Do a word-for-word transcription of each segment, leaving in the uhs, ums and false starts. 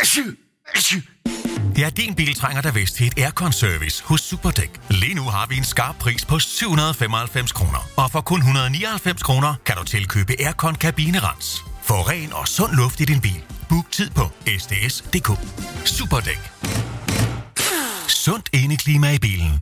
Ja, din bil trænger da vist til et aircon-service hos Superdæk. Lige nu har vi en skarp pris på syv hundrede og femoghalvfems kroner. Og for kun et hundrede og nioghalvfems kroner kan du tilkøbe aircon-kabinerens. Få ren og sund luft i din bil. Book tid på s d s punktum d k. Superdæk. Sundt indeklima i bilen.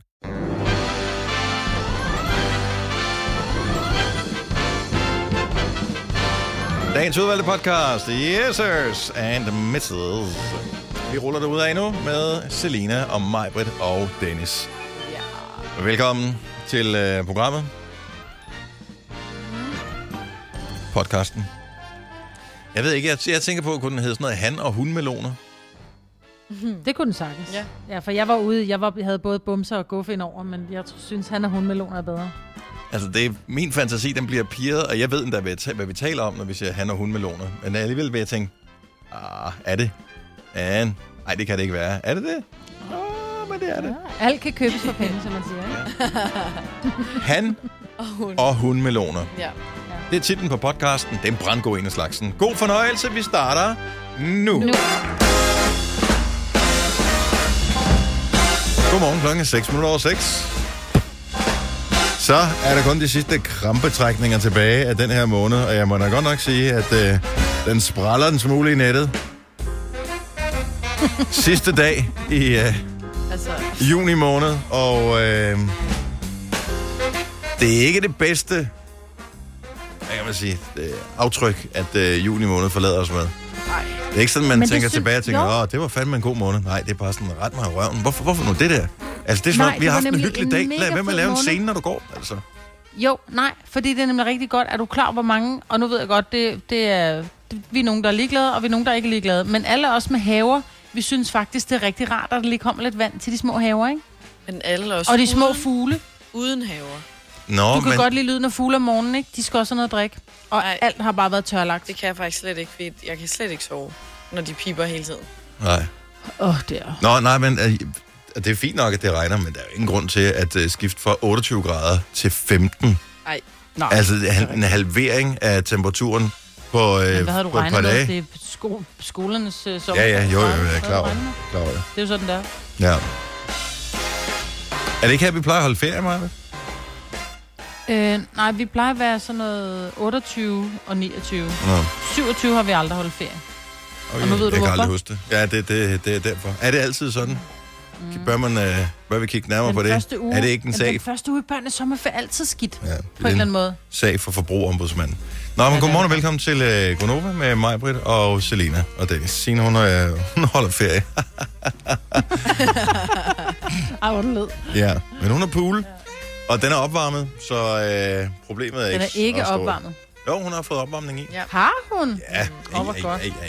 Dagens udvalgte podcast, Yes Sirs and missus Vi ruller det ud af nu med Selina og Majbrit og Dennis. Ja. Velkommen til uh, programmet. Podcasten. Jeg ved ikke, jeg, jeg tænker på, at kunne den hedde sådan noget han- og hun-meloner. Det kunne den sagtens. Ja. Ja, for jeg var ude, jeg, var, jeg havde både bumser og guffe ind over, men jeg synes, han og hun-meloner er bedre. Altså, det er, min fantasi, den bliver pirret, og jeg ved endda, hvad vi taler om, når vi siger han- og hun-meloner. Men alligevel vil jeg tænke, ah, er det? Ja, nej, det kan det ikke være. Er det det? Åh, men det er det. Ja, alt kan købes for penge, som man siger. Ikke? Ja. Han og, hun. og hun-meloner. Ja. Det er titlen på podcasten. Det er en brandgod en af slagsen. God fornøjelse, vi starter nu. nu. Godmorgen, klokken er seks minutter over seks. Så er der kun de sidste krampetrækninger tilbage af den her måned, og jeg må da godt nok sige, at øh, den spræller den smule i nettet. Sidste dag i øh, altså. juni måned, og øh, det er ikke det bedste, hvad kan man sige, det aftryk, at øh, juni måned forlader os med. Nej. Det er ikke sådan, man Men tænker sy- tilbage og tænker, åh, det var fandme en god måned. Nej, det er bare sådan, ret mig i røven. Hvorfor, hvorfor nu det der? Altså, det er sådan, nej, vi har haft en hyggelig dag. Lad være med at lave en scene, når du går, altså. Jo, nej, fordi det er nemlig rigtig godt. Er du klar, hvor mange, og nu ved jeg godt, det, det er, det, vi er nogen, der er ligeglade, og vi er nogen, der er ikke er ligeglade. Men alle os med haver, vi synes faktisk, det er rigtig rart, at der lige kommer lidt vand til de små haver, ikke? Men alle også og de små fugle. Uden haver. Nå, du kan men... godt lide lyden af fugle om morgenen, ikke? De skal også have noget at drikke. Og nej, alt har bare været tørlagt. Det kan jeg faktisk slet ikke, fordi jeg kan slet ikke sove, når de piper hele tiden. Nej. Åh, oh, det er... Nå, nej, men uh, det er fint nok, at det regner, men der er jo ingen grund til at uh, skifte fra otteogtyve grader til femten. Nej. Nej. Altså en halvering af temperaturen på, uh, men hvad havde du på et par regnet dage. Med? Det er sko- skolernes uh, sommer. Ja, ja, jo, jo, jeg er klar over det. Klar over det. Det er jo sådan, der. Ja. Er det ikke her, vi plejer at holde ferie, Maja? Øh, nej, vi plejer at være sådan noget otteogtyve og niogtyve. Nå. syvogtyve har vi aldrig holdt ferie. Okay, og nu ved jeg du kan hvorfor? aldrig huske det. Ja, det, det, det er derfor. Er det altid sådan? Mm. Bør, man, øh, bør vi kigge nærmere den på det? Uge, er det ikke en sag? Den første uge i børnenes sommerferie er altid skidt. Ja, på en eller anden måde. Sag for forbrugerombudsmanden. Nå, men ja, godmorgen og velkommen til øh, Gonova med Majbrit og Selina og Dennis. Signe, hun, øh, hun holder ferie. Ej, hvor den lød. Ja, men hun er pool, ja. Og den er opvarmet, så øh, problemet er den ikke... Den er ikke opvarmet. Jo, hun har fået opvarmning i. Ja. Har hun? Ja, ja, oh, ja, ja, ja, ja,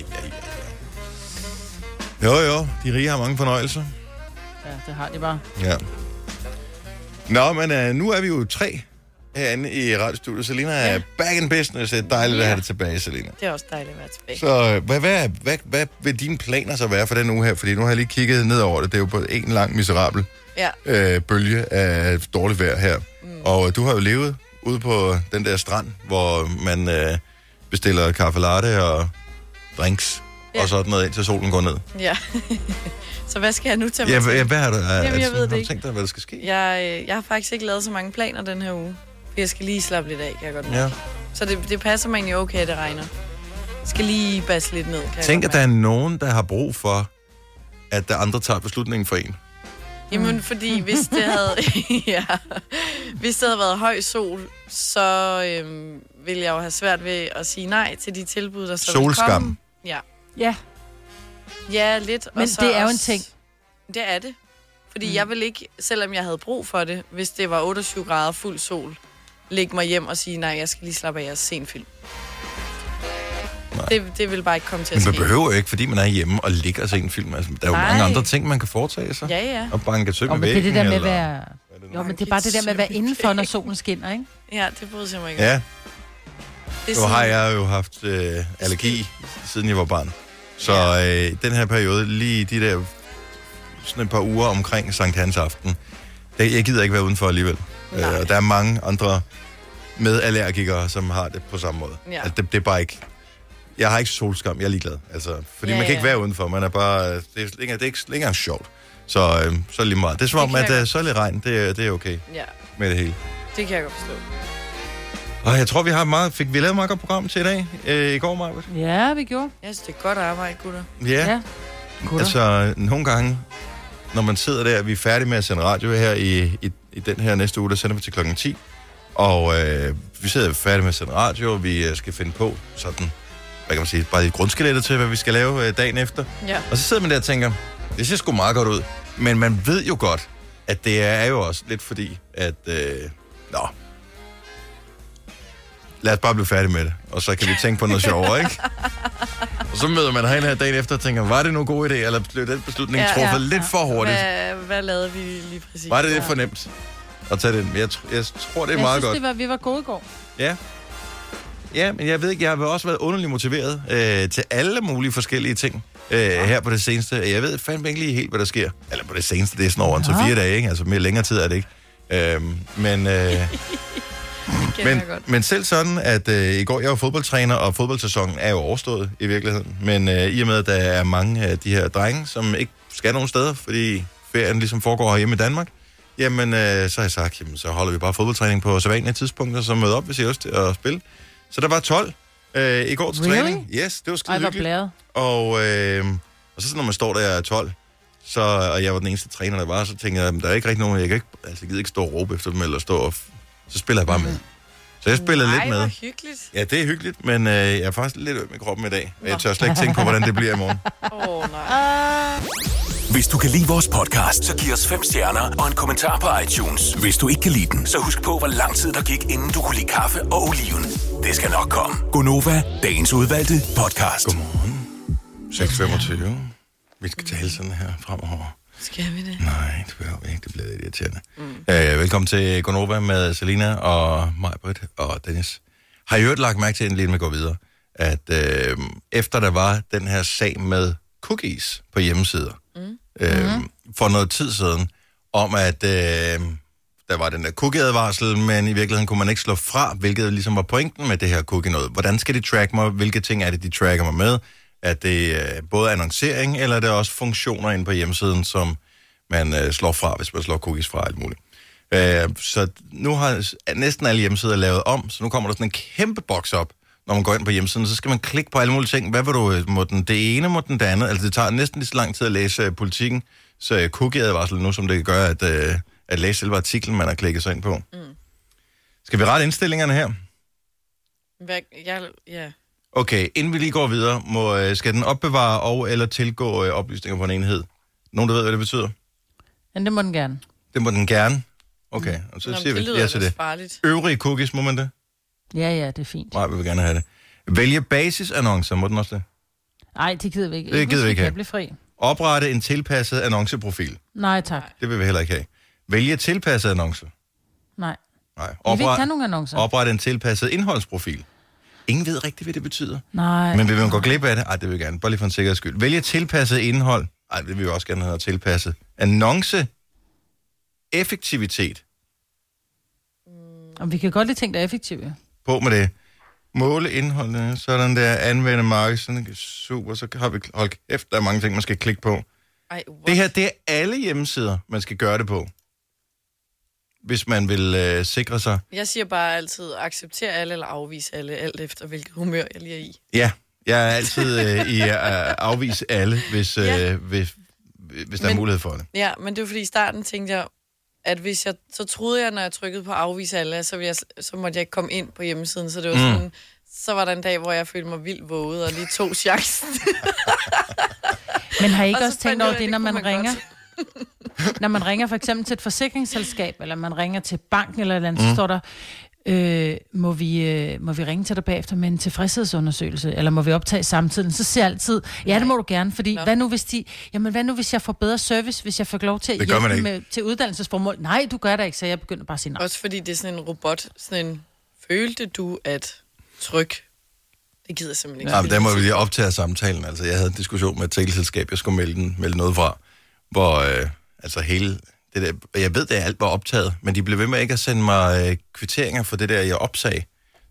ja. Jo, jo, de rige har mange fornøjelser. Ja, det har de bare. Ja. Nå, men øh, nu er vi jo tre herinde i radiostudiet. Selina er ja. back in business. Det er dejligt ja. at have det tilbage, Selina. Det er også dejligt at være tilbage. Så hvad, hvad, hvad, hvad vil dine planer så være for den uge her? Fordi nu har jeg lige kigget ned over det. Det er jo på en lang miserabel ja. øh, bølge af dårligt vejr her. Mm. Og du har jo levet ude på den der strand, hvor man øh, bestiller kaffe latte og drinks ja. og sådan noget, indtil solen går ned. Ja. Så hvad skal jeg nu tage mig ja, til? Ja, hvad har du, Jamen, jeg altså, ved det har du ikke. tænkt dig, hvad der skal ske? Jeg, jeg har faktisk ikke lavet så mange planer den her uge. Jeg skal lige slappe lidt af, kan jeg godt mærke. Ja. Så det, det passer mig egentlig okay, at det regner. Jeg skal lige basse lidt ned, kan Tænk, jeg at der er nogen, der har brug for, at der andre tager beslutningen for en. Jamen, fordi hvis det havde, ja, hvis det havde været høj sol, så øhm, ville jeg jo have svært ved at sige nej til de tilbud, der så Solskam. vil komme. Ja. Ja. Ja, lidt. Men og så det er jo også, en ting. Det er det. Fordi mm. jeg vil ikke, selvom jeg havde brug for det, hvis det var otteogtyve grader fuld sol, lægge mig hjem og sige, nej, jeg skal lige slappe af at se en film. Det, det vil bare ikke komme til at ske. ske. Men man behøver jo ikke, fordi man er hjemme og ligger og ser en film. Altså, der er jo nej. mange andre ting, man kan foretage sig. Ja, ja. Og banke søm med væggen. Det er det der med at være... det jo, men det er bare det der med at være indenfor, når solen skinner, ikke? Ja, det bryder sig mig ikke. Ja. Nu har jeg jo haft øh, allergi, siden jeg var barn. Så øh, den her periode, lige de der sådan et par uger omkring Sankt Hans aften, det, jeg gider ikke være udenfor alligevel. Øh, og der er mange andre medallergikere, som har det på samme måde. Ja. Altså, det, det er bare ikke... Jeg har ikke solskam, jeg er ligeglad. Altså, fordi ja, man kan ja. ikke være udenfor. Man er bare, det er, det er ikke, det er ikke engang sjovt. Så, øh, så er det lige meget. Det er som om, at uh, så er lidt regn. Det, det er okay ja. med det hele. Det kan jeg godt forstå. Og jeg tror, vi har meget... Fik vi lavet et meget godt program til i dag? Øh, I går, Marvitt? Ja, vi gjorde. Jeg synes, det er godt arbejde, gutter. Ja. ja. Gutter. Altså, nogle gange, når man sidder der, vi er færdige med at sende radio her i, i, i den her næste uge, der sender vi til klokken ti. Og øh, vi sidder færdige med at sende radio, og vi skal finde på sådan, hvad kan man sige, bare lidt grundskelettet til, hvad vi skal lave øh, dagen efter. Ja. Og så sidder man der og tænker, det ser sgu meget godt ud. Men man ved jo godt, at det er jo også lidt fordi, at... Øh, nå... Lad os bare blive færdige med det, og så kan vi tænke på noget sjovere, ikke? Og så møder man herinde her dagen efter og tænker, var det nu en god idé, eller blev den beslutning ja, truffet ja, lidt ja. for hurtigt? Hvad, hvad lavede vi lige præcis? Var det lidt for nemt at tage den? Jeg, jeg tror, det er jeg meget synes, godt. Det var, vi var gode i går. Ja. Ja, men jeg ved ikke, jeg har også været underligt motiveret øh, til alle mulige forskellige ting øh, ja. her på det seneste. Jeg ved fandme ikke lige helt, hvad der sker. Eller på det seneste, det er sådan over en til fire dage, ikke? Altså mere længere tid er det ikke. Øh, men... Øh, Men, men selv sådan, at øh, i går jeg var fodboldtræner, og fodboldsæsonen er jo overstået i virkeligheden. Men øh, i og med, at der er mange af de her drenge, som ikke skal nogen steder, fordi ferien ligesom foregår herhjemme i Danmark, jamen øh, så har jeg sagt, jamen, så holder vi bare fodboldtræning på sædvanlige tidspunkter, så møder op, hvis I har lyst til at spille. Så der var tolv øh, i går til really? træning. Yes, det var skide hyggeligt. Og, øh, og så når man står der tolv, så, og jeg var den eneste træner, der var, så tænkte jeg, der er ikke rigtig nogen, jeg kan ikke, altså, jeg gider ikke stå og råbe efter dem, eller stå og... Så spiller jeg bare med. Så jeg spiller Nej, lidt med. Nej, hvor hyggeligt. Ja, det er hyggeligt, men øh, jeg er faktisk lidt øm i kroppen i dag. Nå. Jeg tør slet ikke tænke på, hvordan det bliver i morgen. Åh, oh, nej. Uh... Hvis du kan lide vores podcast, så giv os fem stjerner og en kommentar på iTunes. Hvis du ikke kan lide den, så husk på, hvor lang tid der gik, inden du kunne lide kaffe og oliven. Det skal nok komme. Gonova, dagens udvalgte podcast. Godmorgen. seks femogtyve. Vi skal tale sådan her fremover. Skal vi det? Nej, det behøver vi ikke. Det bliver lidt irriterende. Mm. Øh, velkommen til Gonova med Selina og Majbrit og Dennis. Har I hørt lagt mærke til, inden vi går videre, at øh, efter der var den her sag med cookies på hjemmesider, mm. øh, mm. for noget tid siden, om at øh, der var den der cookie-advarsel, men i virkeligheden kunne man ikke slå fra, hvilket ligesom var pointen med det her cookie-noget. Hvordan skal de track mig? Hvilke ting er det, de tracker mig med? Er det øh, både annoncering, eller er det også funktioner inde på hjemmesiden, som man øh, slår fra, hvis man slår cookies fra alt muligt. Øh, så nu har næsten alle hjemmesider lavet om, så nu kommer der sådan en kæmpe boks op, når man går ind på hjemmesiden, så skal man klikke på alle mulige ting. Hvad vil du? Må den det ene, må den det andet? Altså det tager næsten lige så lang tid at læse uh, politikken, så uh, cookie-advarsel nu, som det gør, at, uh, at læse selve artiklen, man har klikket sig ind på. Mm. Skal vi rette indstillingerne her? Hvad? Jeg, ja... Okay, inden vi lige går videre, må, skal den opbevare og eller tilgå øh, oplysninger på en enhed? Nogen, der ved, hvad det betyder? Ja, det må den gerne. Det må den gerne? Okay, og så Nå, siger det vi, ja til det. Farligt. Øvrige cookies, må man det? Ja, ja, det er fint. Nej, vi vil gerne have det. Vælge basisannoncer, må den også det? Nej, det gider vi ikke. Det gider vi ikke have. Blive fri. Oprette en tilpasset annonceprofil. Nej, tak. Det vil vi heller ikke have. Vælge tilpasset annoncer. Nej. Nej. Opret... Vi vil ikke have nogen annoncer. Oprette en tilpasset indholdsprofil. Ingen ved rigtigt, hvad det betyder. Nej. Men vil man gå glip af det? Ej, det vil vi gerne. Bare lige for en sikkerheds skyld. Vælge tilpasset indhold. Ej, det vil vi også gerne have tilpasset. Annonce. Effektivitet. Og vi kan godt lide ting, der er effektive. På med det. Måle indholdet. Sådan der. Anvende markedet. Super. Så har vi holdt efter, der er mange ting, man skal klikke på. Ej, det her, det er alle hjemmesider, man skal gøre det på. Hvis man vil øh, sikre sig. Jeg siger bare altid, acceptere alle eller afvise alle, alt efter hvilket humør jeg lige er i. Ja, jeg er altid øh, i at øh, afvise alle, hvis, øh, ja. hvis, hvis der men, er mulighed for det. Ja, men det var fordi i starten tænkte jeg, at hvis jeg, så troede jeg, når jeg trykkede på afvise alle, så, jeg, så måtte jeg ikke komme ind på hjemmesiden, så det var mm. sådan, så var der en dag, hvor jeg følte mig vildt våget og lige tog chancen. Men har I ikke også tænkt over det, når man, man ringer? Når man ringer for eksempel til et forsikringsselskab, eller man ringer til banken eller noget, mm. så står der, øh, må, vi, øh, må vi ringe til dig bagefter med en tilfredshedsundersøgelse, eller må vi optage samtiden? Så siger jeg altid, ja, det må du gerne, fordi hvad nu, hvis de, jamen, hvad nu, hvis jeg får bedre service, hvis jeg får lov til at hjælpe med, til uddannelsesformål? Nej, du gør det ikke, så jeg begynder bare at sige nej. Også fordi det er sådan en robot, sådan en, følte du at tryk? Det gider jeg simpelthen ikke. Ja, men der må vi lige optage samtalen. Altså, jeg havde en diskussion med et teleselskab, jeg skulle melde, den, melde noget fra, hvor øh, altså hele det der, jeg ved, det er alt var optaget, men de blev ved med ikke at sende mig øh, kvitteringer for det der, jeg opsag.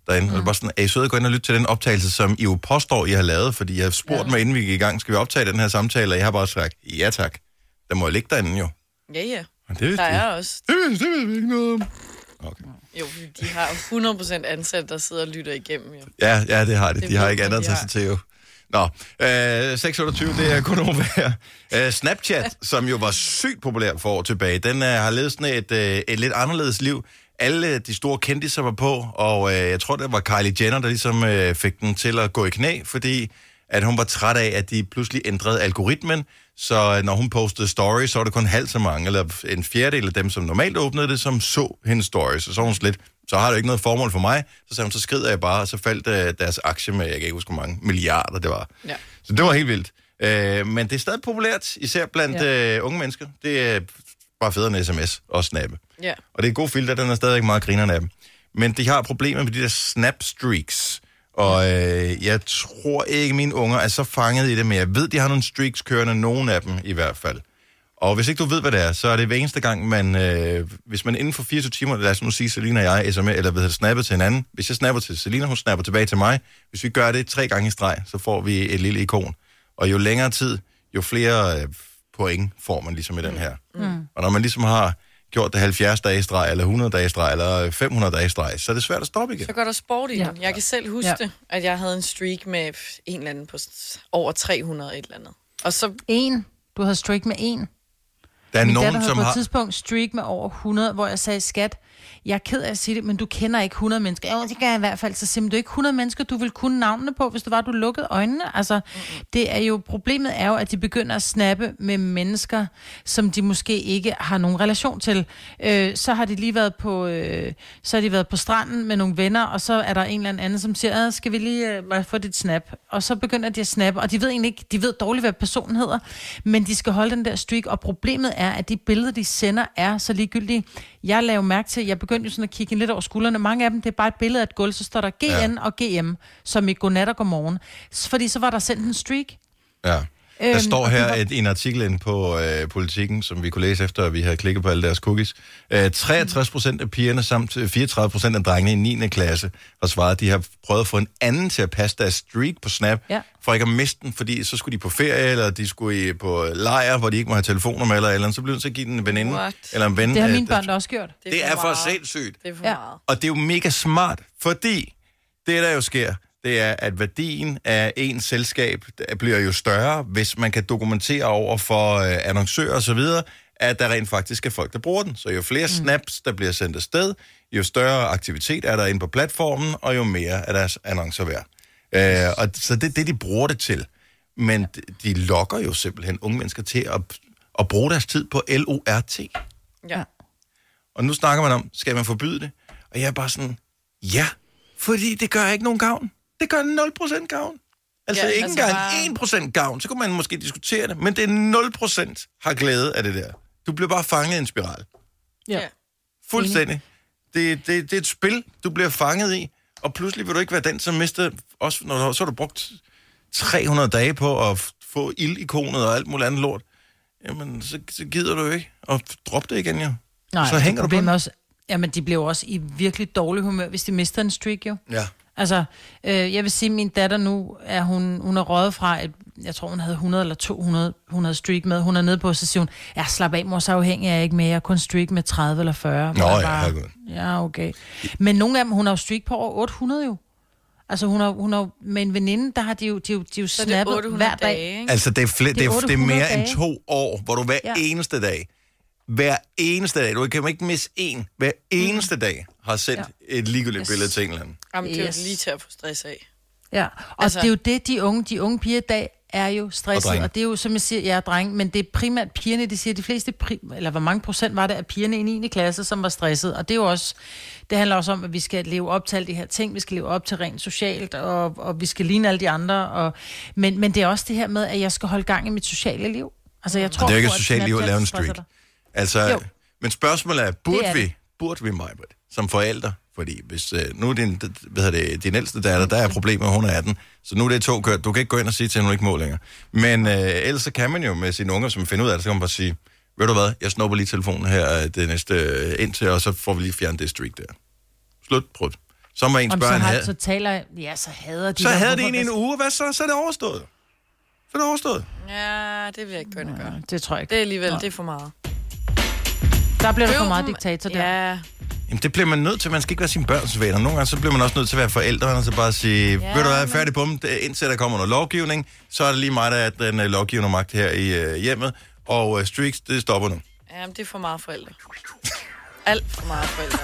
derinde. Mm. Og det var sådan, er I søde at gå ind og lytte til den optagelse, som I jo påstår, I har lavet, fordi jeg har spurgt ja. mig, inden vi gik i gang, skal vi optage den her samtale, og jeg har bare sagt, ja tak. Der må jo ligge derinde jo. Ja, ja. Og det der er også. Det ved, det ved vi ikke noget om. Okay. Jo, de har hundrede procent ansat, der sidder og lytter igennem. Jo. Ja, ja, det har de. Det de har ikke andet de at tage sig til jo. Nå, øh, seks otteogtyve, det er kun over her. Øh, Snapchat, som jo var sygt populær for år tilbage, den øh, har levet sådan et, øh, et lidt anderledes liv. Alle de store kendisser var på, og øh, jeg tror, det var Kylie Jenner, der ligesom øh, fik den til at gå i knæ, fordi at hun var træt af, at de pludselig ændrede algoritmen, så når hun postede stories, så var det kun halvt så mange, eller en fjerdedel af dem, som normalt åbnede det, som så hendes stories. Og så var hun slet, så har det ikke noget formål for mig. Så sagde hun, så skrider jeg bare, og så faldt uh, deres aktie med, jeg kan ikke huske, hvor mange milliarder det var. Ja. Så det var helt vildt. Uh, men det er stadig populært, især blandt ja. uh, unge mennesker. Det er bare federe end sms og snappe. Ja. Og det er en god filter, den er stadig meget grinerne af dem. Men de har problemer med de der snap-streaks. Og øh, jeg tror ikke, mine unger er så fanget i det, men jeg ved, de har nogle streaks kørende, nogen af dem i hvert fald. Og hvis ikke du ved, hvad det er, så er det hver eneste gang, man, øh, hvis man inden for fireogtyve timer, lad os nu sige, Selina og jeg, sms, eller ved snappet til hinanden. Hvis jeg snapper til Selina, hun snapper tilbage til mig. Hvis vi gør det tre gange i streg, så får vi et lille ikon. Og jo længere tid, jo flere øh, point får man ligesom i den her. Mm. Og når man ligesom har gjort det halvfjerds dage i streg, eller hundrede dage i streg, eller fem hundrede dage i streg, så er det svært at stoppe igen. Så går der sport i den. Ja. Jeg kan selv huske ja. det, at jeg havde en streak med en eller anden på over tre hundrede et eller andet. Og så... En? Du havde streak med en? Der er Min nogen, datter havde som på et har... tidspunkt streak med over hundrede, hvor jeg sagde, skat, jeg er ked af at sige det, men du kender ikke hundrede mennesker. Jo, det gør jeg i hvert fald. Så simpelthen, du ikke hundrede mennesker, du vil kunne navnene på, hvis du var, du lukkede øjnene. Altså, mm-hmm. det er jo, problemet er jo, at de begynder at snappe med mennesker, som de måske ikke har nogen relation til. Øh, så har de lige været på, øh, så har de været på stranden med nogle venner, og så er der en eller anden, som siger, skal vi lige øh, få dit snap? Og så begynder de at snappe, og de ved egentlig ikke, de ved dårligt, hvad personen hedder, men de skal holde den der streak, og problemet er, at de billeder, de sender, er så ligegyldige. Jeg laver mærke til, jeg begyndte jo sådan at kigge lidt over skuldrene. Mange af dem, det er bare et billede af et gulv, så står der G N ja. og G M, som i godnat og godmorgen. Fordi så var der sendt en streak. Ja. Der øhm, står her var... et, en artikel inde på øh, Politikken, som vi kunne læse efter, at vi havde klikket på alle deres cookies. Øh, treogtres procent af pigerne samt fireogtredive procent af drengene i niende klasse har svaret, at de har prøvet at få en anden til at passe deres streak på Snap, ja. for ikke at miste den, fordi så skulle de på ferie, eller de skulle i, på lejr, hvor de ikke må have telefoner med, eller eller så blev de så give den en veninde, What? eller en ven. Det har mine børn også gjort. Det er, det er for, for sindssygt. Det er for ja. meget. Og det er jo mega smart, fordi det, der jo sker, det er, at værdien af ens selskab bliver jo større, hvis man kan dokumentere over for øh, annoncører og så videre, at der rent faktisk er folk, der bruger den. Så jo flere mm. snaps, der bliver sendt afsted, jo større aktivitet er der inde på platformen, og jo mere er deres annoncer værd. Øh, og så det er det, de bruger det til. Men de lokker jo simpelthen unge mennesker til at, at bruge deres tid på L O R T. Ja. Og nu snakker man om, skal man forbyde det? Og jeg er bare sådan, ja, fordi det gør ikke nogen gavn. Det gør nul procent gavn. Altså ja, ikke altså engang bare... en procent gavn, så kunne man måske diskutere det, men det er nul procent har glæde af det der. Du bliver bare fanget i en spiral. Ja. Fuldstændig. Det, det, det er et spil, du bliver fanget i, og pludselig vil du ikke være den, som mister, også når du, så har du brugt tre hundrede dage på at få ildikonet og alt muligt andet lort. Jamen, så, så gider du ikke at droppe det igen, jo. Nej, så hænger du på også, jamen, de bliver også i virkelig dårlig humør, hvis de mister en streak, jo. Ja. Altså, øh, jeg vil sige, at min datter nu, er hun, hun er røget fra, et, jeg tror, hun havde hundrede eller to hundrede, hun havde streak med. Hun er nede på, så siger hun, ja, slap af, mor, så afhængig er jeg ikke med. Jeg kun streak med tredive eller fyrre. Nå, ja, bare, ja, okay. Men nogle af dem, hun har jo streak på over otte hundrede jo. Altså, hun har, hun har med en veninde, der har de jo, de jo, de jo snappet hver dag. Dage, altså, det er, fl- det, er, det er mere dage. end to år, hvor du hver ja. eneste dag, hver eneste dag, du kan ikke misse en, hver eneste mm. dag har sendt ja. et ligegyldigt yes. billede til en eller anden. Jamen, det er yes. jo lige til at få stress af. Ja, og altså... det er jo det, de unge, de unge piger i dag er jo stresset, og, og det er jo, som jeg siger, jeg er dreng, men det er primært pigerne, de siger, de fleste, pri- eller hvor mange procent var det af pigerne i niende klasse, som var stresset, og det er jo også, det handler også om, at vi skal leve op til alle de her ting, vi skal leve op til rent socialt, og, og vi skal ligne alle de andre, og, men, men det er også det her med, at jeg skal holde gang i mit sociale liv. Altså, jeg tror, det er ikke et socialt liv at lave en streak. Altså, jo. Men spørgsmålet er, burde er vi, burde vi, Majbert, som forældre, fordi hvis øh, nu er din, hvad det, din ældste datter, der er problemer, hun er atten, så nu er det to kørt, du kan ikke gå ind og sige til hende, hun ikke må længere. Men øh, ellers så kan man jo med sine unger, som finder ud af det, så kan man bare sige, ved du hvad, jeg snupper lige telefonen her det næste øh, indtil, og så får vi lige fjernet det streak der. Slut, prøv. Så må ens Om børn så, har, have... så taler ja, så hader de... Så der, havde det hvorfor- en i en uge, hvad så? Så er det overstået. Så er det overstået. Ja, det vil jeg ikke gøre, Ja, gøre. det tror jeg ikke. Det er alligevel, Nå. det er for meget. Der bliver det for Køb meget dem- diktator der. Ja, Jamen, det bliver man nødt til. Man skal ikke være sine børns venner. Nogle gange så bliver man også nødt til at være forældre, og så bare sige, ja, ved du hvad, men- færdig bum, det- indtil der kommer noget lovgivning, så er det lige mig, der er den uh, lovgivende magt her i uh, hjemmet, og uh, streaks, det stopper nu. ja, det er for meget forældre. Alt for meget forældre.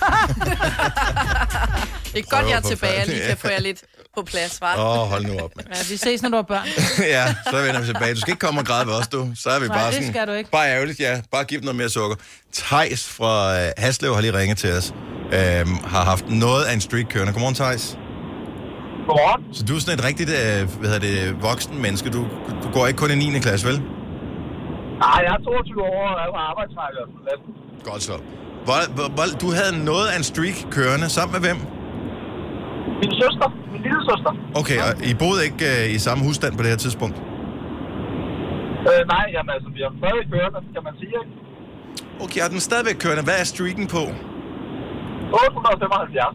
Det er godt, jeg er tilbage og lige kan få jer lidt på plads, hva'? Åh, oh, hold nu op, mand. Ja, vi ses, når du har børn. Ja, så vender vi tilbage. Du skal ikke komme og græde ved os, du. Så er vi Nej, bare det sådan... skal du ikke. Bare ærgerligt, ja. Bare giv dem noget mere sukker. Thijs fra uh, Haslev har lige ringet til os. Øhm, har haft noget af en streak kørende. Godmorgen, Thijs. Godmorgen. Så du er sådan et rigtigt, øh, hvad hedder det, voksen menneske. Du, du går ikke kun i niende klasse, vel? Nej, jeg er toogtyve år og er på arbejdsmarkedet. Godt så. Hvor, hvor, hvor, du havde noget af en streak kørende. Sammen med hvem? Min søster, min lille søster. Okay, og I boede ikke øh, i samme husstand på det her tidspunkt? Øh, nej, jamen altså, vi har stadig kørende, kan man sige, ikke? Okay, og den er stadigvæk kørende. Hvad er streaken på? otte hundrede femoghalvfjerds.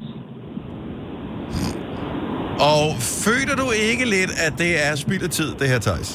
Og føler du ikke lidt, at det er spild af tid, det her, Thijs?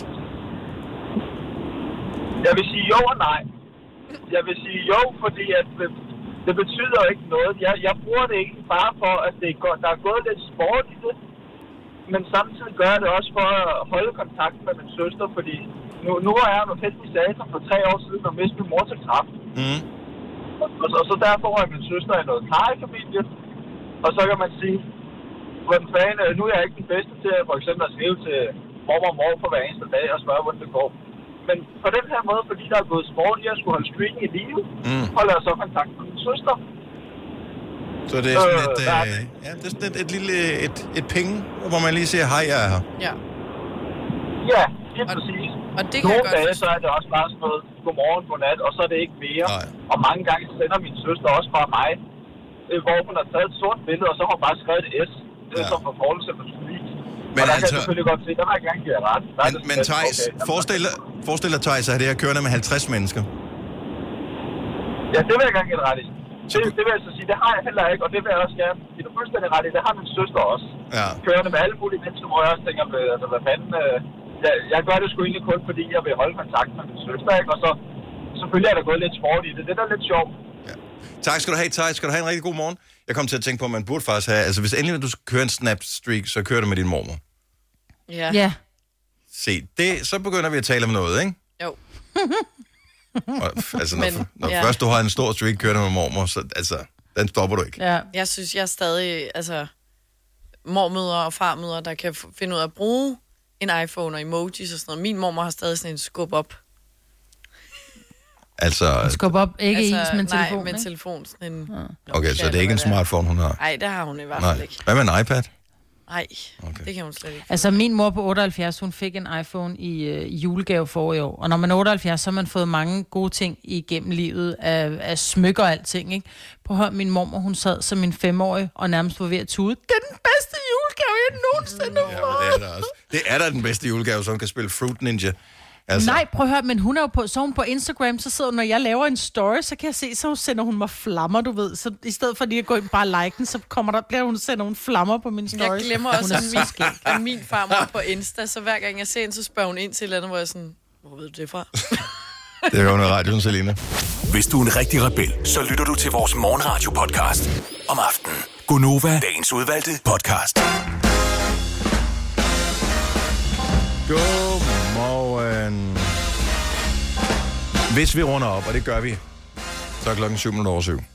Jeg vil sige jo og nej. Jeg vil sige jo, fordi at det, det betyder ikke noget. Jeg, jeg bruger det ikke bare for, at det er godt. Der er gået lidt sport i det, men samtidig gør jeg det også for at holde kontakten med min søster, fordi nu, nu er jeg jo heldig satan for tre år siden og miste min mor til kræft. Mm. Og, og så derfor er min søster i noget plejefamilie, og så kan man sige, hvordan fanden, nu er jeg ikke den bedste til for eksempel at skrive til mormor og mor for hver eneste dag og spørge, hvordan det går. Men på den her måde, fordi der er gået sport i at skulle holde streaking i live, Mm. holder jeg så kontakt med min søster. Så det er sådan et, Øh, der er- øh, ja, det er sådan et, et lille et, et penge, hvor man lige siger, hej, jeg er her. Ja. Ja, lige Og- præcis. Og det kan Nogle jeg godt dage, forstå. så er det også bare sådan noget, godmorgen, godnat, og så er det ikke mere. Nej. Og mange gange sender min søster også fra mig, øh, hvor hun har taget et sort billede, og så har hun bare skrevet et S, Ja. ja. som forkortelse for streak. Men Og der kan altså- jeg selvfølgelig godt se, der vil jeg gerne give jer ret. Der er Men, det men sådan, Thijs, okay, forestil dig, forestil dig, Thijs, at det her kørende med halvtreds mennesker. Ja, det vil jeg gerne give dig ret i. Så Det, du- det vil jeg så sige, det har jeg heller ikke, og det vil jeg også gerne give dig fuldstændig ret i. Det har min søster også. Ja. Kørende med alle mulige mennesker, hvor jeg også tænker, øh, altså, hvad fanden... Øh, jeg, jeg gør det sgu egentlig kun, fordi jeg vil holde kontakt med min søster, ikke? Og så selvfølgelig er der gået lidt sport i det. Det er da lidt sjovt. Ja. Tak skal du have, Thijs. Skal du have en rigtig god morgen? Jeg kom til at tænke på, at man burde faktisk have... Altså, hvis endelig du skal køre en snap-streak, så kører du med din mormor. Ja. Ja. Se, det, så begynder vi at tale om noget, ikke? Jo. Og, altså, når, Men, når ja. først du har en stor streak kørende med mormor, så altså, den stopper du ikke. Ja. Jeg synes, jeg er stadig, altså, mormødre og farmødre, der kan f- finde ud af at bruge en iPhone og emojis og sådan noget. Min mormor har stadig sådan en skub op. Altså, Skub op, ikke altså, is, men nej, telefon, med ikke? telefon. Sådan en... okay, så det er ikke en smartphone, hun har. Nej, det har hun i hvert fald Nej. ikke. Hvad med en iPad? Nej, Okay. det kan hun slet ikke. Altså, min mor på otteoghalvfjerds, hun fik en iPhone i, øh, i julegave for i år. Og når man er otteoghalvfjerds, så har man fået mange gode ting igennem livet af, af smykker og alting, ikke? På hør, min mormor, hun sad som min femårige og nærmest var ved at tude. Det er den bedste julegave, jeg nogensinde har Ja, fået. men det er der også. Det er da den bedste julegave, så hun kan spille Fruit Ninja. Altså, Nej, prøv at høre, men hun er jo på, så er hun på Instagram, så sidder hun, når jeg laver en story, så kan jeg se, så sender hun mig flammer, du ved. Så i stedet for lige at gå ind bare og like den, så kommer der, bliver hun sender hun flammer på min story. Jeg glemmer Hun også, er at så min, skæg. at min farmor på Insta, så hver gang jeg ser hende, så spørger hun ind til et eller andet, hvor jeg er sådan, hvor ved du det fra? det er jo noget radioen, Selina. Hvis du er en rigtig rebel, så lytter du til vores morgenradio-podcast om aftenen. Gunova, dagens udvalgte podcast. Godmorgen. Hvis vi runder op, og det gør vi, så er klokken syv minutter over syv.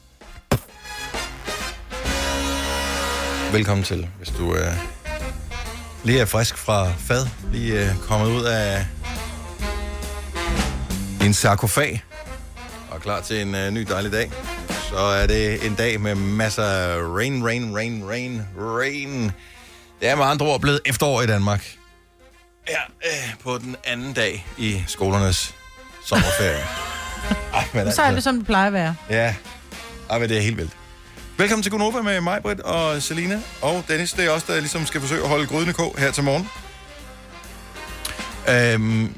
Velkommen til, hvis du øh, lige er frisk fra fad, lige øh, kommet ud af din sarkofag og klar til en øh, ny dejlig dag. Så er det en dag med masser af rain, rain, rain, rain, rain. Det er med andre ord blevet efterår i Danmark. Ja, øh, på den anden dag i skolernes sommerferie. Ej, men Så er det, som det plejer at være. Ja, ej, men det er helt vildt. Velkommen til Gunova med mig, Britt og Selina. Og Dennis, det er også der ligesom skal forsøge at holde grydende kog her til morgen. Øhm,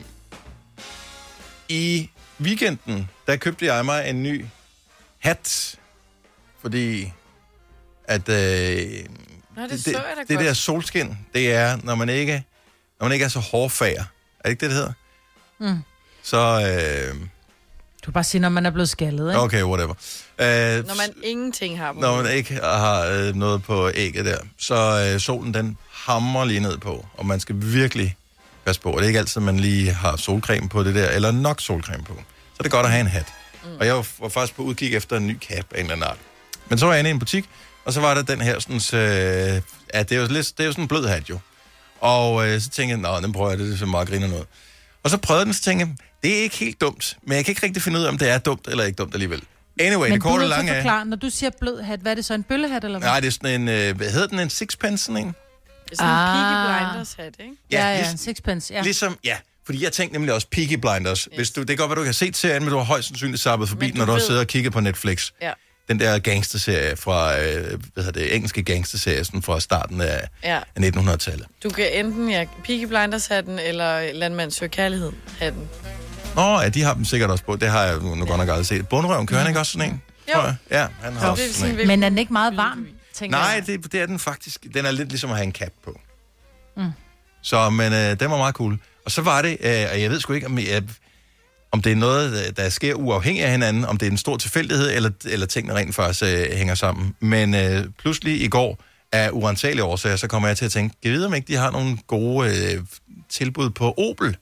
I weekenden, der købte jeg mig en ny hat. Fordi at øh, Nå, det, det, så jeg da det godt. der solskin, det er, når man ikke, når man ikke er så hårdfager. Er det ikke det, det hedder? Mm. Så, øh, Du kan bare sige, når man er blevet skaldet, ikke? okay, whatever. Øh, Når man ingenting har på. Når man ikke har øh, noget på ægget der, så øh, solen den hamrer lige ned på, og man skal virkelig passe på. Og det er ikke altid, man lige har solcreme på det der, eller nok solcreme på. Så er det godt at have en hat. Mm. Og jeg var, var faktisk på udkig efter en ny cap af en eller anden art. Men så var jeg inde i en butik, og så var der den her sådan, øh, ja, det er jo, lidt, det er jo sådan en blød hat jo. Og øh, så tænkte jeg, nå, den prøver jeg, det er så meget griner noget. Og så prøvede jeg den, så tænkte jeg, det er ikke helt dumt, men jeg kan ikke rigtig finde ud af, om det er dumt eller ikke dumt alligevel. Anyway, Men det korte du og er lange til af... forklare, når du siger blød hat, hvad er det så, en bøllehat eller hvad? Nej, det er sådan en, øh, hvad hedder den, en sixpence sådan en? Det er sådan en Ah. Peaky Blinders hat, ikke? Ja, ja, lig- en sixpence, ja. Ligesom, ja, fordi jeg tænkte nemlig også Peaky Blinders. Yes. Hvis du, det kan godt være, du kan have set serien, men du har højst sandsynligt zappet forbi, Men du når du har ved- siddet og kigget på Netflix. Ja. Den der gangsterserie fra, øh, hvad hedder det, engelske gangsterserie sådan fra starten af, Ja. af nitten hundrede-tallet. Du kan enten ja, Peaky Blinders-hatten, eller Landmand søger kærlighed-hatten. Nå, ja, de har dem sikkert også på. Det har jeg nu ja. godt nok aldrig set. Bundrøven, kører han ikke også sådan en? Jo. Tror jeg. Ja, han har Jo, også det er sådan en. sådan, Men er den ikke meget varm, tænker Nej, jeg? det, det er den faktisk. Den er lidt ligesom at have en cap på. Mm. Så, men øh, den var meget cool. Og så var det, øh, og jeg ved sgu ikke, om, jeg, om det er noget, der sker uafhængigt af hinanden, om det er en stor tilfældighed, eller, eller tingene rent faktisk øh, hænger sammen. Men øh, pludselig i går, af uansagelige årsager, så kommer jeg til at tænke, jeg ved om ikke, de har nogle gode øh, tilbud på Opel.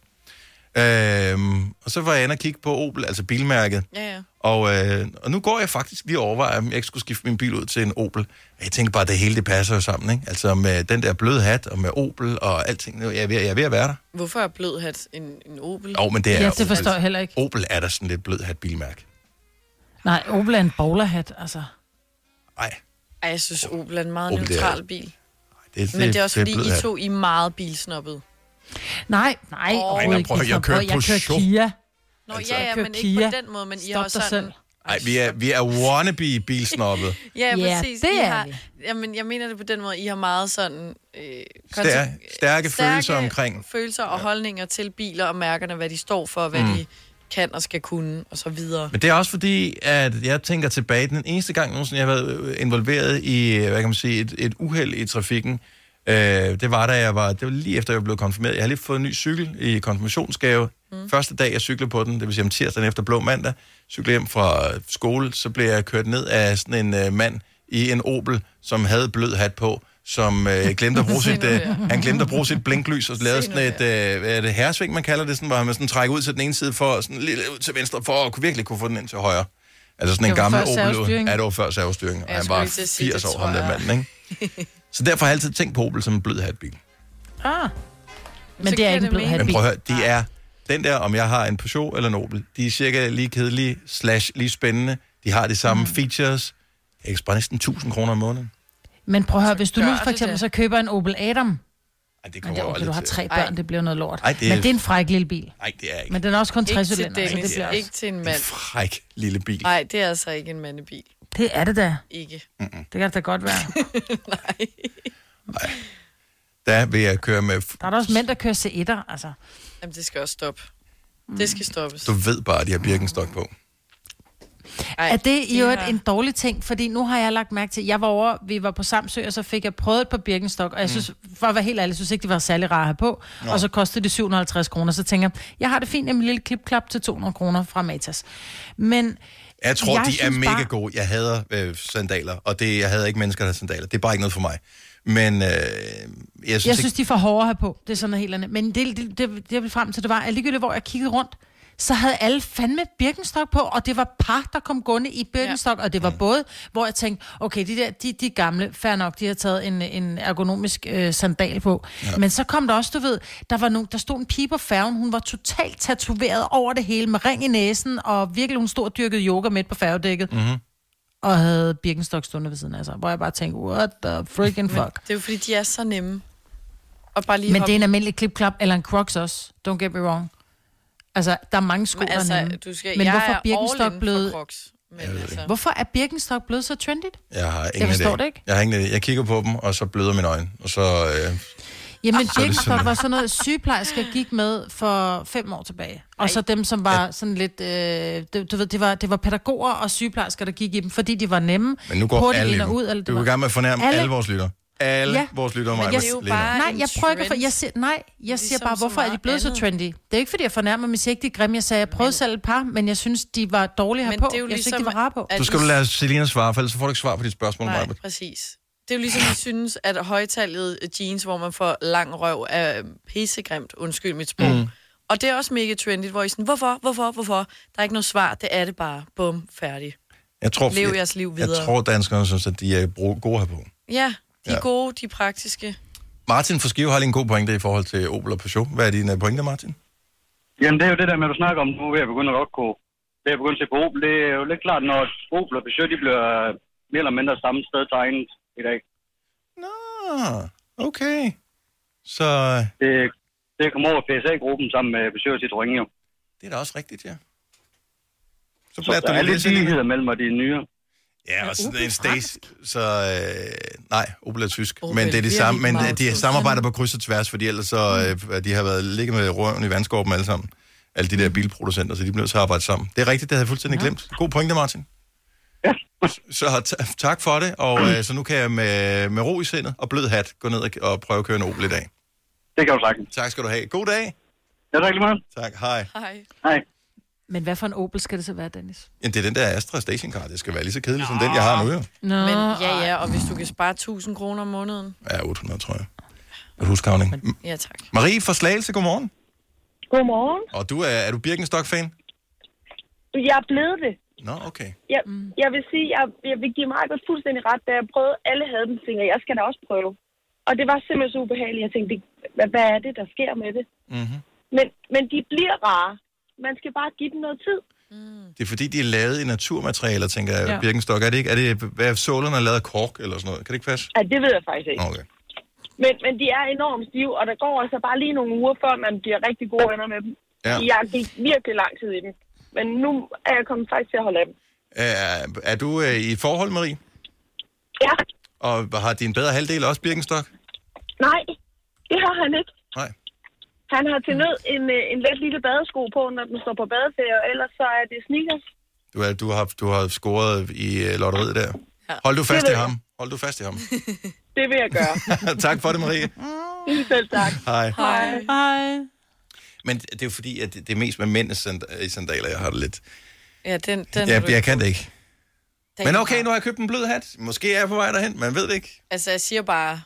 Øhm, og så var jeg inde og kigge på Opel, altså bilmærket. Ja, ja. Og, øh, og nu går jeg faktisk lige og overvejer, om jeg ikke skulle skifte min bil ud til en Opel. Jeg tænker bare, at det hele det passer jo sammen, ikke? Altså med den der bløde hat, og med Opel og alting. Jeg er ved, jeg er ved at være der. Hvorfor er blød hat en, en Opel? Jo, men det er Ja, det Opel. forstår jeg heller ikke. Opel er der sådan lidt blød hat bilmærke. Nej, Opel er en bowlerhat, altså. Nej, Ej, jeg synes, Opel er en meget Opel, det er- neutral bil. det, Men det er også fordi, blød I hat. to I er meget bilsnoppede. Nej, nej. Åh, overhovedet nej, ikke. prøv at- jeg kører jeg på kører show. Kia. Nå, Altså, ja, ja, kører men ikke Kia. på den måde, men I Stop har også dig sådan... selv. Ej, vi er, vi er wannabe bilsnobbet. Ja, Ja, præcis. det I er har, vi. Jamen, jeg mener det på den måde, I har meget sådan... Øh, Stær, konse- stærke følelser omkring. følelser og holdninger til biler og mærkerne, hvad de står for, hvad mm. de kan og skal kunne, og så videre. Men det er også fordi, at jeg tænker tilbage, den eneste gang nogensinde, jeg har været involveret i, hvad kan man sige, et, et uheld i trafikken, øh, det var da jeg var, det var lige efter jeg blev konfirmeret. Jeg har lige fået en ny cykel i konfirmationsgave. Mm. Første dag, jeg cyklede på den, det vil sige om tirsdagen efter blå mandag, cyklede hjem fra skole, så blev jeg kørt ned af sådan en uh, mand i en Opel, som havde blød hat på, som øh, glemte at bruge sit, øh, han glemte at bruge sit blinklys og lavede sådan et, øh, hvad er det, herresving, man kalder det, sådan, hvor han sådan trækker ud til den ene side, for sådan lidt ud til venstre, for at kunne virkelig kunne få den ind til højre. Altså sådan en Det var gammel før Opel. servostyring. Ja, det var før servostyring, og Jeg han skulle var lige til at sige, firs det år, tror ham der jeg. manden, ikke? Så derfor har jeg altid tænkt på Opel som en blød hatbil. Ah. Men Så det er giver ikke en det blød mening. hatbil. Men prøv at høre, de er, den der, om jeg har en Peugeot eller en Opel, de er cirka lige kedelige, slash lige spændende. De har de samme mm. features. Jeg kan næsten tusind kroner om måneden. Men prøv at høre, hvis du nu gør for det eksempel det. så køber en Opel Adam, Ej, det men kommer det er jo okay, du aldrig har til. tre Ej. børn, det bliver noget lort. Ej, det er- Men det er en fræk lille bil. Nej, det er ikke. Men den er også kun Ikke tres til cylinder, så det Dennis, bliver også... ikke til en En mand. fræk lille bil. Nej, det er altså ikke en mandebil. Det er det da. Ikke. Det kan det da godt være. Nej. Der vil jeg køre med... Der er der også mænd, der kører C et'er, altså. Jamen, det skal også stoppe. Det skal stoppes. Du ved bare, at de har Birkenstock på. Ej, Er det i de øvrigt har- en dårlig ting? Fordi nu har jeg lagt mærke til, jeg var over, vi var på Samsø, og så fik jeg prøvet et par Birkenstock, og jeg synes, for at være helt ærlig, jeg synes ikke, de var særlig rare at have på, Nå. og så kostede det syv hundrede og halvtreds kroner. Så tænker jeg, jeg har det fint med en lille klipklap til to hundrede kroner fra Matas. Men Jeg tror, Jeg de er synes mega bare- gode. Jeg hader øh, sandaler, og det, jeg hader ikke mennesker, der har sandaler. Det er bare ikke noget for mig. Men øh, jeg synes, jeg ikke... synes, de er for hårde at have på. Det er sådan noget helt andet. Men det, det, det, det jeg vil frem til, det var, at ligegyldigt, hvor jeg kiggede rundt, så havde alle fandme Birkenstock på, og det var par, der kom gående i Birkenstock, ja. Og det var både, hvor jeg tænkte, okay, de der, de, de gamle, fair nok, de har taget en, en ergonomisk øh, sandal på. Ja. Men så kom der også, du ved, der var nogen, der stod en pige på færgen, hun var totalt tatoveret over det hele, med ring i næsen, og virkelig hun stod og dyrkede yoga midt på færgedækket. Mm-hmm. Og havde Birkenstock stående ved siden af sig, hvor jeg bare tænkte, what the freaking fuck. Det er jo fordi, de er så nemme. Og bare lige Men hoppe- det er en almindelig klipklap, eller en Crocs også, don't get me wrong. Altså, der er mange sko, Men der er altså, nemme. du skal, Men jeg hvorfor er er Birkenstock all in blevet... for Crocs. Men Jeg ved det altså, Hvorfor er Birkenstock blevet så trendy? Jeg har ingen Jeg forstår idé. det ikke. Jeg har ingen idé. Jeg kigger på dem, og så bløder mine øjne. Og så... Øh... Jamen, Birkenstock var sådan noget, sygeplejersker gik med for fem år tilbage. Og så dem, som var sådan lidt... Øh, det, du ved, det var, det var pædagoger og sygeplejersker, der gik i dem, fordi de var nemme. Men nu går alle ind og ud. Eller, du er i gang med at fornærme alle, alle vores lytter. Alle ja. vores lytter mig. Men det er jo bare nej, jeg prøver ikke for, jeg siger, nej, jeg ligesom siger bare, hvorfor er de blevet andet. Så trendy? Det er ikke, fordi jeg fornærmer mig, jeg siger ikke, de er grimme. Jeg sagde, jeg prøvede men, selv et par, men jeg synes, de var dårlige herpå. Jeg ligesom, synes ikke, de var rare på. Du skal du lade Selina svare, for ellers så får du ikke svar på dit spørgsmål. Nej, Maja. præcis. Det er jo ligesom, jeg synes, at højtallet jeans, hvor man får lang røv, er pissegrimt. Undskyld mit sprog. Mm. Og det er også mega trendy, hvor I sådan, hvorfor, hvorfor, hvorfor? Der er ikke noget svar, det er det bare. Bum, færdig. Jeg tror, Lev jeres liv videre. Jeg tror, danskerne synes, at de er gode herpå. Ja, de er ja. gode, de er praktiske. Martin fra Skive har lige en god pointe i forhold til Opel og Peugeot. Hvad er dine pointer, Martin? Jamen, det er jo det der med, at du snakker om, nu er jeg begyndt at godt gå. Det er begyndt at se på Opel. Det er jo lidt klart, når Opel og Peugeot, de bliver mere eller mindre samme sted tegnet i dag. Nå, okay. Så... Det, det kommer over P S A-gruppen sammen med Peugeot og Citroën, jo. Det er da også rigtigt, ja. Så, så der er lidt ligheder mellem de nye. Ja, og sådan en Stace, så øh, nej, Opel er tysk. Opel, men det er det samme, men de samarbejder på kryds og tværs, fordi ellers så, øh, de har været ligget med røven i vandskorpen alle sammen. Alle de der bilproducenter, så de bliver nødt til at arbejde sammen. Det er rigtigt, det havde jeg fuldstændig glemt. God pointe, Martin. Ja. Så t- tak for det, og øh, så nu kan jeg med, med ro i sindet og blød hat gå ned og, og prøve at køre en Opel i dag. Det kan du sagtens. Tak skal du have. God dag. Ja, tak lige meget. Tak, hej. Hej. Hej. Men hvad for en Opel skal det så være, Dennis? Ja, det er den der Astra stationcar. Det skal være lige så kedeligt som den, jeg har nu, jo. Nå, men ja, ja, og hvis du kan spare tusind kroner om måneden. Ja, otte hundrede, tror jeg. Et huskavning. Ja, tak. Marie fra Slagelse, godmorgen. Godmorgen. Og du er, er du Birkenstock-fan? Jeg er blevet det. Nå, okay. Jeg, jeg vil sige, jeg, jeg vil give mig godt fuldstændig ret, da jeg prøvede, alle havde den, tænker jeg skal da også prøve. Og det var simpelthen så ubehageligt. Jeg tænkte, hvad, hvad er det, der sker med det? Mm-hmm. Men, men de bliver rare. Man skal bare give dem noget tid. Mm. Det er fordi, de er lavet i naturmaterialer, tænker jeg, ja. Birkenstock. Er det ikke? Er det, hvad er sålerne lavet af kork eller sådan noget? Kan det ikke passe? Ja, det ved jeg faktisk ikke. Okay. Men, men de er enormt stive, og der går altså bare lige nogle uger, før man bliver rigtig gode venner med dem. Ja. Jeg gik virkelig lang tid i dem. Men nu er jeg kommet faktisk til at holde af dem. Er, er du øh, i et forhold, Marie? Ja. Og har din bedre halvdel også Birkenstock? Nej, det har han ikke. Nej. Han har til nød en, en let lille badesko på, når den står på badeferie, og ellers så er det sneakers. Du, er, du, har, du har scoret i uh, lotteriet der. Ja. Hold du fast i ham. Hold du fast i ham. Det vil jeg gøre. Tak for det, Marie. Selv tak. Hej. Hej. Hej. Men det er jo fordi, at det er mest med mænd i sandaler, jeg har det lidt. Ja, den, den jeg, jeg kan det ikke. Den men okay, nu har jeg købt en blød hat. Måske er jeg på vej derhen, man ved det ikke. Altså, jeg siger bare...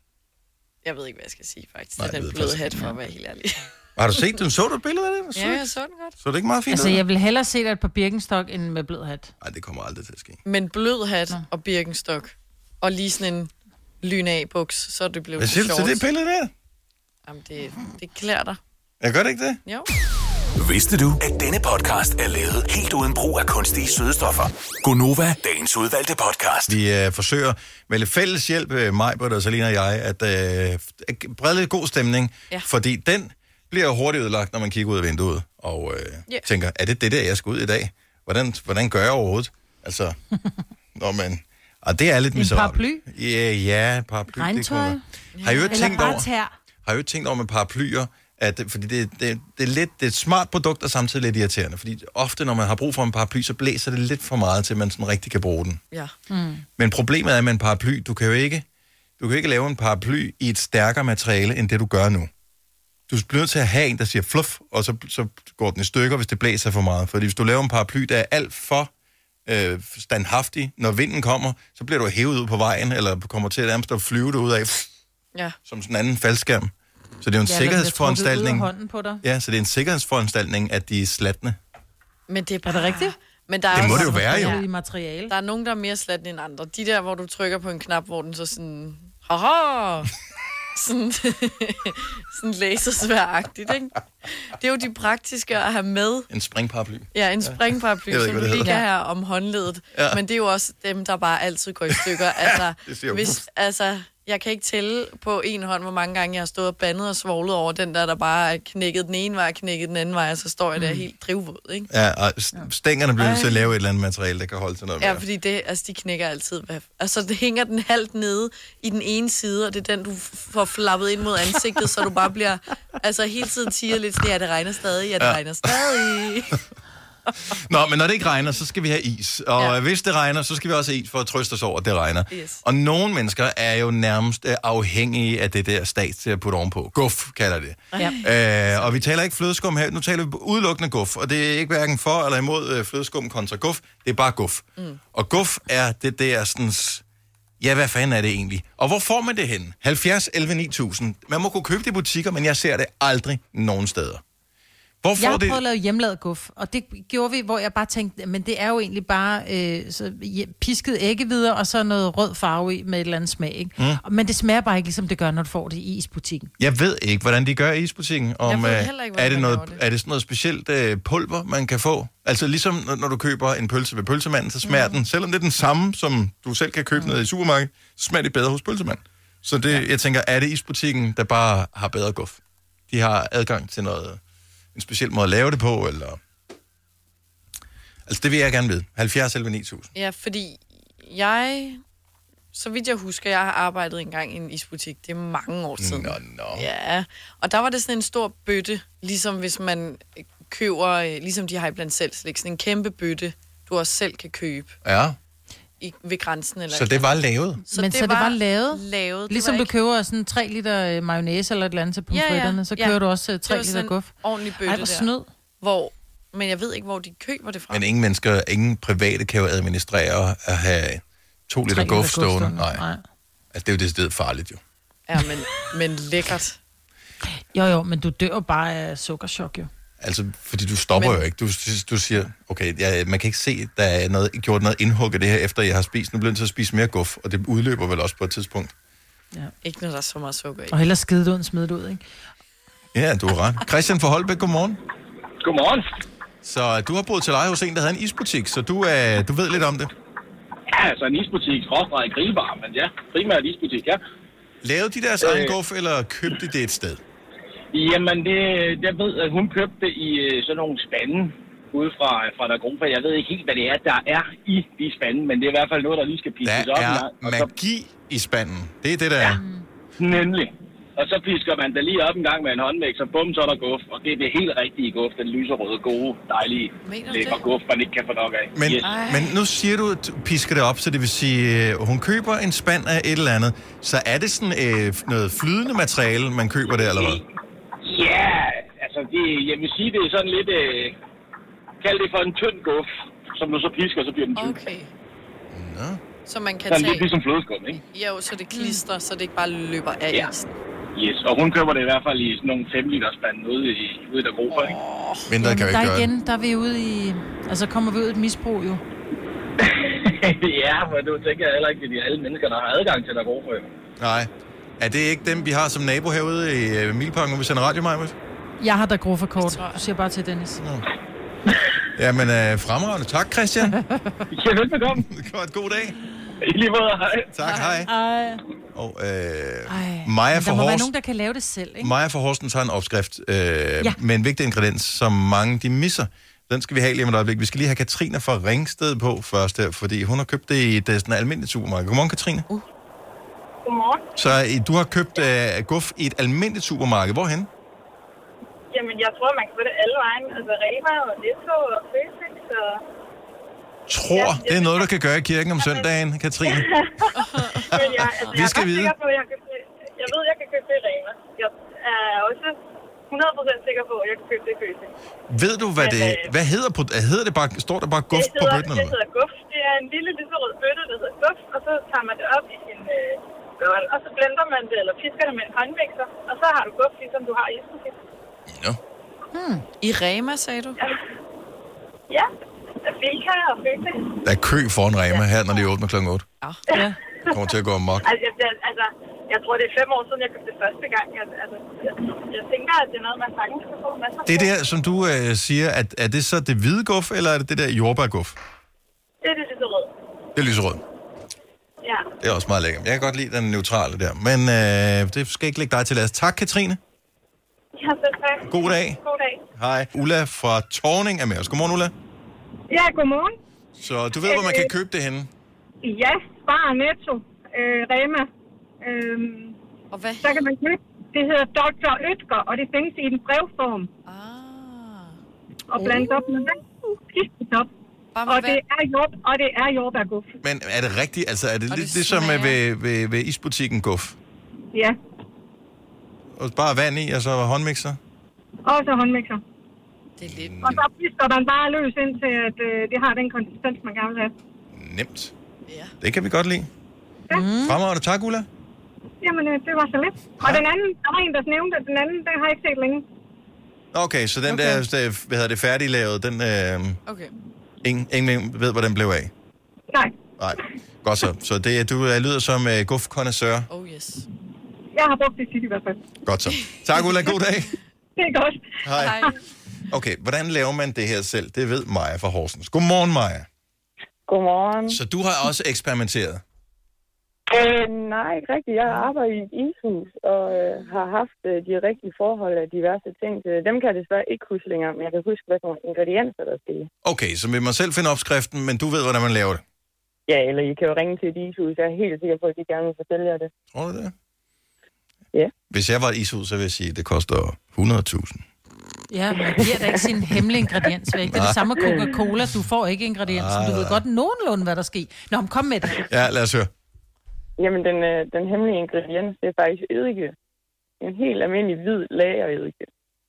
Jeg ved ikke, hvad jeg skal sige, faktisk. Nej, det er den bløde hat, for at være helt ærlig. Har du set den? Så du et billede af det? Ja, jeg så den godt. Så det ikke meget fint? Altså, jeg vil hellere se dig på Birkenstock, end med blød hat. Nej, det kommer aldrig til at ske. Men blød hat Nå. og Birkenstock, og lige sådan en lyn af buks, så er det blevet hvad siger du til det billede der? Jamen, det, det klæder dig. Jeg gør det ikke det? Jo. Vidste du, at denne podcast er lavet helt uden brug af kunstige sødestoffer? Gonova, dagens udvalgte podcast. Vi øh, forsøger med lidt fælles hjælp, øh, Majbert og Selina og jeg, at øh, brede lidt god stemning, ja. Fordi den bliver hurtigt ødelagt, når man kigger ud af vinduet og øh, yeah. tænker, er det det der, jeg skal ud i dag? Hvordan, hvordan gør jeg overhovedet? Altså, når man... Og det er lidt miserabelt. En paraply? Ja, ja, paraply. Regntøj? Det har I jo tænkt over, tær? har I jo tænkt over med paraplyer, at, fordi det, det, det, er lidt, det er et smart produkt, og samtidig lidt irriterende. Fordi ofte, når man har brug for en paraply, så blæser det lidt for meget til, at man sådan rigtig kan bruge den. Ja. Mm. Men problemet er med en paraply, du kan jo ikke, du kan ikke lave en paraply i et stærkere materiale, end det du gør nu. Du bliver nødt til at have en, der siger fluff, og så, så går den i stykker, hvis det blæser for meget. Fordi hvis du laver en paraply, der er alt for øh, standhaftig, når vinden kommer, så bliver du hævet ud på vejen, eller kommer til at nærmest at flyve det ud af, ja. Som sådan en anden faldskærm. Så det er jo en ja, sikkerhedsforanstaltning. På dig. Ja, så det er en sikkerhedsforanstaltning, at de er slatne. Men det er, bare... er det rigtigt? Men der er det også... må det jo være, jo. I materiale. Der er nogen, der er mere slatne end andre. De der, hvor du trykker på en knap, hvor den så sådan... Haha! sådan, sådan lasersværagtigt, ikke? Det er jo de praktiske at have med. En springparaply. Ja, en springparaply, ja. Som du lige kan have om håndledet. Ja. Men det er jo også dem, der bare altid går i stykker. Altså, hvis, altså, Jeg kan ikke tælle på en hånd, hvor mange gange jeg har stået og bandet og svoglet over den der, der bare er knækket den ene vej og knækket den anden vej, og så står jeg der mm. helt drivvåd, ikke? Ja, og stængerne bliver nødt til at lave et eller andet materiale, der kan holde til noget Ja, mere. fordi det, altså, de knækker altid. Altså, det hænger den halvt nede i den ene side, og det er den, du får flappet ind mod ansigtet, så du bare bliver, altså hele tiden siger lidt, ja, det regner stadig, ja, det ja. regner stadig. Nå, men når det ikke regner, så skal vi have is. Og ja. hvis det regner, så skal vi også have is for at trøste os over, at det regner. Yes. Og nogle mennesker er jo nærmest afhængige af det der stat til at putte ovenpå. Guf kalder det. Ja. Øh, og vi taler ikke flødeskum her, nu taler vi udelukkende guf. Og det er ikke hverken for eller imod øh, flødeskum kontra guf, det er bare guf. Mm. Og guf er det der sådan... Ja, hvad fanden er det egentlig? Og hvor får man det hen? halvfjerds elleve ni tusind. Man må kunne købe det i butikker, men jeg ser det aldrig nogen steder. Hvorfor jeg har prøvet det? At lave hjemmelavet guf, og det gjorde vi, hvor jeg bare tænkte, men det er jo egentlig bare øh, så pisket æggevidder, og så noget rød farve i med et eller andet smag, ikke? Mm. Men det smager bare ikke, ligesom det gør, når du får det i isbutikken. Jeg ved ikke, hvordan de gør i isbutikken. Om, jeg ved heller ikke, er det noget, det. Er det sådan noget specielt øh, pulver, man kan få? Altså ligesom, når, når du køber en pølse ved pølsemanden, så smager mm. den, selvom det er den samme, som du selv kan købe mm. ned i supermarkedet, så smager det bedre hos pølsemanden. Så det, ja. jeg tænker, er det isbutikken, der bare har bedre guf? De har adgang til noget... en speciel måde at lave det på, eller... Altså, det vil jeg gerne vide. halvfjerds elleve ni tusind. Ja, fordi jeg... Så vidt jeg husker, jeg har arbejdet engang i en isbutik. Det er mange år siden. Nå, nå. Ja, og der var det sådan en stor bøtte, ligesom hvis man køber... Ligesom de har i blandt selv slik, sådan en kæmpe bøtte, du også selv kan købe. Ja. I, ved grænsen. Eller så det var lavet? Så Men det så det var lavet? lavet. Ligesom var du ikke... køber sådan tre liter mayonnaise eller et eller andet til pomfritterne, ja, ja. så køber ja. du også tre liter guf. Ordentlig bøtte. Ej, hvor snød. Hvor, men jeg ved ikke, hvor de køber det fra. Men ingen mennesker, ingen private kan jo administrere at have to liter guf stående. Nej. Nej. Altså, det er jo decideret farligt, jo. Ja, men, men lækkert. Jo, jo, men du dør bare af sukkerchok, jo. Altså, fordi du stopper men... jo ikke. Du, du siger, okay, jeg, man kan ikke se, der er noget, gjort noget indhug af det her, efter jeg har spist. Nu bliver jeg til at spise mere guf, og det udløber vel også på et tidspunkt. Ja. Ikke når der er så meget sukker i. Og hellere skide ud end smide ud, ikke? Ja, du er ret. Christian fra Holbæk, godmorgen. Godmorgen. Så du har boet til leje hos en, der havde en isbutik, så du, øh, du ved lidt om det. Ja, altså en isbutik, skråstreg grillbar, men ja, primært isbutik, ja. Lavede de deres øh... egen guf, eller købte det et sted? Jamen, det, jeg ved, at hun købte det i sådan nogle spande ude fra, fra der gruppe. Jeg ved ikke helt, hvad det er, der er i de spande, men det er i hvert fald noget, der lige skal piskes op. Der er magi så... i spanden. Det er det, der ja, er. Nemlig. Og så pisker man da lige op en gang med en håndvægt, så bum, så er der guf. Og det er det helt rigtige guf, den lyserøde, gode, dejlige, lækre guf, man ikke kan få nok af. Men, yes. men nu siger du, at du pisker det op, så det vil sige, at hun køber en spand af et eller andet. Så er det sådan øh, noget flydende materiale, man køber der, eller hvad? Ja, altså, det, jeg vil sige, det er sådan lidt... Øh, kald det for en tynd guf, som du så pisker, så bliver den tynd. Okay. Nå. Så man kan sådan tage... lidt ligesom flødeskum, ikke? Jo, så det klister, så det ikke bare løber af ja. isen. Yes, og hun køber det i hvert fald i sådan nogle fem liter spand ude i, ude i der grupper, ikke? Oh, Mindre kan jo ikke der gøre igen, der er vi ude i... Altså, kommer vi ud i et misbrug, jo. Ja, men du tænker heller ikke, at det er alle mennesker, der har adgang til der grupper, jo. Nej. Er det ikke dem, vi har som nabo herude i uh, Milparken, hvor vi sender radio, Maja? Jeg har da grofferkort. Du siger bare til Dennis. Nå. Jamen, uh, fremragende. Tak, Christian. Ja, velbekomme. Godt, god dag. I lige måde, hej. Tak, hej. Hej. Og øh, Ej, Maja fra der må Horst... være nogen, der kan lave det selv, ikke? Maja fra Horstens har en opskrift øh, ja. med en vigtig ingrediens, som mange de misser. Den skal vi have lige om et øjeblik. Vi skal lige have Katrine fra Ringsted på først her, fordi hun har købt det i et sådan almindeligt supermarked. Godmorgen, Katrine. Uh. Godmorgen. Så du har købt øh, guf i et almindeligt supermarked. Hvorhen? Jamen, jeg tror, man kan få det alle vejen. Altså, Rema og Netto og Føtex og... Tror, ja, det er noget, du kan gøre i kirken om søndagen, Katrine. Men jeg, altså, vi skal jeg vide. På, jeg, kan, jeg ved, jeg kan købe det i Rema. Jeg er også hundrede procent sikker på, at jeg kan købe det i Føtex. Ved du, hvad Men, det... Øh, hvad hedder, på, hedder det bare... Står der bare guf hedder, på bøtten? Det hedder guf. Det er en lille lyserød bøtte, der hedder guf. Og så tager man det op i sin... Øh, og så blender man det, eller pisker det med en håndvægter. Og så har du guf, ligesom du har i isbutik. Ja. Hmm. I Rema, sagde du? Ja. Ja. Bilka og Føtex. Der er kø foran Rema her, når de åbner klokken otte. Ja. Det kommer til at gå amok. Altså, jeg, altså, jeg tror, det er fem år siden, jeg købte det første gang. Jeg, altså, jeg, jeg tænker, at det er noget, man sagtens kan få masser af. Det der, som du øh, siger, at, er det så det hvide guf, eller er det det der jordbærguf? Det er det lyserød. Det er lyserød. Ja. Det er også meget lækkert. Jeg kan godt lide den neutrale der. Men øh, det skal ikke lægge dig til last. Tak, Katrine. Ja, selv tak. God dag. God dag. Hej. Ulla fra Tårning er med os. Godmorgen, Ulla. Ja, godmorgen. Så du ved, hvor man kan købe det henne? Ja, Spar, Netto, øh, Rema. Øh, Og hvad? så kan man købe. Det hedder doktor Oetker, og det findes i en brevform. Ah. Og blandt op med vand. Skiftet op. Og det er jord, og det er jordbærguf. Men er det rigtigt? Altså, er det Og lidt det ligesom smager- ved, ved, ved isbutikken Guf? Ja, Og bare vand i, og så håndmixer? og så håndmixer. Det er lidt... Og så pisker man bare løs indtil, at øh, det har den konsistens, man gerne vil have. Nemt. Ja. Det kan vi godt lide. Ja. Mm. Fremragende. Tak, Ulla. Jamen, øh, det var så lidt. Og den anden, der var en, der nævnte, at den anden, den har jeg ikke set længe. Okay, så den okay. der, hvad hedder det, færdiglavet, den... Øh, Okay. ingen, ingen ved, hvor den blev af. Nej, Nej. Godt så. Så det, du øh, lyder som uh, guf-connoisseur. Oh yes. jeg har brugt det tit i hvert fald. Godt så. Tak, Ulla. God dag. Det er godt. Hej. Hej. Okay, hvordan laver man det her selv? Det ved Maja fra Horsens. Godmorgen, Maja. Godmorgen. Så du har også eksperimenteret? Øh, nej, ikke rigtigt. Jeg arbejder i et ishus og øh, har haft øh, de rigtige forhold af diverse ting. Øh, Dem kan jeg desværre ikke huske længere, men jeg kan huske, hvad for nogle ingredienser der skal i. Okay, så vil man selv finde opskriften, men du ved, hvordan man laver det? Ja, eller I kan jo ringe til et ishus. Jeg er helt sikker på, at de gerne vil fortælle jer det. Tror du det? Ja. Hvis jeg var et ishus, så vil jeg sige, at det koster hundrede tusind. Ja, man giver da ikke sin hemmelige ingrediens væk. Det er det samme med Coca-Cola. Du får ikke ingrediensen. Du ved godt nogenlunde, hvad der sker. Nå, men kom med det. Ja, lad os høre. Jamen, den, øh, den hemmelige ingrediens, det er faktisk eddike. En helt almindelig hvid lagereddike.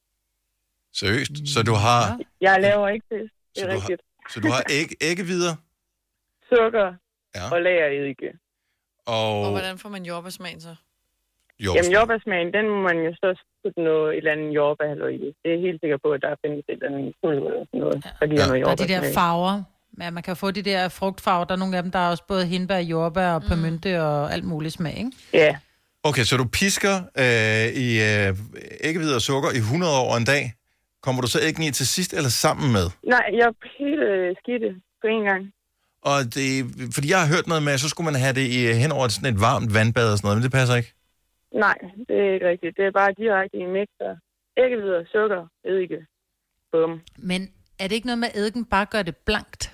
Seriøst? Så du har, Jeg laver ikke det. Det Så er du har- rigtigt. så du har æg, æggevidder Sukker ja. og lagereddike. og Og hvordan får man jordbærsmagen så? Jamen, jordbærsmagen, den må man jo så putte noget, et eller andet jordbærhalløj i. Det er helt sikker på, at der findes et eller andet pulver eller sådan noget, der giver Ja. noget Der er de jordbærsmag. der farver. Ja, man kan få de der frugtfarver. Der er nogle af dem, der er også både hindbær, jordbær og pimynte og alt muligt smag, ikke? Ja, Okay, så du pisker øh, i øh, æggevidder og sukker i hundrede år en dag. Kommer du så æggen i til sidst eller sammen med? nej, jeg hele skidte på en gang. Og det, fordi jeg har hørt noget med, at så skulle man have det i, hen over sådan et varmt vandbad og sådan noget, men det passer ikke. Nej, det er ikke rigtigt. Det er bare direkte i en mixer. Æggevidder, sukker, eddike. Bum. Men er det ikke noget med, at eddike bare gør det blankt?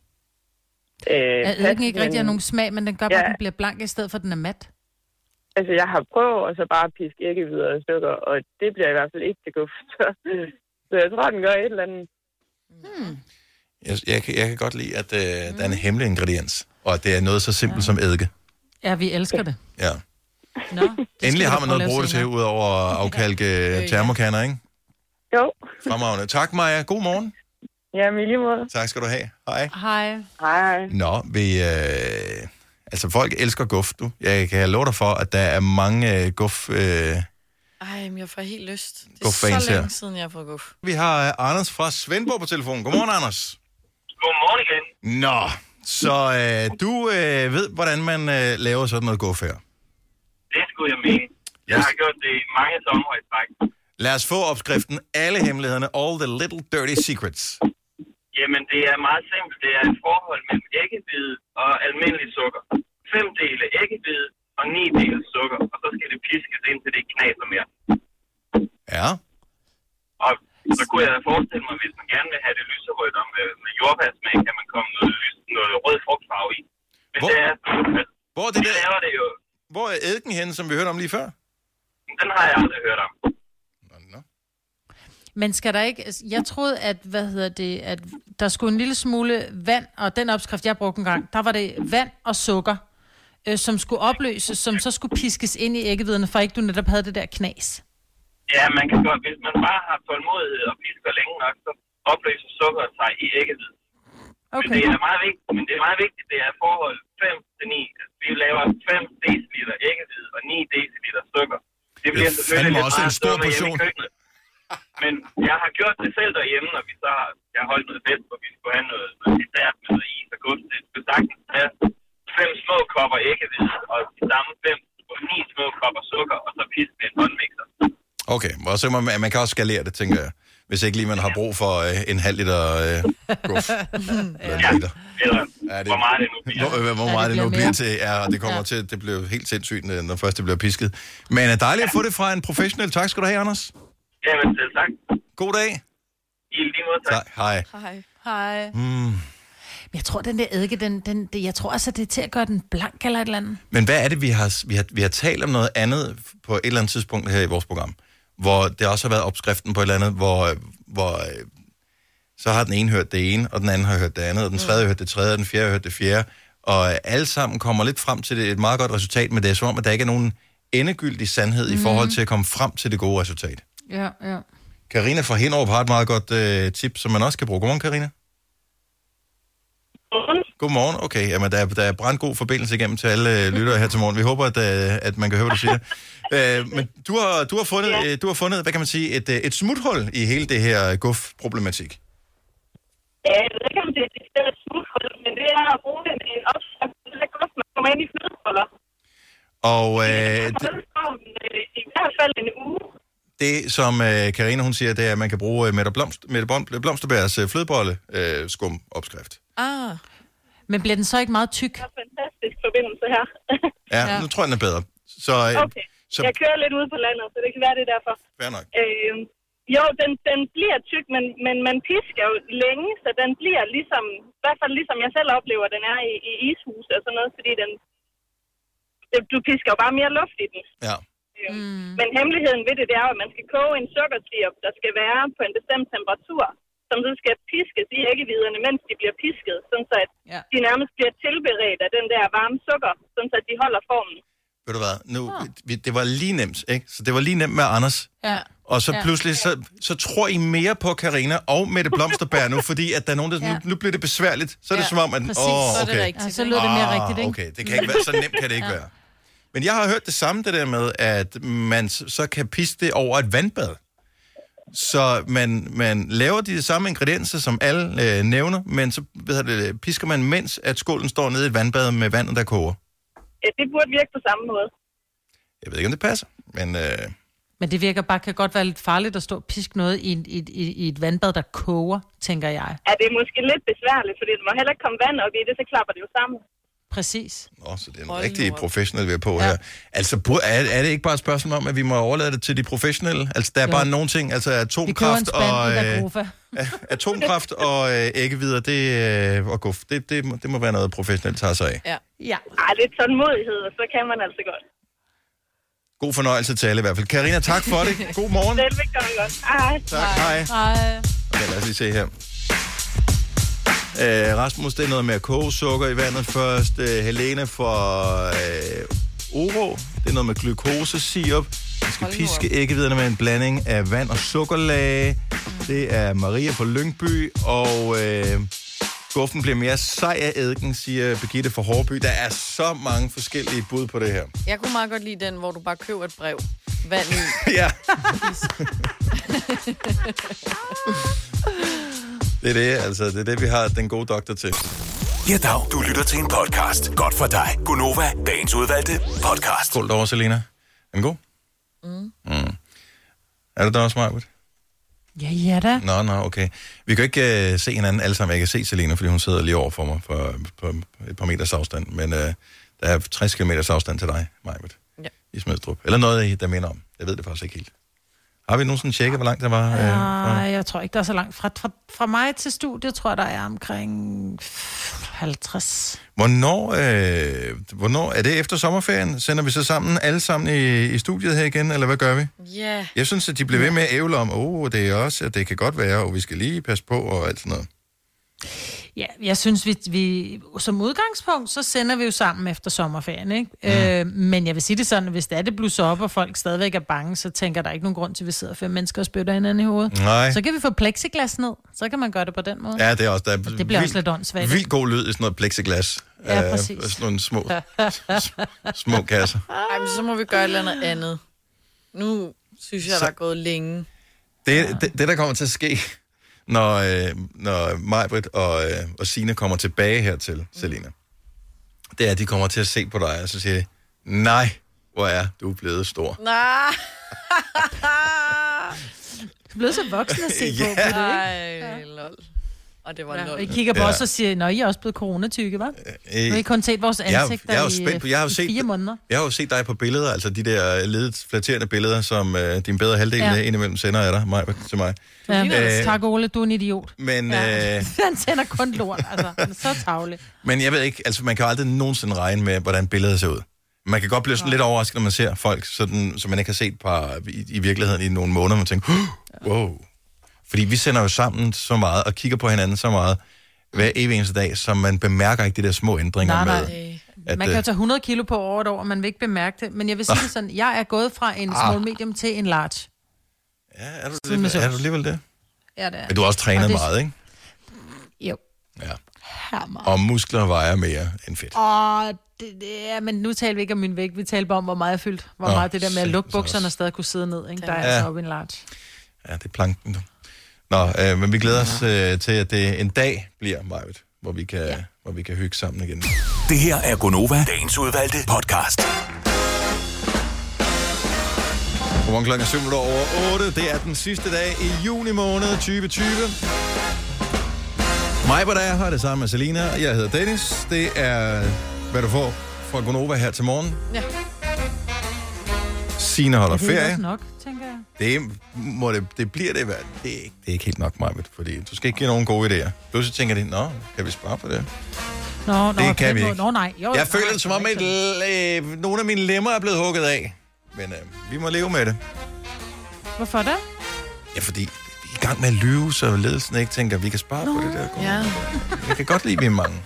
Øh, Er eddike ikke men- rigtig har nogen smag, men den gør bare, Ja. at den bliver blank, i stedet for, at den er mat? Altså, jeg har prøvet at så bare piske æggevidder og sukker, og det bliver i hvert fald ikke til guf. Så, så jeg tror, den gør et eller andet. Hmm. Jeg, jeg, kan, jeg kan godt lide, at øh, der er en hemmelig ingrediens, og at det er noget så simpelt ja. som eddike. Ja, vi elsker det. Ja. Nå, det skal Endelig vi har da man prøve at noget at lave bruge det til, senere. udover at afkalke ja. termokanner, ikke? Jo. Fremragende. Tak, Maja. God morgen. Ja, men i lige måde. Tak skal du have. Hej. Hej. Hej. Nå, vi... Øh, altså, folk elsker guf, du. Jeg kan love dig for, at der er mange øh, guf... Øh, Ej, men jeg får helt lyst. Det er Guf-fans så her. længe siden, jeg har fået guf. vi har øh, Anders fra Svendborg på telefonen. Godmorgen, Anders. Godmorgen igen. Nå, så øh, du øh, ved, hvordan man øh, laver sådan noget guf her. Det skulle jeg mene. Jeg har gjort det i mange sommer i træk. Lad os få opskriften. Alle hemmelighederne. All the little dirty secrets. Jamen, det er meget simpelt. Det er et forhold mellem æggehvide og almindelig sukker. Fem dele æggehvide og ni dele sukker. Og så skal det piskes indtil det ikke knaser mere. Ja. Og så kunne jeg forestille mig, hvis man gerne vil have det lyserødt og med, med jordbærsmag, kan man komme noget, lys, noget rød frugtfarve i. Men Hvor- det er, at Hvor er det vi der? laver det jo. Hvor er eddken henne, som vi hørte om lige før? Den har jeg aldrig hørt om. Nå, nå. Men skal der ikke... altså, jeg troede, at, hvad hedder det, at der skulle en lille smule vand, og den opskrift, jeg brugte en gang, der var det vand og sukker, øh, som skulle opløses, som så skulle piskes ind i æggeviderne, for ikke du netop havde det der knas. Ja, man kan godt, hvis man bare har tålmodighed og pisker længe nok, så opløser sukkeret sig i æggehvide. Men Okay. det er meget vigtigt, men det er meget vigtigt, det er forhold fem til ni. Vi laver fem deciliter æggehvide og ni deciliter sukker. Det bliver Det er selvfølgelig fandme lidt også en meget stor stående hjemme i portion. køkkenet. Men jeg har gjort det selv derhjemme, når vi så har, jeg har holdt noget fedt, hvor vi skulle have noget, noget dessert med noget is og gods. Det skulle sagtens have fem små kopper æggehvide og de samme fem og ni små kopper sukker, og så piske med en håndmixer. Okay, og så må man, man kan også skalere det, tænker jeg. Hvis ikke lige man har brug for øh, en halv liter øh, guf. Eller en Ja, liter. eller Ja, det, hvor meget det nu bliver. Hvor, hvor meget ja, det, det nu bliver til, ja, og det kommer ja. til, det bliver helt sindssygt, når først det bliver pisket. Men er dejligt at få det fra en professionel. Tak skal du have, Anders. Jamen, selv tak. God dag. I lige måde, tak. tak. Hej. Hej. Hej. Mm. Men jeg tror, den der eddike, den, den, det, jeg tror altså, det er til at gøre den blank eller et eller andet. Men hvad er det, vi har, vi har, vi har talt om noget andet på et eller andet tidspunkt her i vores program, hvor det også har været opskriften på et eller andet, hvor, hvor så har den ene hørt det ene, og den anden har hørt det andet, og den tredje har hørt det tredje, og den fjerde har hørt det fjerde, og alle sammen kommer lidt frem til det, et meget godt resultat, men det er som om, at der ikke er nogen endegyldig sandhed mm. i forhold til at komme frem til det gode resultat. Ja, ja. Karina fra Hinderup har et meget godt øh, tip, som man også kan bruge. Godmorgen, Karina. Godmorgen. Godmorgen. Okay, jamen, der, er, der er brandgod forbindelse igennem til alle øh, lyttere her til morgen. Vi håber, at, øh, at man kan høre, hvad du siger. øh, men du har, du, har fundet, ja. øh, du har fundet, hvad kan man sige, et, øh, et smuthul i hele det her guf-problematik. Ja, jeg ved ikke, om det er et smuthul, men det er at bruge en, en opskrift, så der guf, man kommer ind i flødeholder. Og øh, det, i hvert fald en uge. Det, som øh, Karina hun siger, det er, at man kan bruge øh, Mette, Blomst, Mette Blomsterbergs øh, flødebolle øh, skum opskrift. Ah. Men bliver den så ikke meget tyk? Det er en fantastisk forbindelse her. ja, ja, nu tror jeg, den er bedre. Så, øh, okay, så... jeg kører lidt ude på landet, så det kan være det derfor. Fair nok. Øh, jo, den, den bliver tyk, men, men man pisker jo længe, så den bliver ligesom, i hvert fald ligesom jeg selv oplever, den er i, i ishus og sådan noget, fordi den, du pisker jo bare mere luft i den. Ja. Mm. Men hemmeligheden ved det, det er jo, at man skal koge en sukkersirup, der skal være på en bestemt temperatur, som så skal piskes i æggehviderne, mens de bliver pisket, sådan så at ja. de nærmest bliver tilberedt af den der varme sukker, sådan så at de holder formen. Ved du hvad, nu, oh. det var lige nemt, ikke? Så det var lige nemt med Anders. Ja. Og så ja. pludselig, så, så tror I mere på Karina og Mette Blomsterberg nu, fordi at der er nogen, der, ja. nu, nu bliver det besværligt. Så er det ja. som om, at... Præcis, åh, så er det okay. rigtigt. Ja, så lød det mere ah, rigtigt, ikke? Okay, det kan ikke være, så nemt kan det ikke ja. være. Men jeg har hørt det samme, det der med, at man så kan piske det over et vandbad. Så man, man laver de samme ingredienser, som alle øh, nævner, men så ved det, pisker man, mens at skålen står nede i et vandbad med vandet, der koger. Ja, det burde virke på samme måde. Jeg ved ikke, om det passer, men... Øh... Men det virker bare, kan godt være lidt farligt at stå og piske noget i, i, i, i et vandbad, der koger, tænker jeg. Ja, det er måske lidt besværligt, fordi der må heller ikke komme vand op i det, så klapper det jo sammen. Præcis. Nå, så det er en Hold rigtig professionel, vi er på ja. her. Altså, er, er det ikke bare et spørgsmål om, at vi må overlade det til de professionelle? Altså, der er jo. bare nogle ting, altså atomkraft og... Øh, atomkraft og øh, æggehvider, det øh, og guf, det, det, det må være noget professionelt tager sig af. Ja. ja. Ej, lidt tålmodighed, og så kan man altså godt. God fornøjelse til alle i hvert fald. Karina, tak for det. God morgen. Velbekomme godt. Hej. Tak, hej. Hej. Okay, lad os lige se her. Øh, Rasmus, det er noget med at koge sukker i vandet først. Øh, Helene fra øh, Oro, det er noget med glukosesirup. Man skal piske æggehviderne med en blanding af vand og sukkerlag. Det er Maria fra Lyngby, og øh, guffen bliver mere sej af eddike, siger Birgitte fra Hårby. Der er så mange forskellige bud på det her. Jeg kunne meget godt lide den, hvor du bare køber et brev. Vand i. Ja. Det er det, altså. Det er det, vi har den gode doktor til. Ja, dag. Du lytter til en podcast. Godt for dig. Gunova, dagens udvalgte podcast. Skål derovre, Selina. Er den god? Mm. Mm. Er det der også, Marvitt? Ja, ja da. Nå, nå, okay. Vi kan ikke uh, se hinanden alle sammen. Jeg kan se Selina, fordi hun sidder lige over for mig på, på et par meters afstand. Men uh, der er tres kilometers afstand til dig, Marvitt. Ja. I Smedstrup. Eller noget, der minder om. Jeg ved det faktisk ikke helt. Har vi nogensinde tjekket, hvor langt der var? Nej, øh, jeg tror ikke, der er så langt. Fra, fra, fra mig til studiet, tror jeg, der er omkring halvtreds. Hvornår, øh, hvornår er det efter sommerferien? Sender vi så sammen, alle sammen i, i studiet her igen, eller hvad gør vi? Ja. Yeah. Jeg synes, at de bliver ved med at ævle om, åh, oh, det er også, at det kan godt være, og vi skal lige passe på, og alt sådan noget. Ja, jeg synes, vi, vi som udgangspunkt, så sender vi jo sammen efter sommerferien, ikke? Mm. Øh, men jeg vil sige det sådan, at hvis det er det blusser op, og folk stadigvæk er bange, så tænker der ikke nogen grund til, at vi sidder fem mennesker og spytter hinanden i hovedet. Nej. Så kan vi få plexiglas ned, så kan man gøre det på den måde. Ja, det er også, der er og det bliver vild, også lidt åndssvagt. Vildt god lyd i sådan noget plexiglas. Ja, præcis. Øh, sådan nogle små, små kasser. Ej, men så må vi gøre et eller andet andet. Nu synes jeg, så, der er gået længe. Det, ja. det, det, der kommer til at ske... Når, øh, når Majbrit og, øh, og Signe kommer tilbage hertil, mm. Selina, det er, at de kommer til at se på dig, og så siger de, nej, hvor er du blevet stor. Nej. Du er blevet så voksen at se ja. på, på det, ikke? Ej, lol. Og det var ja, nul. I kigger på Ja. os og siger, nå, I er også blevet coronatykke, hva'? Øh, Nu har I kun set vores ansigter jeg, jeg er jo i, spændt på, jeg har jo i set, fire måneder. Jeg har jo set dig på billeder, altså de der ledet flatterende billeder, som øh, din bedre halvdel Ja. ja. indimellem sender af dig, mig, til mig. Ja, Øh, tak Ole, du er en idiot. Men, Ja. øh, Han sender kun lort, altså. Han er så tavlig. men jeg ved ikke, altså man kan jo aldrig nogensinde regne med, hvordan billedet ser ud. Man kan godt blive sådan lidt overrasket, når man ser folk, sådan, som man ikke har set på, i, i virkeligheden i nogle måneder, man tænker, wow. Fordi vi sender jo sammen så meget, og kigger på hinanden så meget, hver evig eneste dag, så man bemærker ikke de der små ændringer Nej, nej. med. At, Man kan jo tage hundrede kilo på over et år, og man vil ikke bemærke det. Men jeg vil sige det sådan, jeg er gået fra en Ah. small medium til en large. Ja, er du, Siden med det, er sovs. du alligevel det? Ja, det er. Men du har også trænet Og det- meget, ikke? Jo. Ja. Her meget. Og muskler vejer mere end fedt. Og det, det er, men nu taler vi ikke om min vægt, vi taler bare om, hvor meget jeg fyldt. Hvor Nå, meget det der med at lukke sindssygt bukserne og stadig kunne sidde ned, ikke? Der er Ja. altså oppe i en large. Ja, det er planken, du. Nå, øh, men vi glæder os øh, til, at det en dag bliver, Majved, hvor vi kan, ja. hvor vi kan hygge sammen igen. Det her er Gonova, dagens udvalgte podcast. Godmorgen klokken syv minutter over otte. Det er den sidste dag i juni måned tyve tyve. Mig, hvor der er her, det samme med Selina. Jeg hedder Dennis. Det er, hvad du får fra Gonova her til morgen. Ja. Signe holder Ja, det er ferie. også nok, tænker jeg. Det, må det, det bliver det, hvad- det, er ikke, det er ikke helt nok, Majbet, fordi du skal ikke give nogen gode idéer. Pludselig tænker de, nå, kan vi spare på det? Nå, nå, Det kan på den vi måde. ikke. Nå, nej. Jo, Jeg nej, føler det som om, at øh, nogle af mine lemmer er blevet hugget af. Men øh, vi må leve med det. Hvorfor det? Ja, fordi vi er i gang med at lyve, så ledelsen ikke tænker, at vi kan spare Nå. på det der. Ja. Jeg kan godt lide, at vi er mange.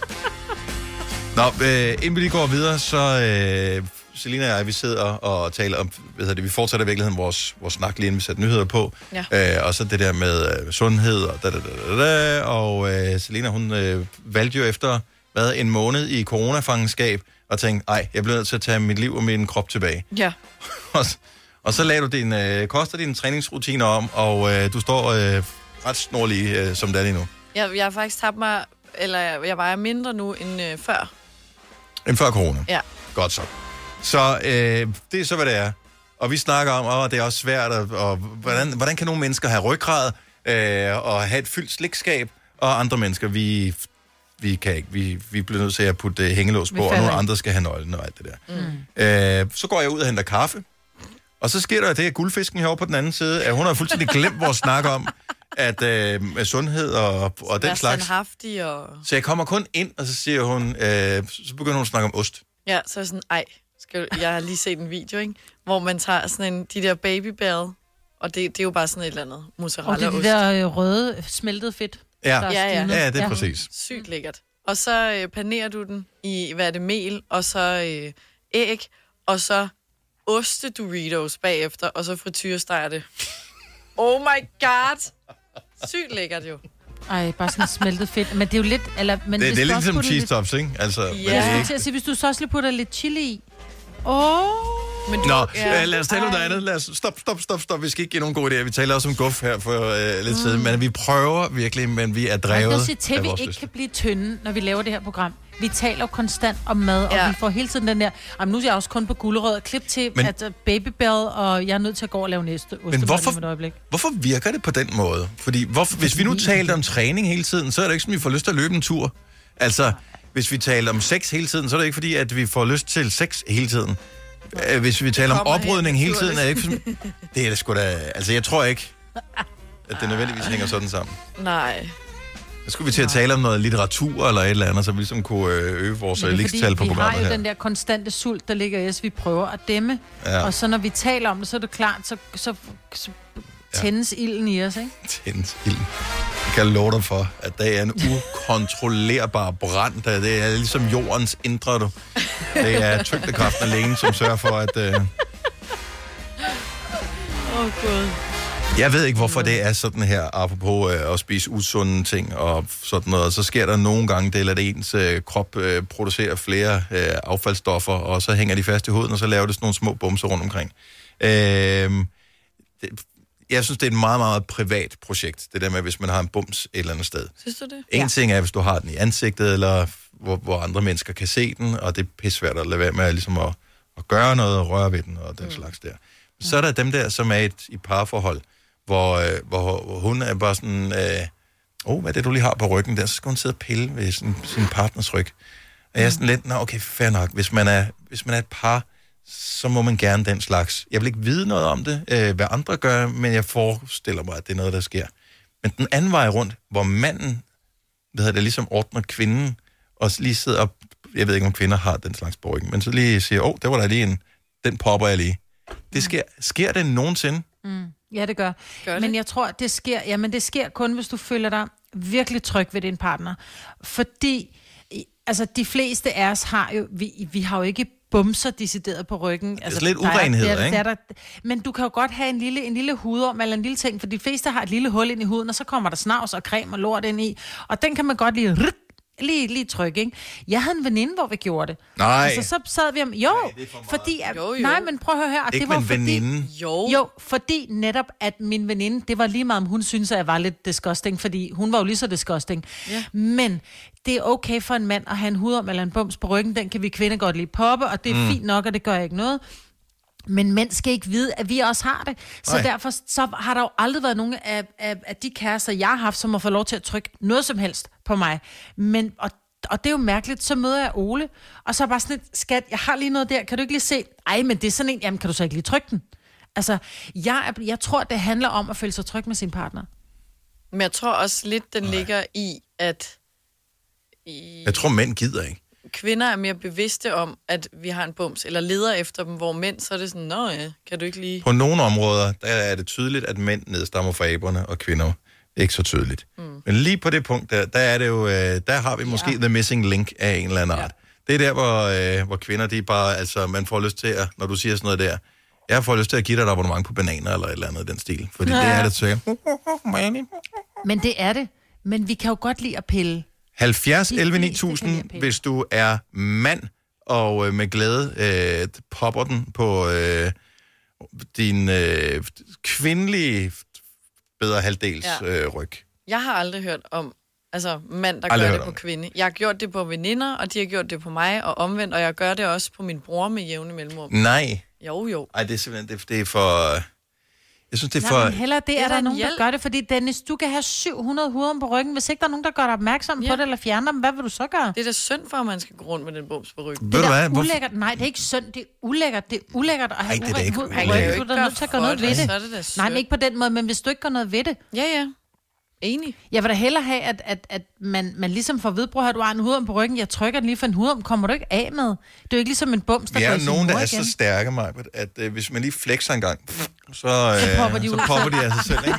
Nå, øh, inden vi lige går videre, så øh, Selina og jeg, vi sidder og taler om, hvad hedder det, vi fortsætter i virkeligheden vores, vores snak lige inden vi sætter nyheder på. Ja. Øh, og så det der med øh, sundhed og da, da, da, da, da. Og øh, Selina, hun øh, valgte jo efter, hvad, en måned i coronafangenskab, og tænkte, ej, jeg bliver nødt til at tage mit liv og min krop tilbage. Ja. og, og så lagde du din, øh, koster dine træningsrutiner om, og øh, du står øh, ret snorlig, øh, som det er lige nu. Jeg, jeg har faktisk tabt mig, eller jeg, jeg vejer mindre nu end øh, før. End før corona? Ja. Godt så. Så øh, det er så, hvad det er. Og vi snakker om, at det er også svært, og, og hvordan, hvordan kan nogle mennesker have ryggrad øh, og have et fyldt slikskab, og andre mennesker, vi, vi kan ikke. Vi, vi bliver nødt til at putte øh, hængelås på, og nogle andre skal have nøglen og alt det der. Mm. Øh, så går jeg ud og henter kaffe, og så sker der det, at guldfisken herovre på den anden side, at hun har fuldstændig glemt vores snak om, at øh, med sundhed og, og den slags. Standhaftig og... Så jeg kommer kun ind, og så siger hun, øh, så begynder hun at snakke om ost. Ja, så er jeg sådan, ej, skal du... jeg har lige set en video, ikke? Hvor man tager sådan en, de der babybell, og det, det er jo bare sådan et eller andet Og mozzarella-ost. det er de der øh, røde, smeltet fedt. Ja, der er ja, ja. stivnet. Ja, det er præcis. Sygt lækkert. Og så øh, panerer du den i, hvad er det, mel, og så øh, æg, og så oste Doritos bagefter, og så frityresteger det. Oh my god! Sygt lækkert jo. Ej, bare sådan smeltet fedt. Men det er jo lidt... Eller, men Det, hvis det er du lidt også som putter cheese lidt- tops, ikke? Altså, men Ja. det er Jeg skulle ikke- til at sige, hvis du så også lige putter lidt chili i. Åh! Oh. Men du, Nå, ja. øh, lad os tale om noget andet. Lad os, stop, stop, stop, stop. Vi skal ikke give nogen gode idéer. Vi taler også om guf her for øh, lidt siden, men vi prøver virkelig, men vi er Jeg drevet kan sige til, af at vi vores ikke lyst. kan blive tynde, når vi laver det her program. Vi taler jo konstant om mad, og Ja. vi får hele tiden den der, jamen nu er jeg også kun på gulerød, klip til, Men- at uh, babybell, og jeg er nødt til at gå og lave næste ostemad hvorfor- lige om et øjeblik. Hvorfor virker det på den måde? Fordi hvorfor, hvis vi nu talte om træning hele tiden, så er det ikke sådan, at vi får lyst til at løbe en tur. Altså, hvis vi taler om sex hele tiden, så er det ikke fordi, at vi får lyst til sex hele tiden. Øh, Hvis vi taler om Kommer helt oprydning hele tiden, er det naturligt. ikke sådan... Det er det sgu da... Altså, jeg tror ikke, at det nødvendigvis hænger sådan sammen. Nej. Så skulle vi til at tale om noget litteratur eller et eller andet, så vi ligesom kunne øh, øge vores Men det er ligestal på fordi, vi har programmet jo her. den der konstante sult, der ligger i os, vi prøver at dæmme. Ja. Og så når vi taler om det, så er det klart, så, så, så tændes ja. ilden i os, ikke? Tændt ilden. Jeg kan love dig for, at det er en ukontrollerbar brand. Der. Det er ligesom jordens indre, du. Det er tyngdekraften alene, som sørger for, at... Øh... Åh, oh, Gud. Jeg ved ikke, hvorfor det er sådan her, apropos øh, at spise usunde ting og sådan noget. Så sker der nogle gange det, at ens øh, krop øh, producerer flere øh, affaldsstoffer, og så hænger de fast i huden, og så laver det sådan nogle små bumser rundt omkring. Øh, det, jeg synes, det er et meget, meget privat projekt, det der med, hvis man har en bums et eller andet sted. Synes du det? En ja. ting er, hvis du har den i ansigtet, eller hvor, hvor andre mennesker kan se den, og det er pissvært at lade være med ligesom at, at gøre noget og røre ved den og den mm. slags der. Så er der dem der, som er et, i parforhold, hvor, øh, hvor, hvor hun er bare sådan, øh, åh, oh, hvad er det, du lige har på ryggen der? Så skal hun sidde og pille ved sin, sin partners ryg. Og jeg er sådan lidt, nå okay, fair nok. Hvis man er, hvis man er et par, så må man gerne den slags. Jeg vil ikke vide noget om det, øh, hvad andre gør, men jeg forestiller mig, at det er noget, der sker. Men den anden vej rundt, hvor manden, hvad hedder det, ligesom ordner kvinden, og lige sidder op, jeg ved ikke, om kvinder har den slags på ryggen, men så lige siger, åh, oh, der var der lige en, den popper jeg lige. Det sker, sker det nogensinde? Mm. Ja, det gør. gør det? Men jeg tror, det sker, jamen, det sker kun, hvis du føler dig virkelig tryg ved din partner. Fordi, altså, de fleste af os har jo, vi, vi har jo ikke bumser decideret på ryggen. Det er altså, lidt urenheder, der, ikke? Der, der, men du kan jo godt have en lille, en lille hudorm eller en lille ting, for de fleste har et lille hul ind i huden, og så kommer der snavs og creme og lort ind i, og den kan man godt lige... Lige, lige tryk, ikke? Jeg havde en veninde, hvor vi gjorde det. Nej. Altså, så sad vi om... Jo, nej, fordi... At, jo, jo. Nej, men prøv at høre her. Ikke det var med en fordi, veninde. Jo. Jo, fordi netop, at min veninde, det var lige meget, om hun synes, at jeg var lidt disgusting, fordi hun var jo lige så disgusting. Ja. Men det er okay for en mand at have en hudorm eller en bums på ryggen, den kan vi kvinder godt lige poppe, og det er mm. fint nok, og det gør ikke noget. Men mænd skal ikke vide, at vi også har det. Så Nej. derfor så har der jo aldrig været nogen af, af, af de kærester, jeg har haft, som har fået lov til at trykke noget som helst på mig. Men... Og Og det er jo mærkeligt, så møder jeg Ole, og så er bare sådan et, skat, jeg har lige noget der, kan du ikke lige se? Ej, men det er sådan en, jamen kan du så ikke lige trykke den? Altså, jeg, jeg tror, det handler om at føle sig tryg med sin partner. Men jeg tror også lidt, den Nej. ligger i, at i Jeg tror, mænd gider ikke. kvinder er mere bevidste om, at vi har en bums, eller leder efter dem, hvor mænd, så er det sådan, nå ja, kan du ikke lige... På nogle områder, der er det tydeligt, at mænd nedstammer fra aberne, og kvinder ikke så tydeligt. Mm. Men lige på det punkt, der, der er det jo, der har vi måske ja. the missing link af en eller anden art. Ja. Det er der, hvor, hvor kvinder, de bare, altså, man får lyst til at, når du siger sådan noget der, jeg får lyst til at give dig et abonnement på bananer, eller et eller andet i den stil. Fordi ja. det er det til. Men det er det. Men vi kan jo godt lide at pille. halvfjerds elleve ni tusind, hvis du er mand, og øh, med glæde øh, popper den på øh, din øh, kvindelige bedre halvdels ja. øh, ryg. Jeg har aldrig hørt om altså mand, der aldrig gør det på kvinde. Jeg har gjort det på veninder, og de har gjort det på mig, og omvendt, og jeg gør det også på min bror med jævne mellemrum. Nej. Jo, jo. Ej, det er simpelthen, det, det er for... Jeg synes, det er for... Nej, men heller det, det er, er der nogen, hjælp. der gør det, fordi Dennis, du kan have syv hundrede hudorm på ryggen. Hvis ikke der er nogen, der gør dig opmærksom ja. på det, eller fjerner dem, hvad vil du så gøre? Det er da synd for, at man skal gå rundt med den bums på ryggen. Ved det du er hvad? ulækkert. Nej, det er ikke synd, det er ulækkert. Det er ulækkert at have Ej, det er da uren ikke hud på ulækkert. ryggen. Du er da nødt til at gøre noget ved det. Så er det da synd. Nej, men ikke på den måde, men hvis du ikke gør noget ved det. Ja, ja. Enig. Jeg vil da hellere have, at, at, at man, man ligesom får vedbrug, at du har en hudorm på ryggen. Jeg trykker den lige for en hudorm, kommer du ikke af med. Det er jo ikke ligesom en bums, der Vi går er i sin nogen, der mor er igen. så stærke, Maj, at øh, hvis man lige flexer en gang, så, øh, så popper de, så popper de af sig selv, ikke?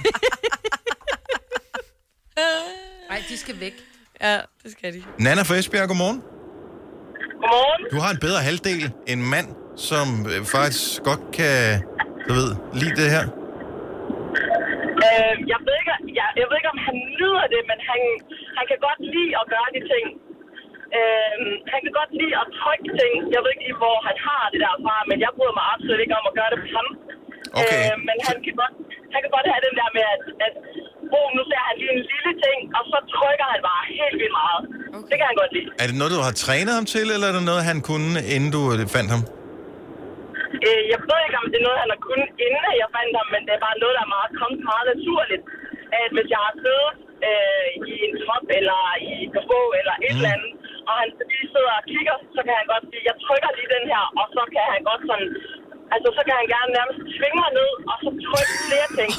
Nej, de skal væk. Ja, det skal de. Nana fra Esbjerg, godmorgen. Godmorgen. Du har en bedre halvdel, en mand, som øh, faktisk godt kan, du ved, lide det her. Øh, jeg, ved ikke, jeg, jeg ved ikke, om han nyder det, men han, han kan godt lide at gøre de ting. Øh, han kan godt lide at trykke ting. Jeg ved ikke lige, hvor han har det derfra, men jeg bryder mig absolut ikke om at gøre det på ham. Okay. Øh, men han kan, godt, han kan godt have den der med, at, at oh, nu ser han lige en lille ting, og så trykker han bare helt vildt meget. Okay. Det kan han godt lide. Er det noget, du har trænet ham til, eller er det noget, han kunne, inden du fandt ham? Øh, jeg ved ikke, om det er noget, han har kunnet, inden jeg fandt ham, men det er bare noget, der er meget, kommet meget naturligt. At hvis jeg har siddet øh, i en top, eller i et bog, eller et mm. eller andet, og han lige sidder og kigger, så kan han godt sige, jeg trykker lige den her, og så kan han godt sådan, altså så kan han gerne nærmest tvinge mig ned, og så trykke flere ting.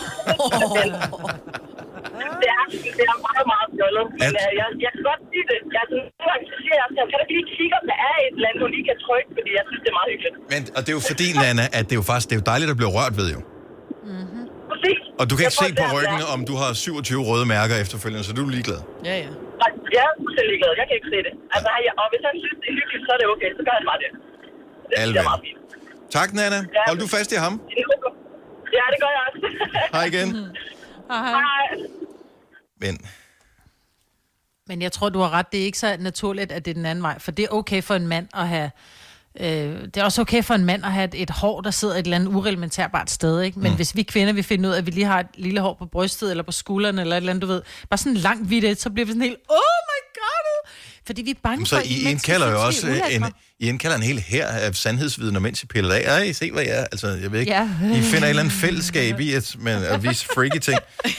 Det er, det er meget, meget fjollet, men øh, jeg, jeg kan godt sige det. Jeg er sådan, nogle gange så siger jeg også, kan du ikke lige kigge, om der er et eller andet, du lige kan trykke, fordi jeg synes, det er meget hyggeligt. Men, og det er jo fordi, Nana, at det er jo faktisk det er jo dejligt at blive rørt ved, jo. Mm-hmm. Præcis. Og du kan ikke jeg se på ryggen, om du har syvogtyve røde mærker efterfølgende, så du er ligeglad. Ja, ja. Nej, jeg er fuldstændig ligeglad. Jeg kan ikke se det. Altså, ja. Og hvis han synes, det er hyggeligt, så er det okay. Så gør han bare det. Det Alved. er meget fint. Tak, Nana. Ja. Hold du fast i ham. Ja, det gør jeg også. Hej igen. Hej. Men... Men jeg tror, du har ret. Det er ikke så naturligt, at det er den anden vej. For det er okay for en mand at have... Øh, det er også okay for en mand at have et, et hår, der sidder et eller andet ureglementerbart sted, ikke? Men mm. hvis vi kvinder vil finde ud af, at vi lige har et lille hår på brystet, eller på skulderen, eller et eller andet, du ved, bare sådan langt vidt, så bliver vi sådan helt, oh my god! Fordi vi er bange så for... I indkalder jo også en, I indkalder en hel her af sandhedsvidner, mens I piller af. Ej, se hvad jeg er. Altså, jeg ved ikke. Ja. I finder et eller andet fællesskab i at, men, at vise freaky ting.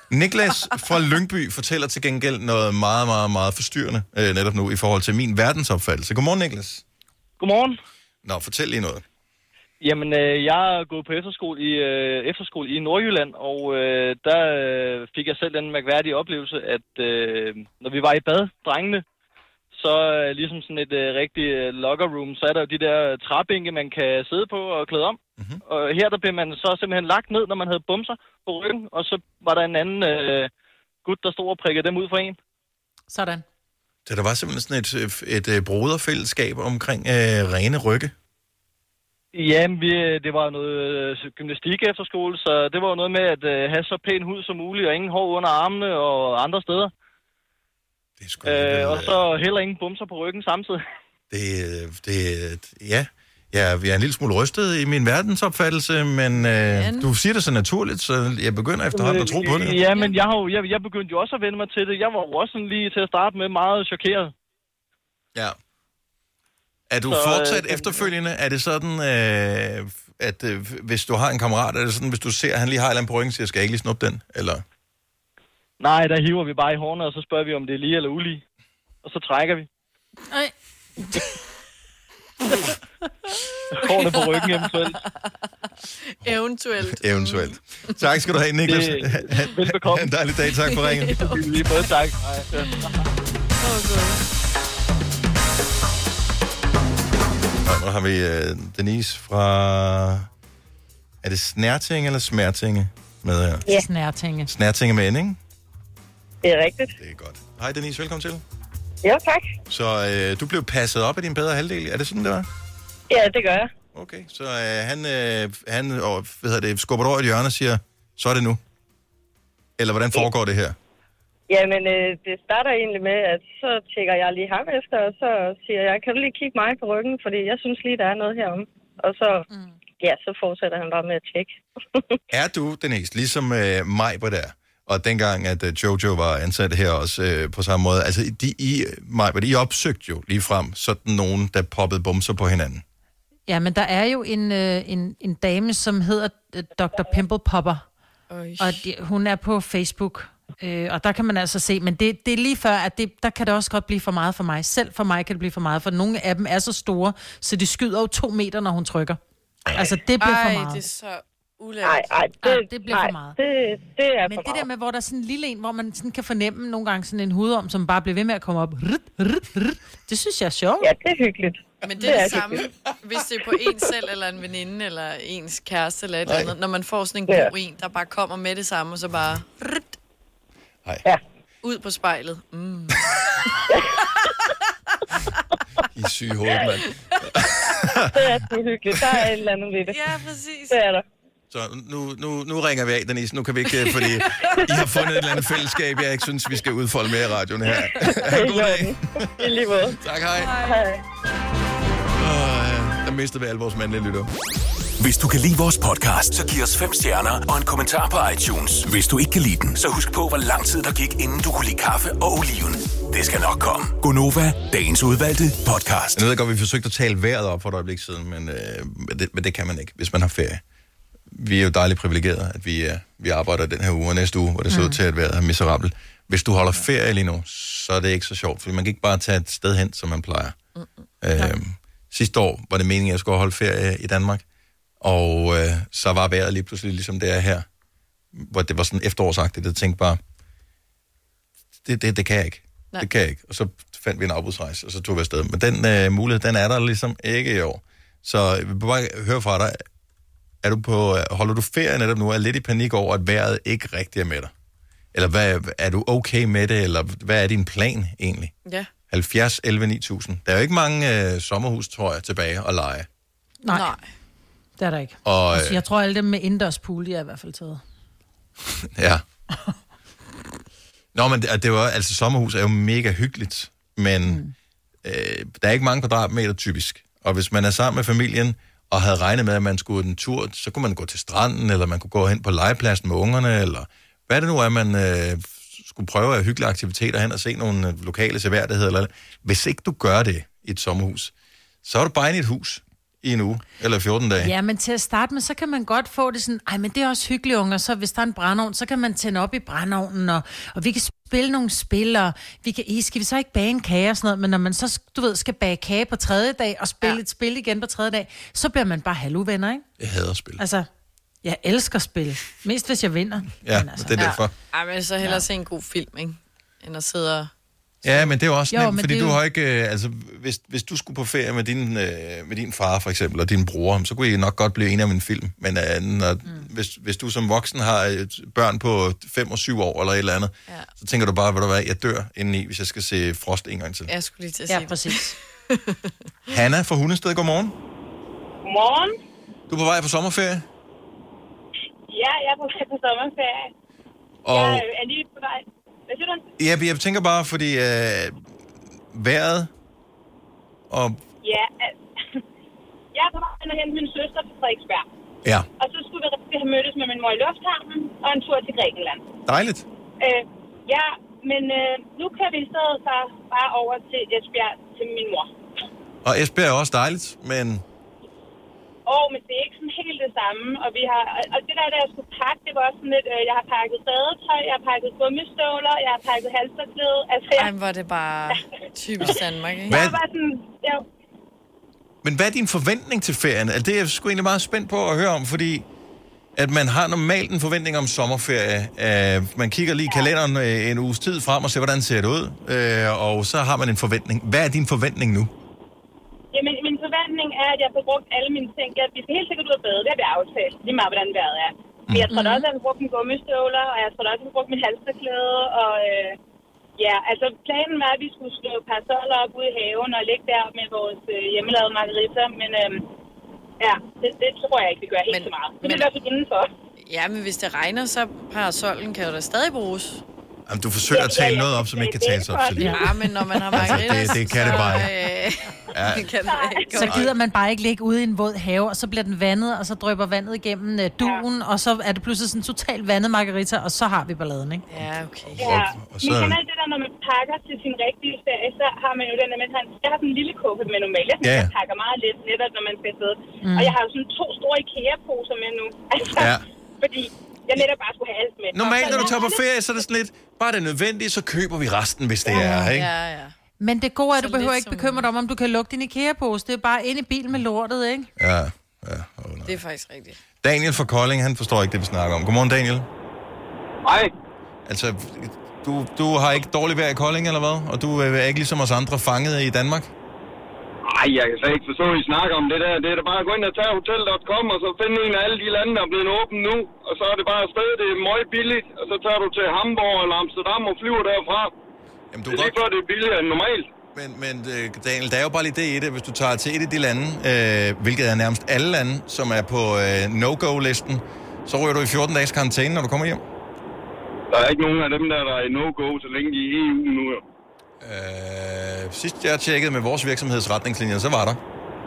Niklas fra Lyngby fortæller til gengæld noget meget, meget, meget forstyrrende øh, netop nu i forhold til min verdensopfattelse. Godmorgen, Niklas. Godmorgen. Nå, fortæl lige noget. Jamen, øh, jeg er gået på efterskole i, øh, efterskole i Nordjylland, og øh, der øh, fik jeg selv den mærkværdige oplevelse, at øh, når vi var i bad, drengene, så øh, ligesom sådan et øh, rigtigt øh, locker room, så er der jo de der træbænke, man kan sidde på og klæde om. Mm-hmm. Og her der blev man så simpelthen lagt ned, når man havde bumser på ryggen, og så var der en anden øh, gut, der stod og prikkede dem ud for en. Sådan. Så der var simpelthen sådan et, et, et broderfællesskab omkring øh, rene rygge? Jamen, vi, det var noget øh, gymnastik efter skole, så det var noget med at øh, have så pæn hud som muligt, og ingen hår under armene og andre steder. Det er sgu øh, og så heller ingen bumser på ryggen samtidig. Det, det, ja, ja, jeg er en lille smule rystet i min verdensopfattelse, men øh, du siger det så naturligt, så jeg begynder efterhånden at tro på det. Ja, men jeg, har jo, jeg, jeg begyndte jo også at vende mig til det. Jeg var jo også sådan lige til at starte med meget chokeret. Ja. Er du så, fortsat øh, efterfølgende? Er det sådan, øh, at øh, hvis du har en kammerat, er det sådan, hvis du ser, at han lige har et eller andet på ryggen, siger, skal jeg ikke lige snuppe den? Eller? Nej, der hiver vi bare i hårene, og så spørger vi, om det er lige eller ulige. Og så trækker vi. Nej. Hårene på ryggen eventuelt. Eventuelt. Eventuelt. Tak skal du have, Niklas. Velbekomme. En dejlig dag. Tak for ringen. Lige både tak. Ja. Åh, gud. Nu har vi uh, Denise fra... Er det Snærtinge eller Smærtinge med her? Ja. Snærtinge. Snærtinge med N, ikke? Det er rigtigt. Det er godt. Hej Denise, velkommen til. Ja, tak. Så uh, du blev passet op af din bedre halvdel. Er det sådan, det var? Ja, det gør jeg. Okay, så uh, han, uh, han og, hvad hedder det, skubber over i et hjørne og siger, så er det nu. Eller hvordan foregår det her? Jamen, øh, det starter egentlig med, at så tjekker jeg lige ham efter, og så siger jeg, kan du lige kigge mig på ryggen, fordi jeg synes lige, der er noget herom. Og så, mm. ja, så fortsætter han bare med at tjekke. Er du, Denise, ligesom øh, mig på der, og dengang, at øh, Jojo var ansat her også øh, på samme måde, altså de, I, mig, I opsøgte jo lige frem sådan nogen, der poppede bumser på hinanden? Ja, men der er jo en, øh, en, en dame, som hedder øh, doktor Pimple Popper, Øj. og de, hun er på Facebook. Øh, og der kan man altså se, men det, det er lige før, at det, der kan det også godt blive for meget for mig. Selv for mig kan det blive for meget, for nogle af dem er så store, så de skyder jo to meter, når hun trykker. Altså, det bliver Ej, for meget. det er så ulækkert. Nej, ej, det, Ej, det bliver ej, for meget. Det, det er men for det meget. der med, hvor der er sådan en lille en, hvor man sådan kan fornemme nogle gange sådan en hudorm, som bare bliver ved med at komme op. Rrrt, rrrt, rrrt. Det synes jeg er sjovt. Ja, det er hyggeligt. Men det er det, det samme, hvis det er på en selv, eller en veninde, eller ens kæreste, eller et eller andet. Når man får sådan en god ja. en, der bare kommer med det samme, og så bare... Rrrt, Nej. Ja. ud på spejlet. Mm. I er syge hovedet, mand. Det er så hyggeligt. Der er et eller andet ved det. Ja, præcis. Det er der. Så nu, nu, nu ringer vi af, Denise. Nu kan vi ikke, fordi I har fundet et eller andet fællesskab, jeg ikke synes, vi skal udfolde mere i radioen her. Ha' en god dag. I lige måde. Tak, hej. Hej. Der mistede vi alle vores mandlige lytter. Hvis du kan lide vores podcast, så giv os fem stjerner og en kommentar på iTunes. Hvis du ikke kan lide den, så husk på, hvor lang tid der gik, inden du kunne lide kaffe og oliven. Det skal nok komme. Gonova, dagens udvalgte podcast. Jeg ved godt, vi forsøgte at tale vejret op for et øjeblik siden, men, øh, det, men det kan man ikke, hvis man har ferie. Vi er jo dejligt privilegerede, at vi, øh, vi arbejder den her uge og næste uge, hvor det ser ud til at være miserabelt. Hvis du holder ferie lige nu, så er det ikke så sjovt, for man kan ikke bare tage et sted hen, som man plejer. Øh, sidste år var det meningen, at jeg skulle holde ferie i Danmark. Og øh, så var vejret lige pludselig ligesom det er her, hvor det var sådan efterårsagtigt, jeg tænkte bare, det, det, det kan jeg ikke. Nej. Det kan jeg ikke. Og så fandt vi en afbudsrejse, og så tog vi afsted. Men den øh, mulighed, den er der ligesom ikke i år. Så jeg vil bare høre fra dig, er du på, holder du ferie netop nu, er lidt i panik over, at vejret ikke rigtig er med dig? Eller hvad, er du okay med det, eller hvad er din plan egentlig? Ja. halvfjerds elleve ni tusind. Der er jo ikke mange øh, sommerhus, tror jeg, tilbage at lege. Nej. Nej. Det er der ikke. Og, altså, jeg tror, alle dem med indendørs pool, de er i hvert fald taget. Ja. Nå, men det, det var, altså sommerhus er jo mega hyggeligt, men mm. øh, der er ikke mange kvadratmeter typisk. Og hvis man er sammen med familien, og havde regnet med, at man skulle en tur, så kunne man gå til stranden, eller man kunne gå hen på legepladsen med ungerne, eller hvad det nu er, man øh, skulle prøve af hyggelige aktiviteter hen og se nogle lokale seværdigheder. Eller, hvis ikke du gør det i et sommerhus, så er du bare inde i et hus i en uge, eller fjorten dage. Ja, men til at starte med, så kan man godt få det sådan, ej, men det er også hyggeligt, unger, så hvis der er en brændeovn, så kan man tænde op i brændeovnen, og, og vi kan spille nogle spil, og vi kan, I, skal vi så ikke bage en kage og sådan noget, men når man så, du ved, skal bage kage på tredje dag, og spille ja. et spil igen på tredje dag, så bliver man bare halvuvenner, ikke? Jeg hader spil. Altså, jeg elsker spil. Mest hvis jeg vinder. Ja, men altså, det er derfor. Ja. Ej, men så hellere ja. se en god film, ikke? End at sidde og... Ja, men det er jo også jo, nemt, fordi du jo... har ikke... Øh, altså, hvis, hvis du skulle på ferie med din, øh, med din far, for eksempel, og din bror, så kunne I nok godt blive enige om en film. Men øh, når, mm. hvis, hvis du som voksen har et børn på fem og syv år, eller et eller andet, ja. så tænker du bare, hvad du hvad, jeg dør indeni, hvis jeg skal se Frost en gang til. Jeg skulle lige til at ja, sige præcis. Hanna fra Hundested, godmorgen. Godmorgen. Du er på vej på sommerferie? Ja, jeg er på vej på sommerferie. Og... Jeg er lige på vej. Hvad siger du? Ja, jeg tænker bare, fordi øh, vejret og... Ja, altså, jeg er på vej at hente min søster fra Frederiksberg. Ja. Og så skulle vi rigtig have mødtes med min mor i lufthavnen og en tur til Grækenland. Dejligt. Øh, ja, men øh, nu kører vi i stedet så bare over til Esbjerg til min mor. Og Esbjerg er også dejligt, men... Åh, oh, men det er ikke sådan helt det samme. Og, vi har, og det der, der jeg skulle pakke, det var også sådan lidt... Øh, jeg har pakket badetøj, jeg har pakket gummistøvler, jeg har pakket halsterklæde. Altså, jeg... Ej, hvor er det bare typisk Danmark, ikke? Hvad... Jeg var sådan... Jeg... Men hvad er din forventning til ferien? Altså, det er jeg sgu egentlig meget spændt på at høre om, fordi... At man har normalt en forventning om sommerferie. Uh, man kigger lige i kalenderen uh, en uges tid frem og ser, hvordan ser det ud. Uh, og så har man en forventning. Hvad er din forventning nu? Jamen, min forventning er, at jeg får brugt alle mine ting. Jeg, vi skal helt sikkert ud og bade. Det har vi aftalt. Lige meget, hvordan vejret er. Men jeg tror da også, at jeg har brugt mine gummistøvler, og jeg tror da også, at jeg har brugt min halsterklæde. Og øh, ja, altså planen var, at vi skulle slå parasoller op ude i haven og ligge der med vores øh, hjemmelavede margaritter. Men øh, ja, det, det tror jeg ikke, vi gør helt men, så meget. Det vil være så indenfor. Ja, men hvis det regner, så parasollen kan jo da stadig bruges. Jamen, du forsøger at tale noget op, som ikke kan tales op. Så ja, men når man har margaritter, altså, det, det kan det bare så, øh, ja. kan det ikke. Så gider man bare ikke ligge ude i en våd have, og så bliver den vandet, og så drypper vandet igennem uh, duen, ja. og så er det pludselig sådan totalt vandet margarita, og så har vi balladen, ikke? Ja, okay. Ja, og så... men kan alt det der, når man pakker til sin rigtige ferie, så har man jo den der med, at jeg har sådan en lille kuffert med normalt. Jeg, ja. jeg pakker meget lidt netop, når man skal afsted. Mm. Og jeg har jo sådan to store IKEA-poser med nu. Altså, ja. fordi jeg netop bare skulle have alt med. Normalt, når du tager på ferie, så er det sådan lidt, bare det er nødvendigt, så køber vi resten, hvis det ja. er, ikke? Ja, ja. Men det gode er, at du Så behøver lidt ikke som- bekymre dig om, om du kan lukke din IKEA-pose. Det er bare ind i bilen med lortet, ikke? Ja, ja. Oh, Det er faktisk rigtigt. Daniel fra Kolding, han forstår ikke det, vi snakker om. Godmorgen, Daniel. Hej. Altså, du, du har ikke dårligt vejr i Kolding, eller hvad? Og du er ikke ligesom os andre fanget i Danmark? Ej, jeg kan slet ikke forstå, at I snakker om det der. Det er da bare at gå ind og tage hotel punktum com, og så finde en af alle de lande, der er blevet åbent nu. Og så er det bare afsted, det er meget billigt. Og så tager du til Hamburg eller Amsterdam og flyver derfra. Jamen, du det er godt... lige før, det er billigere end normalt. Men, men Daniel, der er jo bare lidt det i det, hvis du tager til et af de lande, øh, hvilket er nærmest alle lande, som er på øh, no-go-listen, så ryger du i fjorten dages karantæne, når du kommer hjem. Der er ikke nogen af dem, der, der er i no-go, så længe de er i E U nu. Jo. Øh, sidst jeg tjekkede med vores virksomhedsretningslinjer, så var der.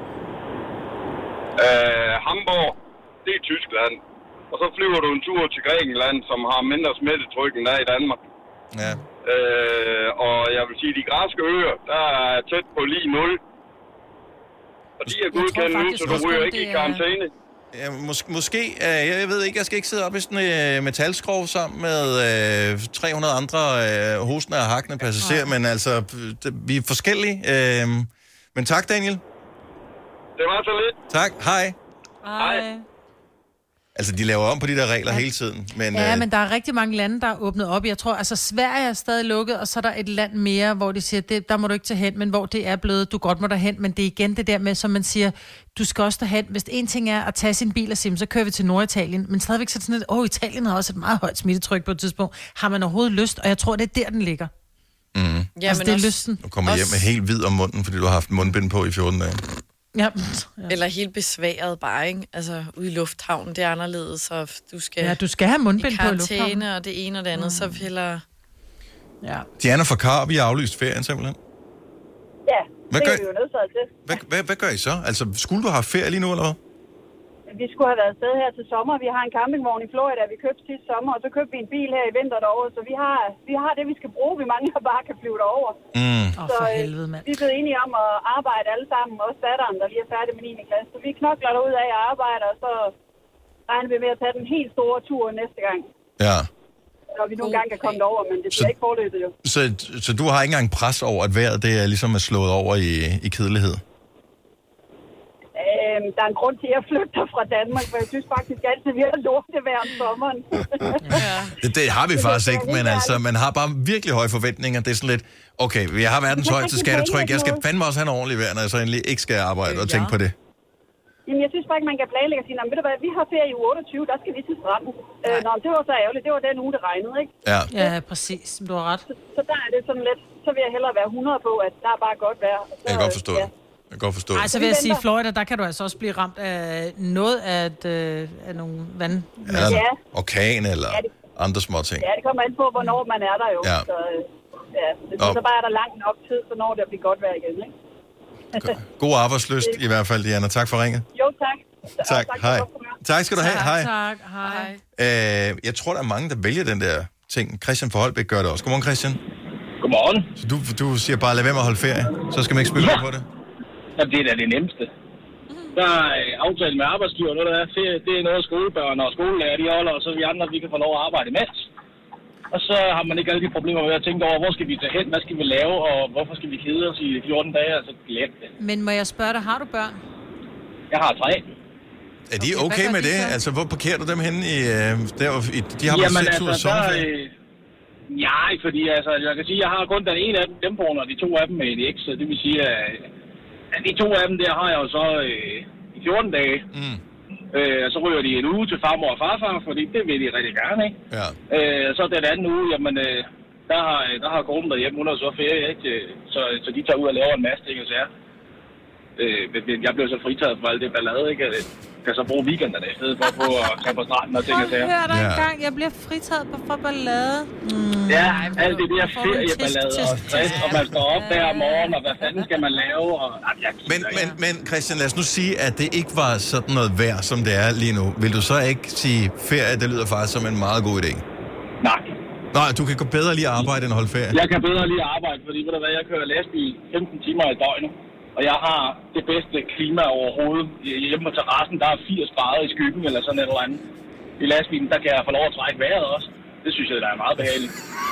Øh, Hamburg, det er Tyskland. Og så flyver du en tur til Grækenland, som har mindre smittetryk end der i Danmark. Ja. Øh, og jeg vil sige, de græske øer, der er tæt på lige nul. Og de er godkendt nu, så du ryger ikke i karantæne. Ja, mås- måske, øh, jeg ved ikke, jeg skal ikke sidde op i sådan en øh, metalskrov sammen med øh, tre hundrede andre øh, hostende og hakkende passagerer, men altså, d- vi er forskellige. Øh, men tak, Daniel. Det var så lidt. Tak, hej. Hej. Altså, de laver om på de der regler ja. hele tiden. Men, Ja, øh, men der er rigtig mange lande, der er åbnet op. Jeg tror, altså Sverige er stadig lukket, og så er der et land mere, hvor de siger, det, der må du ikke tage hen, men hvor det er blevet, du godt må derhen, men det er igen det der med, som man siger, du skal også derhen. Hvis en ting er at tage sin bil og sige, så kører vi til Norditalien, men stadigvæk så sådan lidt, åh, Italien har også et meget højt smittetryk på et tidspunkt. Har man overhovedet lyst? Og jeg tror, det er der, den ligger. mm. Ja, altså, men det er også, lysten. Du kommer hjem med helt hvid om munden, fordi du har haft mundbind på i fjorten dage. Ja. ja. Eller helt besværet bare, ikke? Altså, ude i lufthavnen, det er anderledes, så du skal... Ja, du skal have mundbind i på i lufthavnen. karantæne, og det ene og det andet, mm. så hellere... Ja. Diana fra Kar, vi har aflyst ferien simpelthen. Ja, Hvad det gør- er vi jo nødt til. Hvad, hvad, hvad gør I så? Altså, skulle du have ferie lige nu, eller hvad? vi skulle have været afsted her til sommer. Vi har en campingvogn i Florida, vi købte sidste sommer, og så købte vi en bil her i vinter derovre. Så vi har, vi har det, vi skal bruge. Vi mangler bare kan flyve derover. Mm. Så oh, helvede, vi er blevet enige om at arbejde alle sammen. Også datteren, der lige er færdig med niende klasse. Så vi knokler derud af at arbejde, og så regner vi med at tage den helt store tur næste gang. Ja. Når vi nogle gange kan komme derover, men det bliver så, ikke forløbet jo. Så, så du har ikke engang pres over, at vejret det er ligesom er slået over i, i kedelighed? Øhm, der er en grund til, at jeg flygter fra Danmark, for jeg synes faktisk altid, vi har lortevejr om sommeren. ja. det, det har vi faktisk ikke, men altså, man har bare virkelig høje forventninger. Det er sådan lidt, okay, jeg har verdens højeste skattetryk, jeg skal fandme også have en ordentlig vejr, når jeg så endelig ikke skal arbejde og tænke på det. Jamen, jeg synes bare ikke, man kan planlægge og sige, ved du hvad, vi har ferie i uge otteogtyve, der skal vi til stranden. Øh, nå, det var så ærgerligt, det var den uge, det regnede, ikke? Ja, ja præcis, du har ret. Så, så der er det sådan lidt, så vil jeg hellere være hundrede på, at der er bare godt vejr. Så, jeg kan godt forstå ja. det. Jeg kan godt forstå det. Ej, så vil jeg sige, i Florida, der kan du altså også blive ramt af noget af, et, af nogle vand. Ja, ja. Orkan eller ja, det, andre små ting. Ja, det kommer an på, hvornår man er der jo. Ja. Så, ja, så, så bare er der langt nok tid, så når det bliver godt vejr igen, ikke? God arbejdslyst i hvert fald, Diana. Tak for ringet. Jo, tak. Tak, tak hej. Tak skal du have, hej. Tak, hej. Øh, jeg tror, der er mange, der vælger den der ting. Christian fra Holbæk gør det også. Godmorgen, Christian. Godmorgen. Så du, du siger bare, lad være med at holde ferie. Så skal man ikke spille ja. på det. Ja, det er da det nemmeste. Der er aftalt med arbejdsgiver, noget der er ferie. Det er noget skolebørn og skolelærer, de holder, og så vi andre, vi kan få lov at arbejde imens. Og så har man ikke alle de problemer med at tænke over, hvor skal vi tage hen, hvad skal vi lave, og hvorfor skal vi kede os i fjorten dage, altså glem det. Men må jeg spørge dig, har du børn? Jeg har tre. Er de okay, okay med det? Så? Altså, hvor parkerer du dem henne i... Øh, der, i de har Jamen, seks altså, uger sommerferie? Øh, nej, fordi altså, jeg kan sige, jeg har kun den ene af dem, dem på, og de to af dem med et X, så det vil sige, at de to af dem der har jeg jo så øh, i fjorten dage. Mm. Øh, så ryger de en uge til farmor og farfar, fordi det vil de rigtig gerne, ikke? Ja. Øh, så den anden uge, jamen, øh, der har, der har konen derhjemme, hun har så ferie, ikke? Så, så de tager ud og laver en masse ting, og så er. Øh, jeg blev så fritaget for alt det ballade, ikke? Jeg kan så bruge weekenderne i stedet for på at tage på stranden og ting og sager. Hør dig ja. engang, jeg bliver fritaget på for ballade. Mm. Ja, alt det der ferieballade og stress, og man står op der om morgenen, og hvad fanden skal man lave? Og, jamen, jeg men, men, men Christian, lad os nu sige, at det ikke var sådan noget vejr, som det er lige nu. Vil du så ikke sige, ferie, det lyder faktisk som en meget god idé? Nej. Nej, du kan gå bedre lige at arbejde end holde ferie? Jeg kan bedre lige at arbejde, fordi ved du hvad, jeg kører lastbil femten timer i døgnet. Og jeg har det bedste klima overhovedet. Hjemme på terrassen, der er firs grader i skyggen, eller sådan et eller andet. I lastbilen, der kan jeg få lov at trække vejret også. Det synes jeg, der er meget behageligt.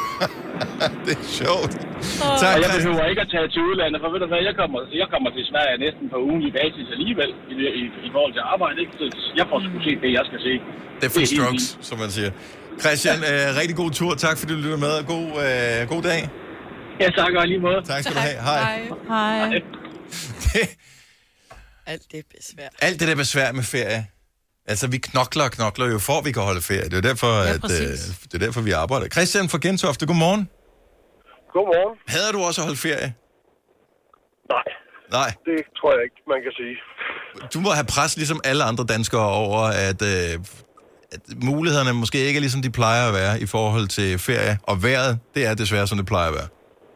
Det er sjovt. Oh. Tak, og jeg behøver ikke at tage til udlandet, for ved du hvad, jeg kommer, jeg kommer til Sverige næsten på ugenlig basis alligevel, i, i, i forhold til arbejde, ikke? Så jeg får sgu se det, jeg skal se. Different strokes, som man siger. Christian, øh, rigtig god tur. Tak, fordi du lytter med. God, øh, god dag. Ja, tak og lige måde. Tak skal du have. Hej. Hej. Hej. Det, alt det er besvær. Alt det der besvær med ferie. Altså, vi knokler og knokler jo for, at vi kan holde ferie. Det er derfor, ja, at, øh, det er derfor vi arbejder. Christian fra Gentofte, godmorgen. Godmorgen. Hader du også at holde ferie? Nej. Nej. Det tror jeg ikke, man kan sige. Du må have pres, ligesom alle andre danskere, over, at, øh, at mulighederne måske ikke er ligesom de plejer at være i forhold til ferie. Og vejret, det er desværre, som det plejer at være.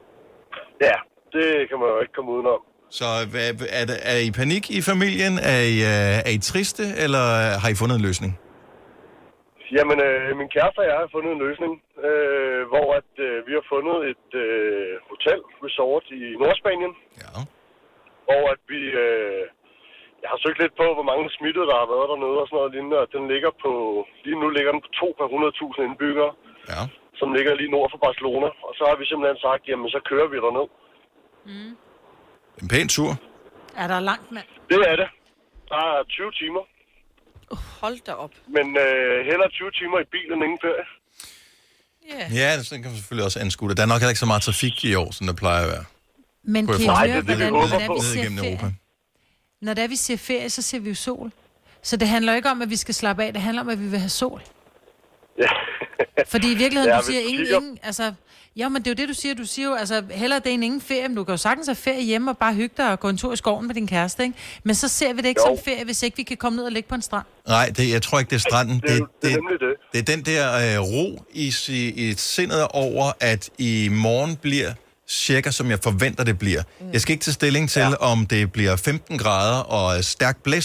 Ja, det kan man jo ikke komme udenom. Så er, er, er I panik i familien? Er I, er I triste, eller har I fundet en løsning? Jamen, øh, min kæreste og jeg har fundet en løsning, øh, hvor at, øh, vi har fundet et øh, hotel, resort i Nordspanien. Ja. Hvor at vi... Øh, jeg har søgt lidt på, hvor mange smittede, der har været dernede og sådan noget lignende, og den ligger på... Lige nu ligger den på to per hundrede tusind indbyggere, ja. Som ligger lige nord for Barcelona. Og så har vi simpelthen sagt, jamen, så kører vi derned. Mm. En pæn tur. Er der langt, mand? Det er det. Der er tyve timer. Uh, hold da op. Men øh, hellere tyve timer i bilen end ingen ferie. Yeah. Ja, det kan man selvfølgelig også anskue det. Der er nok heller ikke så meget trafik i år, som der plejer at være. Men kan I Nej, høre, det, det, hvordan, vi hvordan vi ser ser ferie? ferie? Når der vi ser ferie, så ser vi jo sol. Så det handler ikke om, at vi skal slappe af. Det handler om, at vi vil have sol. Ja. Fordi i virkeligheden, ja, du siger ingen, ingen... Altså, ja, men det er jo det, du siger. Du siger jo, altså, hellere det er en ingen ferie, men du kan jo sagtens have ferie hjemme og bare hygge dig og gå en tur i skoven med din kæreste, ikke? Men så ser vi det ikke jo. Som ferie, hvis ikke vi kan komme ned og ligge på en strand. Nej, det, jeg tror ikke, det er stranden. Det, det, det, det, det. det er den der øh, ro i, i sindet over, at i morgen bliver cirka, som jeg forventer, det bliver. Mm. Jeg skal ikke tage stilling til, ja. Om det bliver femten grader og stærkt blæst,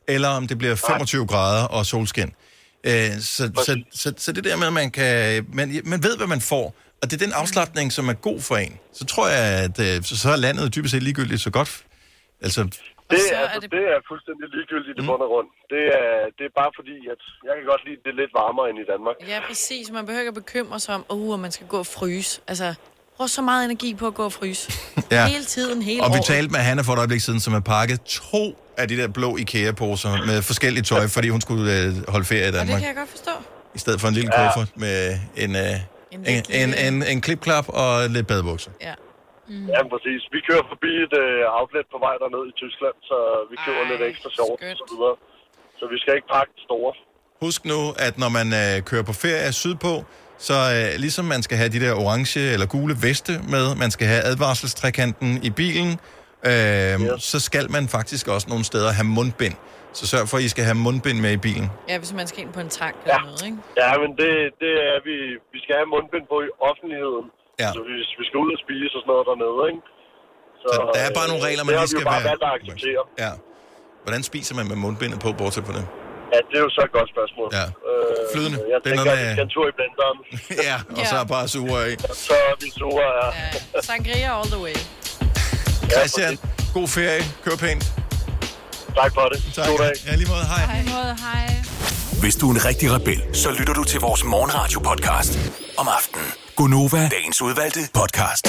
eller om det bliver femogtyve grader og solskin. Øh, så, så, så, så det der med, at man kan, man, man ved, hvad man får, og det er den afslapning, som er god for en. Så tror jeg, at så, så er landet dybest set ligegyldigt så godt. Altså, det, er, altså, det er fuldstændig ligegyldigt i mm. bund og grund. Det er, det er bare fordi, at jeg kan godt lide, at det er lidt varmere end i Danmark. Ja, præcis. Man behøver ikke at bekymre sig om, uh, man skal gå og fryse. Altså, bruger så meget energi på at gå og fryse. Ja. Hele tiden, hele Og året. vi talte med Hanna for et øjeblik siden, som har pakket to af de der blå IKEA-poser med forskellige tøj, fordi hun skulle øh, holde ferie i Danmark. Og det kan jeg godt forstå. I stedet for en lille ja. kuffert med en, øh, en, en, en, en, en klipklap og lidt badebukser. Ja. Mm. Ja, præcis. Vi kører forbi et uh, outlet på vej derned i Tyskland, så vi køber Ej, lidt ekstra shorts og så videre. Så vi skal ikke pakke store. Husk nu, at når man øh, kører på ferie sydpå, så øh, ligesom man skal have de der orange eller gule veste med, man skal have advarselstrekanten i bilen, øh, yes. så skal man faktisk også nogle steder have mundbind. Så sørg for, at I skal have mundbind med i bilen. Ja, hvis man skal ind på en tank ja. eller noget, ikke? Ja, men det, det er vi. Vi skal have mundbind på i offentligheden. Ja. Så hvis vi skal ud og spise og sådan noget dernede, ikke? Så, så der er bare nogle regler, man lige skal være... Det har vi jo bare valgt at acceptere. Ja. Hvordan spiser man med mundbindet på, bortset på det? Ja, det er jo så et godt spørgsmål. Ja. Flydende. Øh, jeg det tænker, at vi skal en tur i blenderen. Ja, og så er bare sure i. Så er vi sure, ja. ja. Sangria all the way. Christian, god ferie. Kør pænt. Tak for det. Tak. God dag. Ja, lige måde. Hej. Hej. Måde, hej. Hvis du er en rigtig rebel, så lytter du til vores morgenradio-podcast om aftenen. Gonova, dagens udvalgte podcast.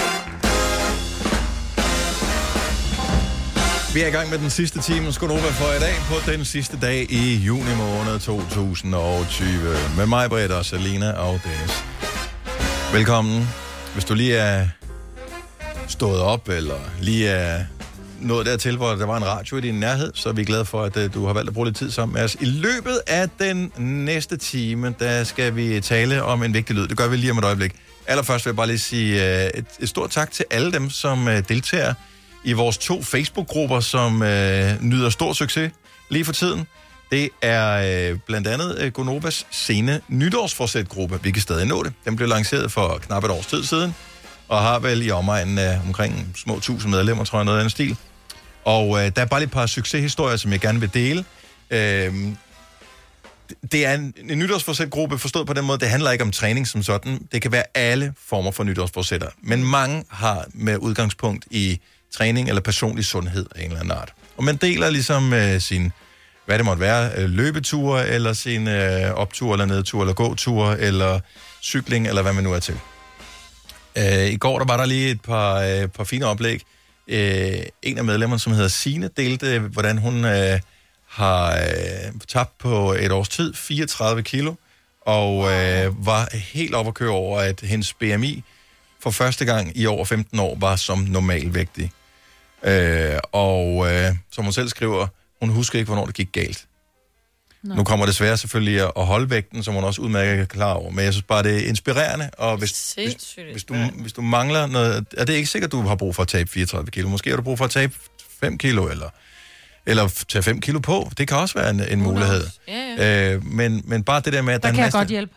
Vi er i gang med den sidste time Gonova for i dag på den sidste dag i juni måned to tusind og tyve. Med mig, Britt og Selina og Dennis. Velkommen. Hvis du lige er stået op, eller lige er nået dertil, hvor der var en radio i din nærhed, så er vi glade for, at du har valgt at bruge lidt tid sammen med os. I løbet af den næste time, der skal vi tale om en vigtig lyd. Det gør vi lige om et øjeblik. Allerførst vil jeg bare lige sige et, et stort tak til alle dem, som deltager i vores to Facebook-grupper, som øh, nyder stor succes lige for tiden. Det er øh, blandt andet øh, Gonovas sene nytårsforsæt-gruppe. Vi kan stadig nå det. Den blev lanceret for knap et års tid siden, og har vel i omegnen øh, omkring små tusind medlemmer, tror jeg, noget af den stil. Og øh, der er bare lige et par succeshistorier, som jeg gerne vil dele. Øh, det er en, en nytårsforsæt-gruppe, forstået på den måde, det handler ikke om træning som sådan. Det kan være alle former for nytårsforsætter. Men mange har med udgangspunkt i træning eller personlig sundhed af en eller anden art. Og man deler ligesom øh, sin, hvad det måtte være, øh, løbeture, eller sin øh, optur, eller nedtur, eller gåtur, eller cykling, eller hvad man nu er til. Øh, I går der var der lige et par, øh, par fine oplæg. Øh, en af medlemmerne, som hedder Signe, delte, hvordan hun øh, har øh, tabt på et års tid fireogtredive kilo, og øh, var helt op at køre over, at hendes B M I for første gang i over femten år var som normalvægtig. Øh, og øh, som hun selv skriver, hun husker ikke, hvornår det gik galt. Nå. Nu kommer det svært selvfølgelig at holde vægten, som hun også udmærket er klar over. Men jeg synes bare, det er inspirerende. Og hvis, hvis, hvis, du, hvis du mangler noget... Er det ikke sikkert, at du har brug for at tabe fireogtredive kilo? Måske har du brug for at tabe fem kilo, eller, eller tage fem kilo på. Det kan også være en, en mulighed. Ja, ja. Øh, men, men bare det der med... At der, der kan jeg næste... godt hjælpe.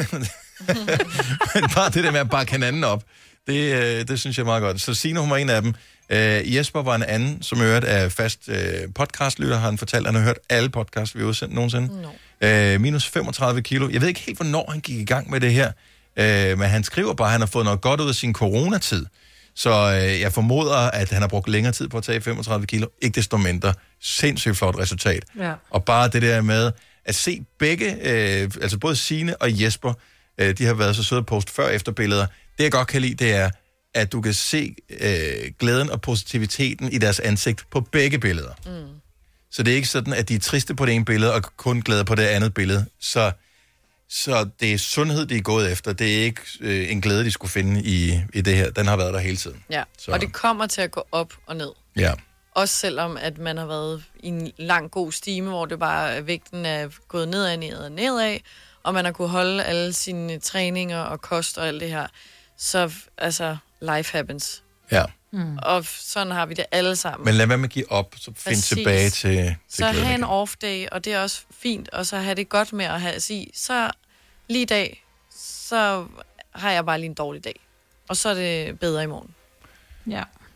Men bare det der med at bakke hinanden op, det, øh, det synes jeg er meget godt. Så Signe, hun var en af dem. Øh, Jesper var en anden, som hørt er fast øh, podcastlytter, har han fortalt, han har hørt alle podcasts, vi har udsendt nogensinde. No. Øh, minus femogtredive kilo. Jeg ved ikke helt, hvornår han gik i gang med det her, øh, men han skriver bare, at han har fået noget godt ud af sin coronatid. Så øh, jeg formoder, at han har brugt længere tid på at tage femogtredive kilo. Ikke desto mindre. Sindssygt flot resultat. Ja. Og bare det der med at se begge, øh, altså både Signe og Jesper, øh, de har været så søde at poste før- og efterbilleder. Det jeg godt kan lide, det er, at du kan se øh, glæden og positiviteten i deres ansigt på begge billeder. Mm. Så det er ikke sådan, at de er triste på det ene billede, og kun glade på det andet billede. Så, så det er sundhed, de er gået efter. Det er ikke øh, en glæde, de skulle finde i, i det her. Den har været der hele tiden. Ja, så. Og det kommer til at gå op og ned. Ja. Også selvom, at man har været i en lang god stime, hvor det bare vægten er gået nedad, nedad, nedad, og man har kunne holde alle sine træninger og kost og alt det her. Så altså, life happens. Ja. Mm. Og sådan har vi det alle sammen. Men lad være med at give op, så find Præcis. tilbage til, til så have en off day, og det er også fint, og så have det godt med at have at sige, så lige i dag, så har jeg bare lige en dårlig dag. Og så er det bedre i morgen. Ja.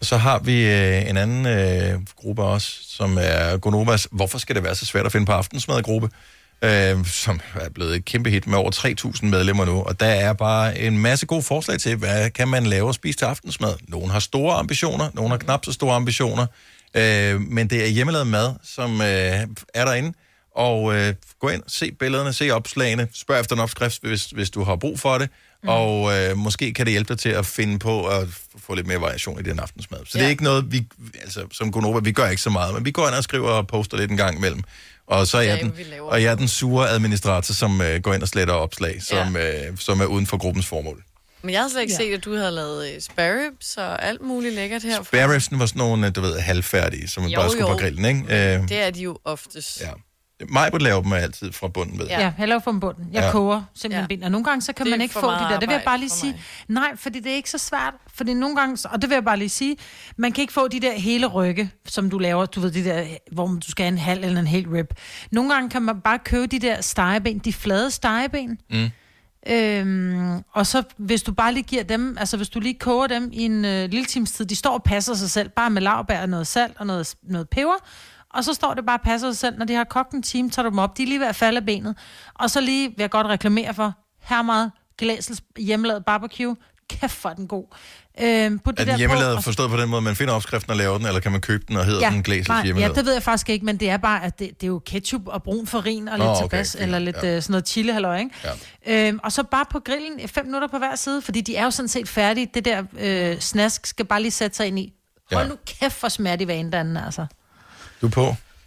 Og så har vi øh, en anden øh, gruppe også, som er Gonovas Hvorfor skal det være så svært at finde på aftensmadgruppe, øh, som er blevet et kæmpe hit med over tre tusind medlemmer nu. Og der er bare en masse gode forslag til, hvad kan man lave og spise til aftensmad. Nogle har store ambitioner, nogle har knap så store ambitioner, øh, men det er hjemmelavet mad, som øh, er derinde. Og øh, gå ind, se billederne, se opslagene, spørg efter en opskrift, hvis, hvis du har brug for det. Mm. Og øh, måske kan det hjælpe dig til at finde på at få lidt mere variation i den aftensmad. Så ja. Det er ikke noget, vi, altså som Gonova, vi gør ikke så meget, men vi går ind og skriver og poster lidt en gang imellem. Og så er jeg den, og jeg er den sure administrator, som øh, går ind og sletter opslag, som, ja. øh, som er uden for gruppens formål. Men jeg har slet ikke ja. set, at du havde lavet uh, spare ribs og alt muligt lækkert her. Spare ribs'en var sådan nogle, du ved, halvfærdige, som man jo, bare skulle jo. på grillen, ikke? Uh, det er de jo oftest. Ja. Majbert laver dem altid fra bunden, ved jeg. Ja, jeg laver fra bunden. Jeg ja. koger simpelthen ja. ben. Og nogle gange, så kan man ikke få de der. Det vil jeg bare lige sige. Nej, fordi det er ikke så svært. Fordi nogle gange, og det vil jeg bare lige sige, man kan ikke få de der hele rygge, som du laver, du ved, de der, hvor du skal have en halv eller en hel rib. Nogle gange kan man bare købe de der stegeben, de flade stegeben. Mm. Øhm, og så hvis du bare lige giver dem, altså hvis du lige koger dem i en øh, lille times tid, de står og passer sig selv, bare med laurbær og noget salt og noget, noget peber. Og så står det bare og passer sig selv. Når de har kogt en time, tager du dem op. De er lige ved at falde af benet. Og så lige vil jeg godt reklamere for her meget Glæsels hjemmelavet barbecue. Kæft for den god. Øhm, på det er den hjemmelavet på, forstået på den måde, man finder opskriften og laver den, eller kan man købe den og hedder ja, den Glæsels hjemmelavet? Ja, det ved jeg faktisk ikke, men det er bare, at det, det er jo ketchup og brun farin og lidt oh, okay, tabas, eller lidt ja. øh, sådan noget chili, halløj, ikke? Ja. Øhm, og så bare på grillen, fem minutter på hver side, fordi de er jo sådan set færdige. Det der øh, snask skal bare lige sætte sig ind i. Hold ja. nu kæft for smert i vanen, altså. Du er på.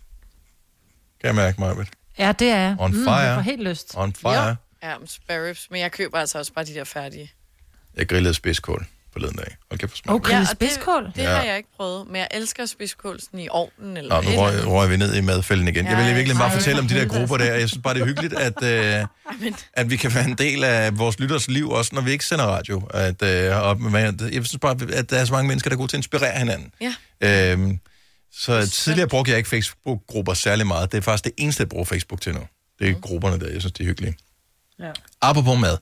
Kan jeg mærke, Majbert? Ja, det er jeg. On fire. Mm, jeg får helt lyst. On fire. Jo. Ja, med spare ribs, men jeg køber altså også bare de der færdige. Jeg grillede spidskål forleden dag. Hold kæft for smag. Okay, ja, spidskål? Det, det ja. har jeg ikke prøvet, men jeg elsker spidskål sådan i ovnen. Eller Nå, nu røg, røg vi ned i madfælden igen. Ja, jeg vil virkelig bare fortælle om de der grupper der. Jeg synes bare, det er hyggeligt, at, øh, at vi kan være en del af vores lytters liv, også når vi ikke sender radio. At, øh, og, jeg synes bare, at der er så mange mennesker, der er gode til at inspirere hinanden. Ja. Øhm, Så tidligere brugte jeg ikke Facebook-grupper særlig meget. Det er faktisk det eneste, jeg bruger Facebook til nu. Det er mm. grupperne der, jeg synes, det er hyggeligt. Ja. Apropos mad.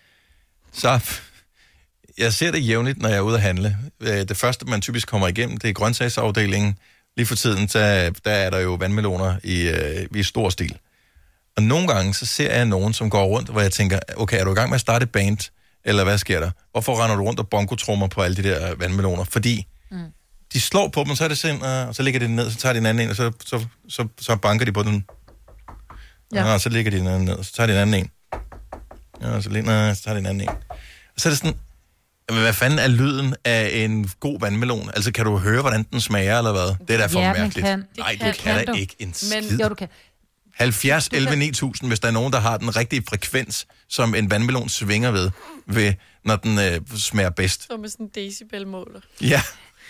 Så jeg ser det jævnligt, når jeg er ude at handle. Det første, man typisk kommer igennem, det er grøntsagsafdelingen. Lige for tiden, der, der er der jo vandmeloner i, øh, i stor stil. Og nogle gange, så ser jeg nogen, som går rundt, hvor jeg tænker, okay, er du i gang med at starte et band? Eller hvad sker der? Hvorfor render du rundt og bongotrummer på alle de der vandmeloner? Fordi mm. de slår på dem, så er det sind, og så ligger de ned, så tager de en anden en, og så, så, så, så banker de på den. Ja. Og så ligger de den anden ned, og så tager de en anden en. Ja, og så, ligger, så tager de en anden en. Og så er det sådan, men hvad fanden er lyden af en god vandmelon? Altså, kan du høre, hvordan den smager, eller hvad? Det er da for ja, mærkeligt. Kan. Nej, du kan, kan da ikke en skid. Men, jo, du kan. halvfjerds elleve ni tusind, hvis der er nogen, der har den rigtige frekvens, som en vandmelon svinger ved, ved når den øh, smager bedst. Som med sådan en decibelmåler. Ja.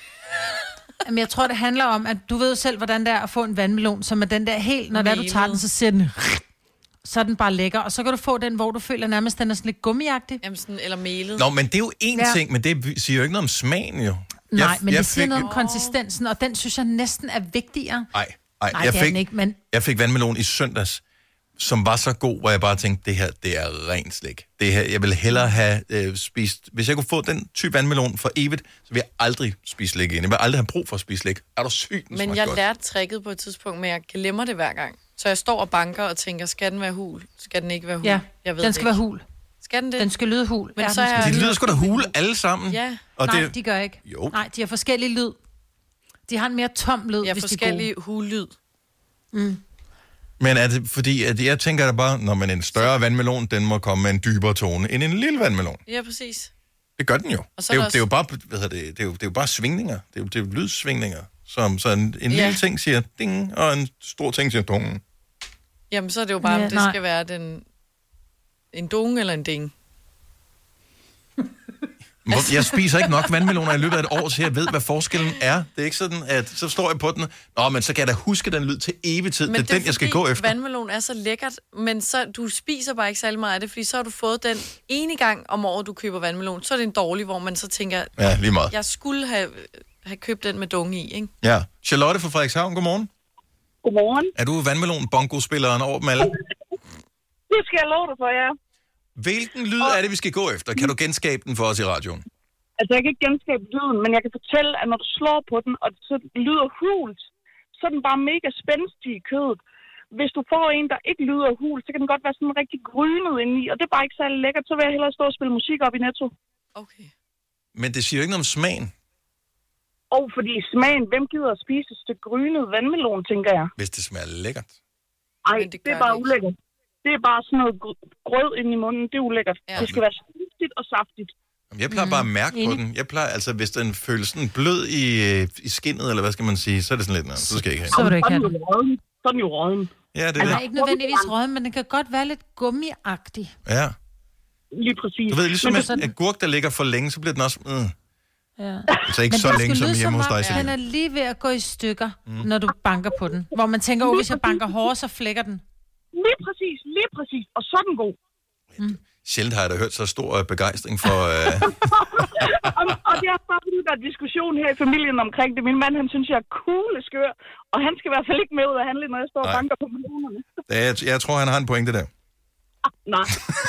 Men jeg tror, det handler om, at du ved selv, hvordan det er at få en vandmelon, som er den der helt, når der du tager den, så ser den, så er den bare lækker. Og så kan du få den, hvor du føler nærmest, den er sådan lidt gummiagtig. Jamen sådan, eller melet. Nå, men det er jo én ja. ting, men det siger jo ikke noget om smagen, jo. Nej, jeg, men jeg det siger fik... noget om konsistensen, og den synes jeg næsten er vigtigere. Nej, nej, nej jeg, det fik, ikke, men... jeg fik vandmelon i søndags, som var så god, hvor jeg bare tænkte, det her, det er rent slik. Det her, jeg ville hellere have øh, spist... Hvis jeg kunne få den type vandmelon for evigt, så ville jeg aldrig spise slik igen. Jeg ville aldrig have brug for at spise slik. Er du syg? Men jeg godt. lærte tricket på et tidspunkt, men jeg glemmer det hver gang. Så jeg står og banker og tænker, skal den være hul? Skal den ikke være hul? Ja, jeg ved den skal ikke. være hul. Skal den det? Den skal lyde hul. Men ja, så er de lyder sgu da hul alle sammen. Ja. Og nej, det... de gør ikke. Jo. Nej, de har forskellige lyd. De har en mere tom lyd, ja, hvis de er forskellige hullyd. Mm. Men er det fordi, at jeg tænker da bare, når man en større vandmelon, den må komme med en dybere tone end en lille vandmelon. Ja, præcis. Det gør den jo. Det er jo, det er jo bare, hvad hedder det, det er jo, det er jo bare svingninger. Det er jo, det er jo lydsvingninger. Som, så en, en ja. lille ting siger ding, og en stor ting siger dong. Jamen, så er det jo bare, ja, om det nej. skal være den, en dong eller en ding. Jeg spiser ikke nok vandmeloner i løbet af et år, så jeg ved, hvad forskellen er. Det er ikke sådan, at så står jeg på den, nå, men så kan jeg da huske den lyd til evig tid. Det er den, jeg skal gå efter. Vandmelon er så lækkert, men så, du spiser bare ikke særlig meget af det, fordi så har du fået den ene gang om året, du køber vandmelon. Så er det en dårlig, hvor man så tænker, ja, lige meget. Jeg skulle have, have købt den med dunge i, ikke? Ja. Charlotte fra Frederikshavn, godmorgen. Godmorgen. Er du vandmelon-bongo-spilleren over dem alle? Det skal jeg love dig for, ja. Hvilken lyd er det, vi skal gå efter? Kan du genskabe den for os i radioen? Altså, jeg kan ikke genskabe lyden, men jeg kan fortælle, at når du slår på den, og det så lyder hult, så er den bare mega spændstig i kødet. Hvis du får en, der ikke lyder hult, så kan den godt være sådan rigtig grynet indeni, og det er bare ikke særlig lækkert. Så vil jeg hellere stå og spille musik op i Netto. Okay. Men det siger jo ikke noget om smagen. Og fordi smagen, hvem gider at spise et stykke grynet vandmelon, tænker jeg. Hvis det smager lækkert. Ej, det, det er bare det ulækkert. Det er bare sådan noget grød ind i munden. Det er ulækkert. Ja. Det skal være saftigt og saftigt. Jeg plejer bare at mærke mm. på den. Jeg plejer, altså, hvis den føles sådan blød i, i skinnet, eller hvad skal man sige, så er det sådan lidt, nej, så skal jeg ikke have. Så vil du ikke have den. Så er den jo råden. Ja, det er altså, det. ikke nødvendigvis råden, men den kan godt være lidt gummiagtig. Ja. Lige præcis. Du ved, ligesom en sådan... gurk, der ligger for længe, så bliver den også... Mm. Ja. Altså ikke men så længe som hjemme hos dig. Den er lige ved at gå i stykker, mm. når du banker på den. Hvor man tænker, oh, hvis jeg banker hårdere, så flækker den. Lige præcis, lige præcis. Og så er den god. Mm. Sjældent har jeg da hørt så stor begejstring for... Øh... og, og det er bare fordi, der er diskussion her i familien omkring det. Min mand, han synes, jeg er cool og skør. Og han skal i hvert fald ikke med ud at handle, når jeg står og banker på millionerne. jeg, jeg tror, han har en pointe der. Ah, nej.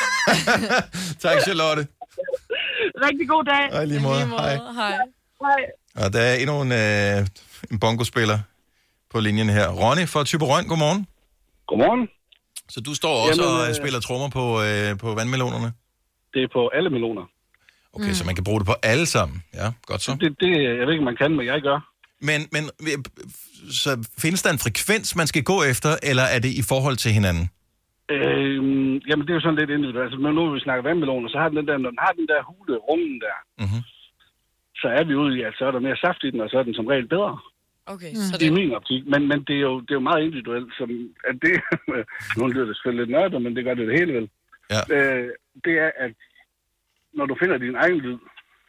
Tak, Charlotte. Rigtig god dag. Hej, lige måde. Hej. Hej. Hej. Og der er endnu en, øh, en bongospiller på linjen her. Ronny fra Thyborøn, godmorgen. Godmorgen. Så du står også Jamen, og øh... spiller trommer på, øh, på vandmelonerne? Det er på alle meloner. Okay, mm. så man kan bruge det på alle sammen. Ja, godt så. Det, det jeg ved ikke, man kan, men jeg gør. Men, men så findes der en frekvens, man skal gå efter, eller er det i forhold til hinanden? Øhm, jamen, det er jo sådan lidt individuelt. Altså, nu når vi snakker vandmeloner, så har den der, når den har den der hule rummen der, mm-hmm. så er vi ude i, at så er der mere saft i den, og så er den som regel bedre. Okay, mm. så det er min optik. Men, men det, er jo, det er jo meget individuelt. Som, at det, nu lyder det selvfølgelig lidt nørdet, men det gør det det hele vel. Ja. Øh, det er, at når du finder din egen lyd,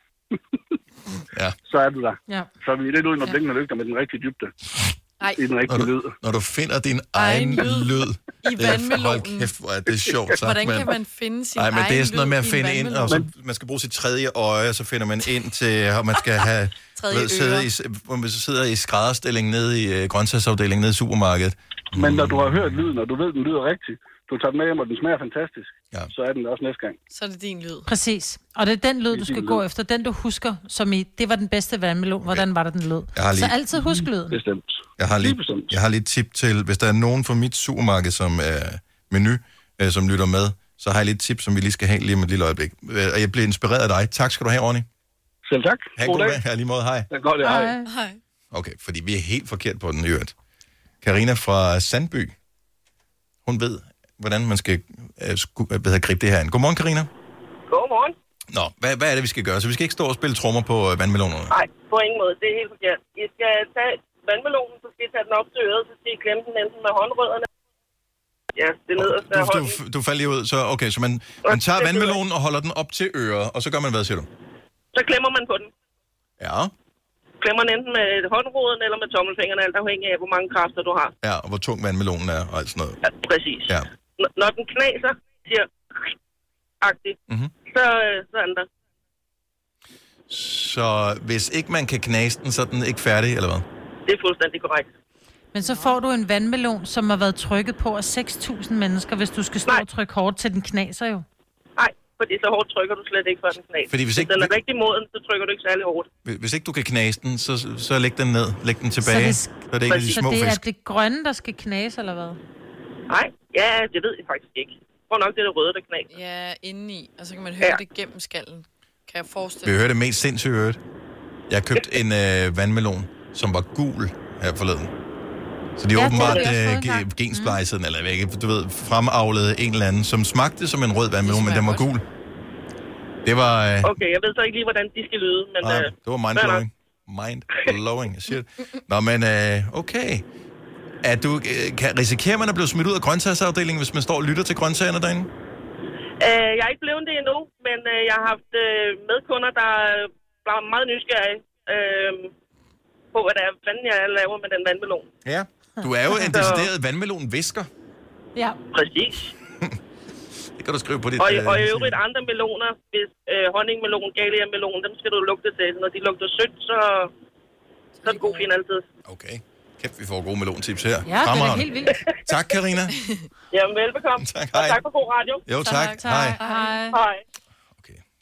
ja. så er du der. Ja. Så er vi lidt ude, når ja. blinkende lygter med den rigtige dybde. Ej. I den rigtige når du, lyd. Når du finder din egen, egen lyd, lyd i vandmelonen. Hold kæft, hvor er det sjovt sagt. Hvordan kan man finde sin egen lyd? Nej, men det er sådan noget med at finde ind, og så, man skal bruge sit tredje øje, og så finder man ind til, og man skal have ved, sidde i, hvor man sidder i skrædderstilling nede i uh, grøntsagsafdelingen nede i supermarkedet. Men mm. når du har hørt lyden, og du ved, den lyder rigtigt, du tager den med hjem, og den smager fantastisk, ja. så er den også næste gang. Så er det din lyd. Præcis. Og det er den lyd, du skal gå lyd. efter. Den, du husker, som i, det var den bedste vandmelon. Hvordan var det, den lød? Lige... Så altid husk lyden. Bestemt. Jeg har lige, jeg har lige et tip til, hvis der er nogen fra mit supermarked, som er Menu, øh, som lytter med, så har jeg lige et tip, som vi lige skal have lige om et lille øjeblik. Og jeg bliver inspireret af dig. Tak skal du have, Ronny. Selv tak. Ha' god dag. Ja, lige måde. Hej. Det er godt, det. Hej. Hej. Okay, fordi vi er helt forkert på den i øvrigt. Karina fra Sandby, hun ved, hvordan man skal øh, sku, hvad hedder, gribe det her ind. Godmorgen, Karina. Godmorgen. Nå, hvad, hvad er det, vi skal gøre? Så vi skal ikke stå og spille trommer på øh, vandmelonerne? Nej, på ingen måde. Det er helt forkert. I skal tage vandmelonen, så skal I tage den op til øret, så skal I klemme den enten med håndrødderne. Ja, det nederste af hånden. Du, du falder lige ud, så okay, så man, man tager vandmelonen og holder den op til øret, og så gør man hvad, siger du? Så klemmer man på den. Ja. Klemmer den enten med håndroden eller med tommelfingrene, alt afhængig af, hvor mange kræfter du har. Ja, og hvor tung vandmelonen er og alt sådan noget. Ja, præcis. Ja. N- når den knaser, siger agtigt, mm-hmm. så, så er den der. Så hvis ikke man kan knase den, så er den ikke færdig, eller hvad? Det er fuldstændig korrekt. Men så får du en vandmelon, som har været trykket på af seks tusind mennesker, hvis du skal stå og trykke hårdt til den knaser jo. Nej, fordi så hårdt trykker du slet ikke, før den knaser. Fordi hvis, ikke, hvis den er rigtig moden, så trykker du ikke særlig hårdt. Hvis ikke du kan knase den, så, så læg den ned. Læg den tilbage. Så det, så det er en af de små fisk. Så det er fisk. det grønne, der skal knase, eller hvad? Nej, ja, det ved jeg faktisk ikke. Jeg tror nok, det er det røde, der knaser. Ja, indeni. Og så kan man høre ja. det gennem skallen. Kan jeg forestille mig. Vi hører det mest sindssygt øvrigt. Jeg har købt en øh, vandmelon, som var gul her forleden. Så de ja, åbenbart øh, gensplejsede den, eller ikke, du ved, fremavlede en eller anden, som smagte som en rød vandmelon, men den var gul. Det var... Øh... Okay, jeg ved så ikke lige, hvordan de skal lyde, men... Nej, øh... det var mindblowing. Mindblowing, shit. Nå, men øh, okay. Er du, øh, kan, risikerer man at blive smidt ud af grøntsagsafdelingen, hvis man står og lytter til grøntsagerne derinde? Øh, jeg er ikke blevet det endnu, men øh, jeg har haft øh, medkunder, der var meget nysgerrige øh, på, hvad det er, fanden jeg laver med den vandmelon. Ja, du er jo en decideret vandmelon-visker. Ja. Præcis. Det kan du skrive på dit... Og, og i øvrigt andre meloner, hvis øh, honningmelon, galia-melon, dem skal du lugte til. Når de lugter sødt, så, så er det god fin altid. Okay. Kæft, vi får gode melontips her. Ja, det er helt vildt. Tak, Karina. Jamen, velbekomme. Tak, hej. Og tak for god radio. Jo, tak. tak. tak. Hej. Hej. Hej. Okay,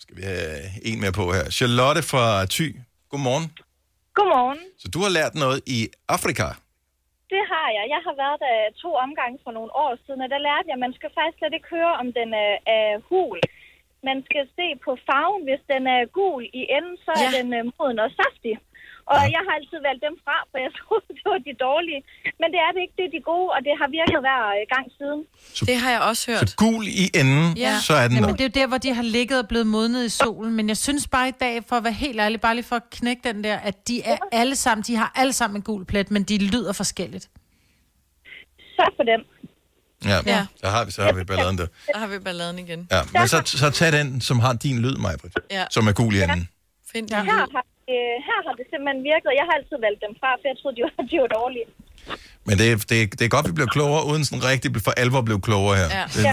Skal vi have en mere på her. Charlotte fra Thy. Godmorgen. Godmorgen. Så du har lært noget i Afrika? Det har jeg. Jeg har været der to omgange for nogle år siden, og der lærte jeg, at man skal faktisk slet ikke høre, om den er, er hul. Man skal se på farven. Hvis den er gul i enden, så er ja. den uh, moden og saftig. Og ja. jeg har altid valgt dem fra, for jeg troede, det var de dårlige. Men det er det ikke. Det er de gode, og det har virket hver gang siden. Så, det har jeg også hørt. Så gul i enden, ja. så er den ja, men det er jo der, hvor de har ligget og blevet modnet i solen. Men jeg synes bare i dag, for at være helt ærlig, bare lige for at knække den der, at de er alle sammen, de har alle sammen en gul plet, men de lyder forskelligt. Så for den. Ja, ja. Så har vi, så har vi balladen der. Så har vi balladen igen. Ja, men så, så tag den, som har din lyd, Maj-Brit, ja. som er gul i enden. Ja. Find ja. Her, har, øh, her har det simpelthen virket, og jeg har altid valgt dem fra, for jeg troede, de var, de var dårlige. Men det er, det, er, det er godt, vi bliver klogere, uden sådan rigtig for alvor blev klogere her. Ja. Det... ja.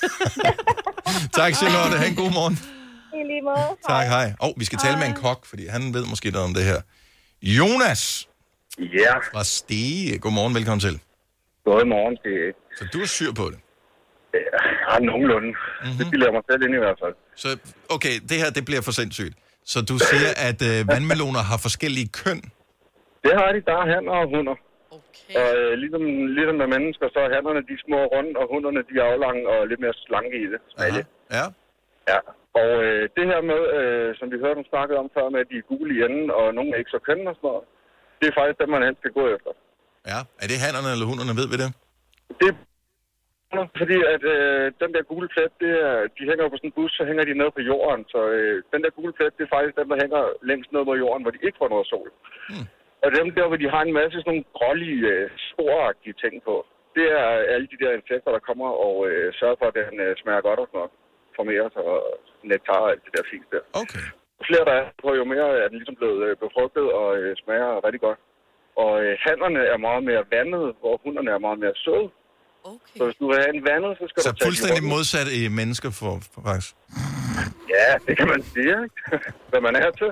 Tak, Charlotte. Ha' en god morgen. I lige måde. Tak, hej. Åh, oh, vi skal hej. tale med en kok, fordi han ved måske noget om det her. Jonas. Ja. Fra Stege. Godmorgen, velkommen til. Godmorgen, det er Så du er syr på det? Ja, nogenlunde. Mm-hmm. Det bilder jeg mig selv ind i hvert fald. Så, okay, det her, det bliver for sindssygt. Så du siger, at øh, vandmeloner har forskellige køn? Det har de. Der er hanner og hunder. Okay. Og øh, ligesom, ligesom med mennesker, så er hannerne de små runde, og hunderne de er aflange og lidt mere slanke i det. Smalle. Ja. Ja. Og øh, det her med, øh, som vi hørte, dem snakkede om før, med at de er gule i enden, og nogle er ikke så kønne og sådan noget, det er faktisk dem, man helst skal gå efter. Ja. Er det hannerne eller hunderne, ved vi det? Det er fordi, at øh, den der gule plet, det er, de hænger på sådan en bus, så hænger de ned på jorden. Så øh, den der gule plet, det er faktisk dem, der hænger længst ned på jorden, hvor de ikke får noget sol. Hmm. Og dem der, hvor de har en masse sådan nogle grålige, øh, sporagtige ting på, det er alle de der insekter, der kommer og øh, sørger for, at den øh, smager godt og sådan noget. Formerer sig og nektar og alt det der fint der. Okay. Jo flere der er på, jo mere er den ligesom blevet øh, befrugtet og øh, smager rigtig godt. Og øh, hannerne er meget mere vandede, hvor hunderne er meget mere søde. Okay. Så hvis du vil have en vandet, så skal så du tage fuldstændig modsat i mennesker for, for faktisk? Ja, det kan man sige, ikke? Hvad man er til.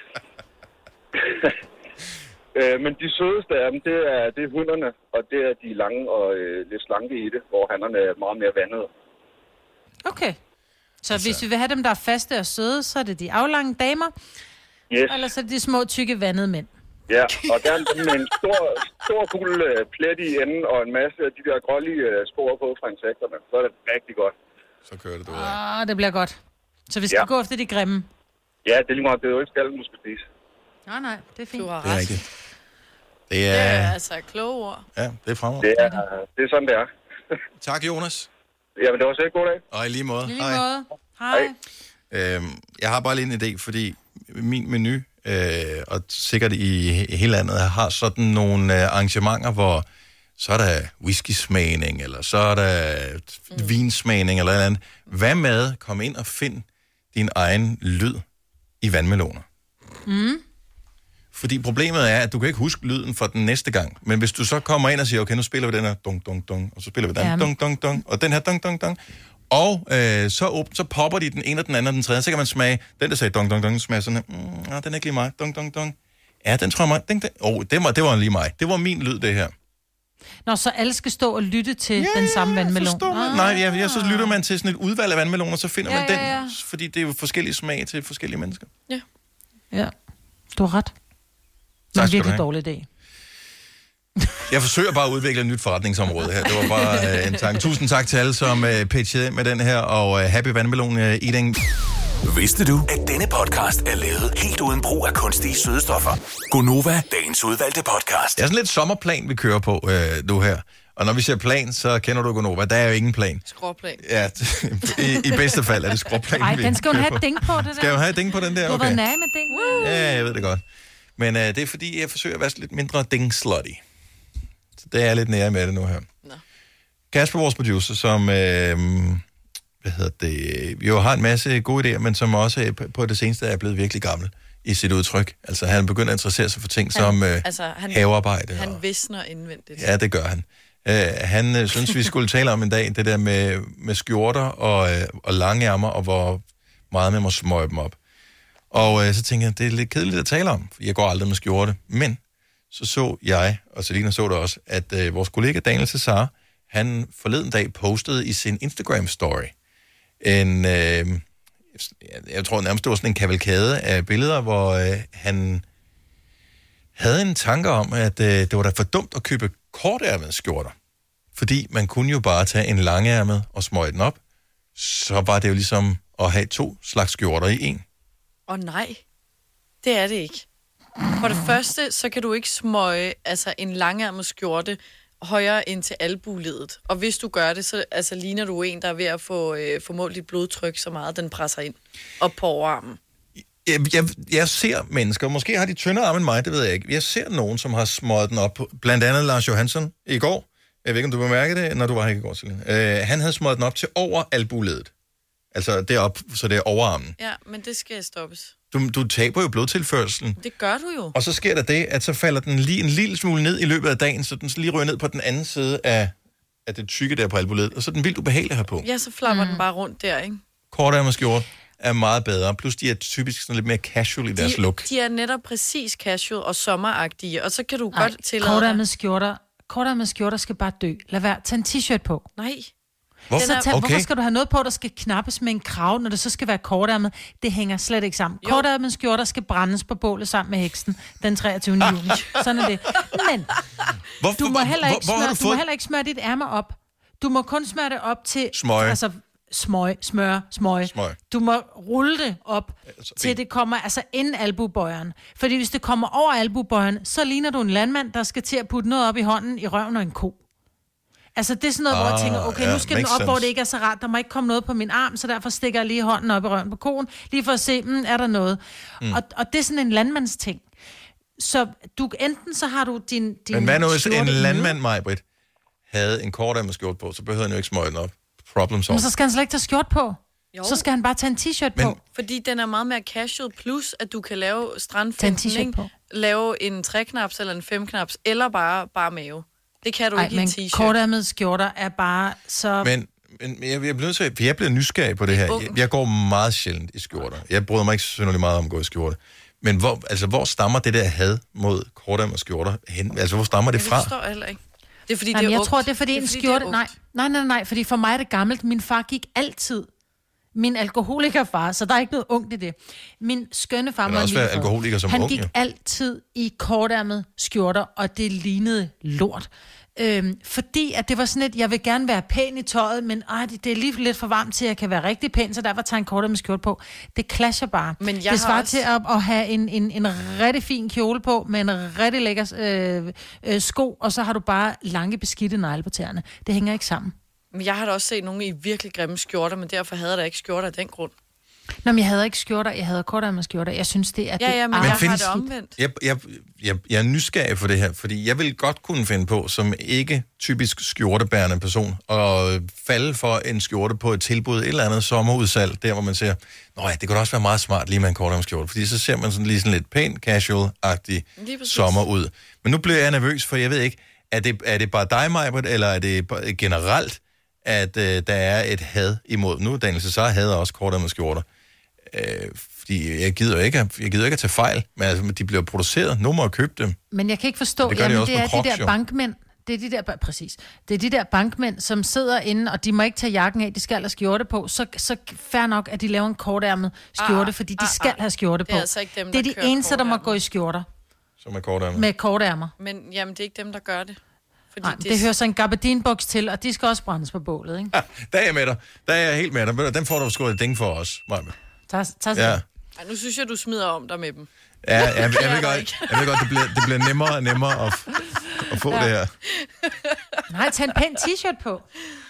øh, men de sødeste af dem, det er, det er hunderne, og det er de lange og øh, lidt slanke i det, hvor hannerne er meget mere vandede. Okay. Så altså. Hvis vi vil have dem, der er faste og søde, så er det de aflange damer, yes. eller så er det de små, tykke, vandede mænd. Ja, og der er en stor, stor gul uh, plet i enden, og en masse af de der grålige uh, spor på fra insekterne. Så er det rigtig godt. Så kører det, du ved. Ah, det bliver godt. Så vi skal ja. gå efter de grimme. Ja, det er lige meget. Det er jo ikke skallen, du skal spise. Nej, nej, det er fint. Det er rigtigt. Det er... Det er altså kloge ord. Ja, det er fremragende. Det er, det er sådan, det er. Tak, Jonas. Jamen, det var så en god dag. Og i lige måde. I lige Hej. måde. Hej. Hej. Øhm, jeg har bare lige en idé, fordi min menu... Øh, og sikkert i hele landet har sådan nogle øh, arrangementer, hvor så er der whisky-smagning, eller så er der mm. vinsmagning, eller noget andet. Hvad med, kom ind og find din egen lyd i vandmeloner. Mm. Fordi problemet er, at du kan ikke huske lyden for den næste gang. Men hvis du så kommer ind og siger, okay, nu spiller vi den her dong, dong, dong, og så spiller vi den her dong, dong, dong, og den her dong, dong, dong, og øh, så, åbent, så popper de den ene og den anden og den tredje. Så kan man smage, den der sagde dong, dong, dong, smager sådan her. Mm, ah, den er ikke lige mig. Dong, dong, dong. Ja, den tror jeg mig. Den, den. Oh, det, var, det var lige mig. Det var min lyd, det her. Nå, så alle skal stå og lytte til ja, den samme vandmelon? Ah. Nej, ja, ja, så lytter man til sådan et udvalg af vandmeloner, så finder ja, man den. Ja, ja. Fordi det er jo forskellige smag til forskellige mennesker. Ja. Ja, du har ret. Det er en virkelig dårlig dag. Jeg forsøger bare at udvikle et nyt forretningsområde her. Det var bare øh, en tanke. Tusind tak til alle, som øh, pitchede ind med den her, og øh, happy vandmelon øh, eating. Vidste du, at denne podcast er lavet helt uden brug af kunstige sødestoffer? Gonova, dagens udvalgte podcast. Det er sådan lidt sommerplan, vi kører på øh, nu her. Og når vi siger plan, så kender du Gonova. Der er jo ingen plan. Skråplan. Ja, i, i bedste fald er det skråplan. Nej, den skal jo have et ding på, det der. Skal jo have et ding på den der? Du har okay. været nær med ding. Woo! Ja, jeg ved det godt. Men øh, det er fordi, jeg forsøger at være lidt mindre ding-slutty. Så det er lidt nære med det nu her. Nå. Kasper, vores producer, som øh, hvad hedder det, jo har en masse gode idéer, men som også på det seneste er blevet virkelig gammel i sit udtryk. Altså han begynder at interessere sig for ting han, som øh, altså, han, havearbejde. Han og, visner indvendigt. Ja, det gør han. Uh, han uh, synes, vi skulle tale om en dag, det der med, med skjorter og, uh, og lange ærmer, og hvor meget man må smøge dem op. Og uh, så tænkte jeg, det er lidt kedeligt at tale om, for jeg går aldrig med skjorte. Men så så jeg, og Selina så det også, at uh, vores kollega Daniel Cesar, han forleden dag postede i sin Instagram-story en, uh, jeg, jeg tror nærmest, det var sådan en kavalkade af billeder, hvor øh, han havde en tanke om, at øh, det var da for dumt at købe kortærmede skjorter. Fordi man kunne jo bare tage en langærmet og smøge den op. Så var det jo ligesom at have to slags skjorter i en. Åh oh, nej, det er det ikke. For det første, så kan du ikke smøge altså, en langærmet skjorte højere ind til albuledet. Og hvis du gør det, så altså, ligner du en, der er ved at få, øh, få målt dit blodtryk så meget, den presser ind op på overarmen. Jeg, jeg, jeg ser mennesker, måske har de tyndere arme end mig, det ved jeg ikke. Jeg ser nogen, som har smøget den op, blandt andet Lars Johansson i går. Jeg ved ikke, om du bemærkede det, når du var her i går, Celine. Øh, han havde smøget den op til over albuledet. Altså derop, så det er overarmen. Ja, men det skal stoppes. Du, du taber jo blodtilførselen. Det gør du jo. Og så sker der det, at så falder den lige en lille smule ned i løbet af dagen, så den så lige ryger ned på den anden side af, af det tykke der på albuledet, og så er den vildt ubehagelig her på. Ja, så flapper mm. den bare rundt der, ikke? Kortærmet skjorte er meget bedre, plus de er typisk sådan lidt mere casual i deres de, look. De er netop præcis casual og sommeragtige, og så kan du Ej, godt tillade kortærmede skjorter, kortærmede skjorter skal bare dø. Lad være, tag en t-shirt på. Nej. Hvorfor? Så tag, Okay. hvorfor skal du have noget på, der skal knappes med en krav, når det så skal være kortærmet? Det hænger slet ikke sammen. Kortærmede skjorter skal brændes på bålet sammen med heksen den treogtyvende juni. Sådan er det. Men Hvor, du må heller ikke, hvor, hvor smøre, du du fået... må heller ikke smøre dit ærmer op. Du må kun smøre det op til... Smøge. Altså, smøge, smør, smøge. Smøge. Du må rulle det op, altså, til det kommer altså inden albubøjeren. Fordi hvis det kommer over albubøjeren, så ligner du en landmand, der skal til at putte noget op i hånden, i røven og en ko. Altså, det er sådan noget, ah, hvor jeg tænker, okay, ja, nu skal den op, sense. hvor det ikke er så rart. Der må ikke komme noget på min arm, så derfor stikker jeg lige hånden op i røven på koen, lige for at se, mm, er der noget. Mm. Og, og det er sådan en landmandsting. Så du, enten så har du din, din Men hvad nu, hvis en skjorte landmand, Maj-Britt, havde en kortærmet skjorte på, så behøvede han jo ikke smøge den op. Problem solved. Men så skal han slet ikke tage skjort på. Jo. Så skal han bare tage en t-shirt Men- på. Fordi den er meget mere casual, plus at du kan lave Tag en strandfinten, t-shirt ikke? på. Lave en treknaps eller en femknaps, eller bare, bare mave. Det kan du Ej, ikke i en men t-shirt. kortærmede skjorter er bare så... Men, men jeg, jeg bliver nødt til, for jeg bliver nysgerrig på det her. Jeg, jeg går meget sjældent i skjorter. Jeg bryder mig ikke synderligt meget om at gå i skjorte. Men hvor, altså, hvor stammer det der had mod kortærmede skjorter hen? Altså, hvor stammer det Det fra? forstår jeg heller ikke. Det er fordi, Nej, det er men jeg ungt. tror, det er fordi Det er en fordi, skjorte... det er Nej, ungt. nej, nej, nej, fordi for mig er det gammelt. Min far gik altid... Min alkoholikerfar, så der er ikke noget ungt i det. Min skønne far... Man kan var også en være lille far. alkoholiker som Han ung, gik jo. altid i kortærmede skjorter, og det lignede lort. Øhm, fordi at det var sådan et, jeg vil gerne være pæn i tøjet, men ej, det, det er lige lidt for varmt til, at jeg kan være rigtig pæn, så derfor tager jeg en kortærmet skjorte på. Det clasher bare. Men jeg det har svarer også- til at, at have en, en, en rigtig fin kjole på, med en rigtig lækker øh, øh, sko, og så har du bare lange beskidte negle på tæerne. Det hænger ikke sammen. Men jeg har da også set nogle i virkelig grimme skjorter, men derfor havde jeg da ikke skjorter af den grund. Nå, men jeg havde ikke skjorter, jeg havde kortærmede skjorter. Jeg synes, det er... Ja, det ja, men er jeg har findes- det omvendt. Jeg, jeg, jeg, jeg er nysgerrig for det her, fordi jeg vil godt kunne finde på, som ikke typisk skjortebærende person, og falde for en skjorte på et tilbud, et eller andet sommerudsalg, der hvor man siger, nå ja, det kunne da også være meget smart lige med en kortærmet skjorte, fordi så ser man sådan lige sådan lidt pæn, casual-agtig Lige præcis. sommer ud. Men nu bliver jeg nervøs, for jeg ved ikke, er det, er det bare dig, Majbert, eller er det bare generelt, at øh, der er et had imod? Nu, Daniel, så hader også kortærmede skjorter. Øh, fordi jeg gider ikke, at- jeg gider ikke at tage fejl, men altså, de bliver produceret. Nu må jeg købe dem. Men jeg kan ikke forstå, Det gør de jamen, også det på er Crocs, de der jo. bankmænd, det er de der, præcis, det er de der bankmænd, som sidder inde, og de må ikke tage jakken af, de skal have skjorte på, så, så fair nok, at de laver en kortærmet skjorte, Ah, fordi de ah, skal ah. have skjorte på. Det er altså ikke dem, det er der de kører eneste, der må kortærmet. gå i skjorter Som er kortærmet. med kortærmer. Men jamen, det er ikke dem, der gør det. Fordi Nej, det, det hører så en gabardinboks til, og de skal også brændes på bålet, ikke? Ja, der er jeg med dig. Der er jeg helt med dig. Ved du, den får du sgu et ding for os, Majbert. Tag, tag Ja. Ej, nu synes jeg, du smider om dig med dem. Ja, jeg, jeg, Det er jeg, ved der godt, ikke. jeg ved godt, det bliver, det bliver nemmere og nemmere at, at få Ja. det her. Nej, tag en pæn t-shirt på.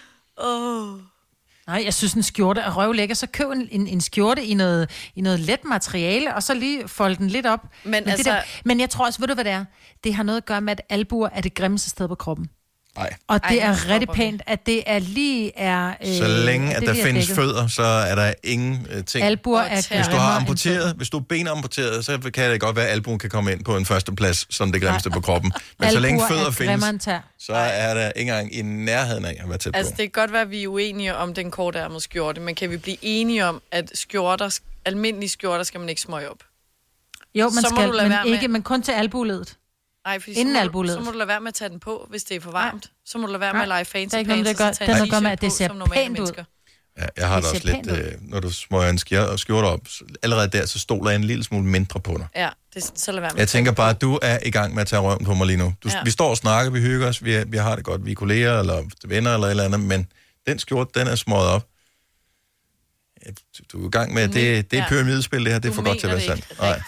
Åh. Nej, jeg synes, en skjorte er røvlækker, så køb en, en, en skjorte i noget, i noget let materiale, og så lige folde den lidt op. Men men, altså- det der, men jeg tror også, ved du hvad det er? Det har noget at gøre med, at albuer er det grimmeste sted på kroppen. Nej. Og det Ej, er nu rigtig stopper vi. pænt, at det er lige er... Øh, Så længe, det at er der lige er findes dækket. fødder, så er der ingen uh, ting. Albuer Og er tæer. Hvis du har grimmere end amputeret, hvis du er benamputeret, så kan det godt være, at albuen kan komme ind på en førsteplads, som det grimmeste på kroppen. Men så længe Albuer fødder er grimmere end findes, tær. så er der ikke engang i nærheden af at være tæt på. Altså, det kan godt være, at vi er uenige om den kortærmede skjorte, men kan vi blive enige om, at skjorter, almindelige skjorter skal man ikke smøge op? Jo, man Så må skal, du lade men, være med- ikke, men kun til albuledet. Nej, fordi Inden så, må du, albuledet. så må du lade være med at tage den på, hvis det er for varmt. Så må du lade være med Nej, at lege fancy der er ikke noget, der pants, gør- og så tage der er en noget, der gør med, t-shirt at det på, ser som normale pænt ud. mennesker. Ja, jeg har det også lidt, øh, når du smøger en skjorte op, allerede der, så stoler jeg en lille smule mindre på dig. Ja, det, så lad være med. Jeg tænker bare, at du er i gang med at tage røven på mig lige nu. Du, ja. Vi står og snakker, vi hygger os, vi, er, vi har det godt, vi er kolleger eller venner eller et eller andet, men den skjorte, den er smøget op. Du er i gang med, det, det er ja. pyramidespil, det her, det er for godt til at være sandt. Nej.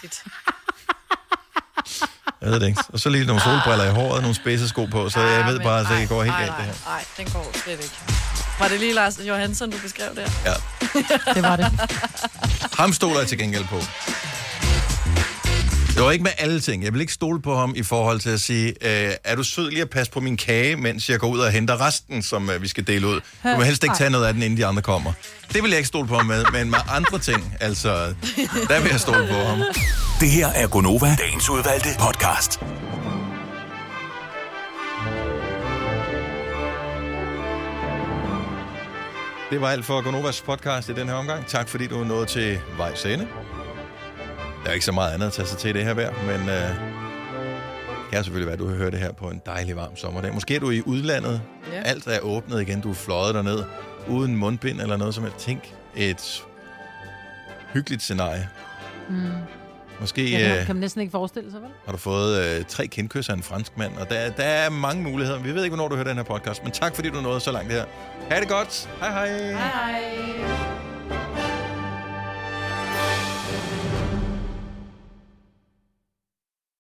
Jeg ved det ikke. Og så lige nogle solbriller i håret, nogle spidsesko på, så jeg ved bare, at det går helt galt det her. Nej, den går slet ikke. Var det lige Lars Johansson, du beskrev der? Ja. Det var det. Ham stoler jeg til gengæld på. Det var ikke med alle ting. Jeg vil ikke stole på ham i forhold til at sige, øh, er du sød lige at passe på min kage, mens jeg går ud og henter resten, som øh, vi skal dele ud. Du må helst ikke tage noget af den, inden de andre kommer. Det vil jeg ikke stole på ham med, men med andre ting, altså, der vil jeg stole på ham. Det her er Gonova, dagens udvalgte podcast. Det var alt for Gonovas podcast i den her omgang. Tak fordi du nåede til vejs ende. Der er ikke så meget andet at tage sig til det her vejr, men øh, det kan selvfølgelig være, at du har hørt det her på en dejlig varm sommerdag. Måske er du i udlandet. Ja. Alt er åbnet igen. Du er fløjet derned uden mundbind eller noget som helst. Tænk et hyggeligt scenarie. Mm. Måske ja, det kan man næsten ikke forestille sig, vel? Har du fået øh, tre kindkys af en fransk mand, og der, der er mange muligheder. Vi ved ikke, hvornår du hører den her podcast, men tak fordi du nåede så langt her. Ha' det godt. Hej hej. Hej hej.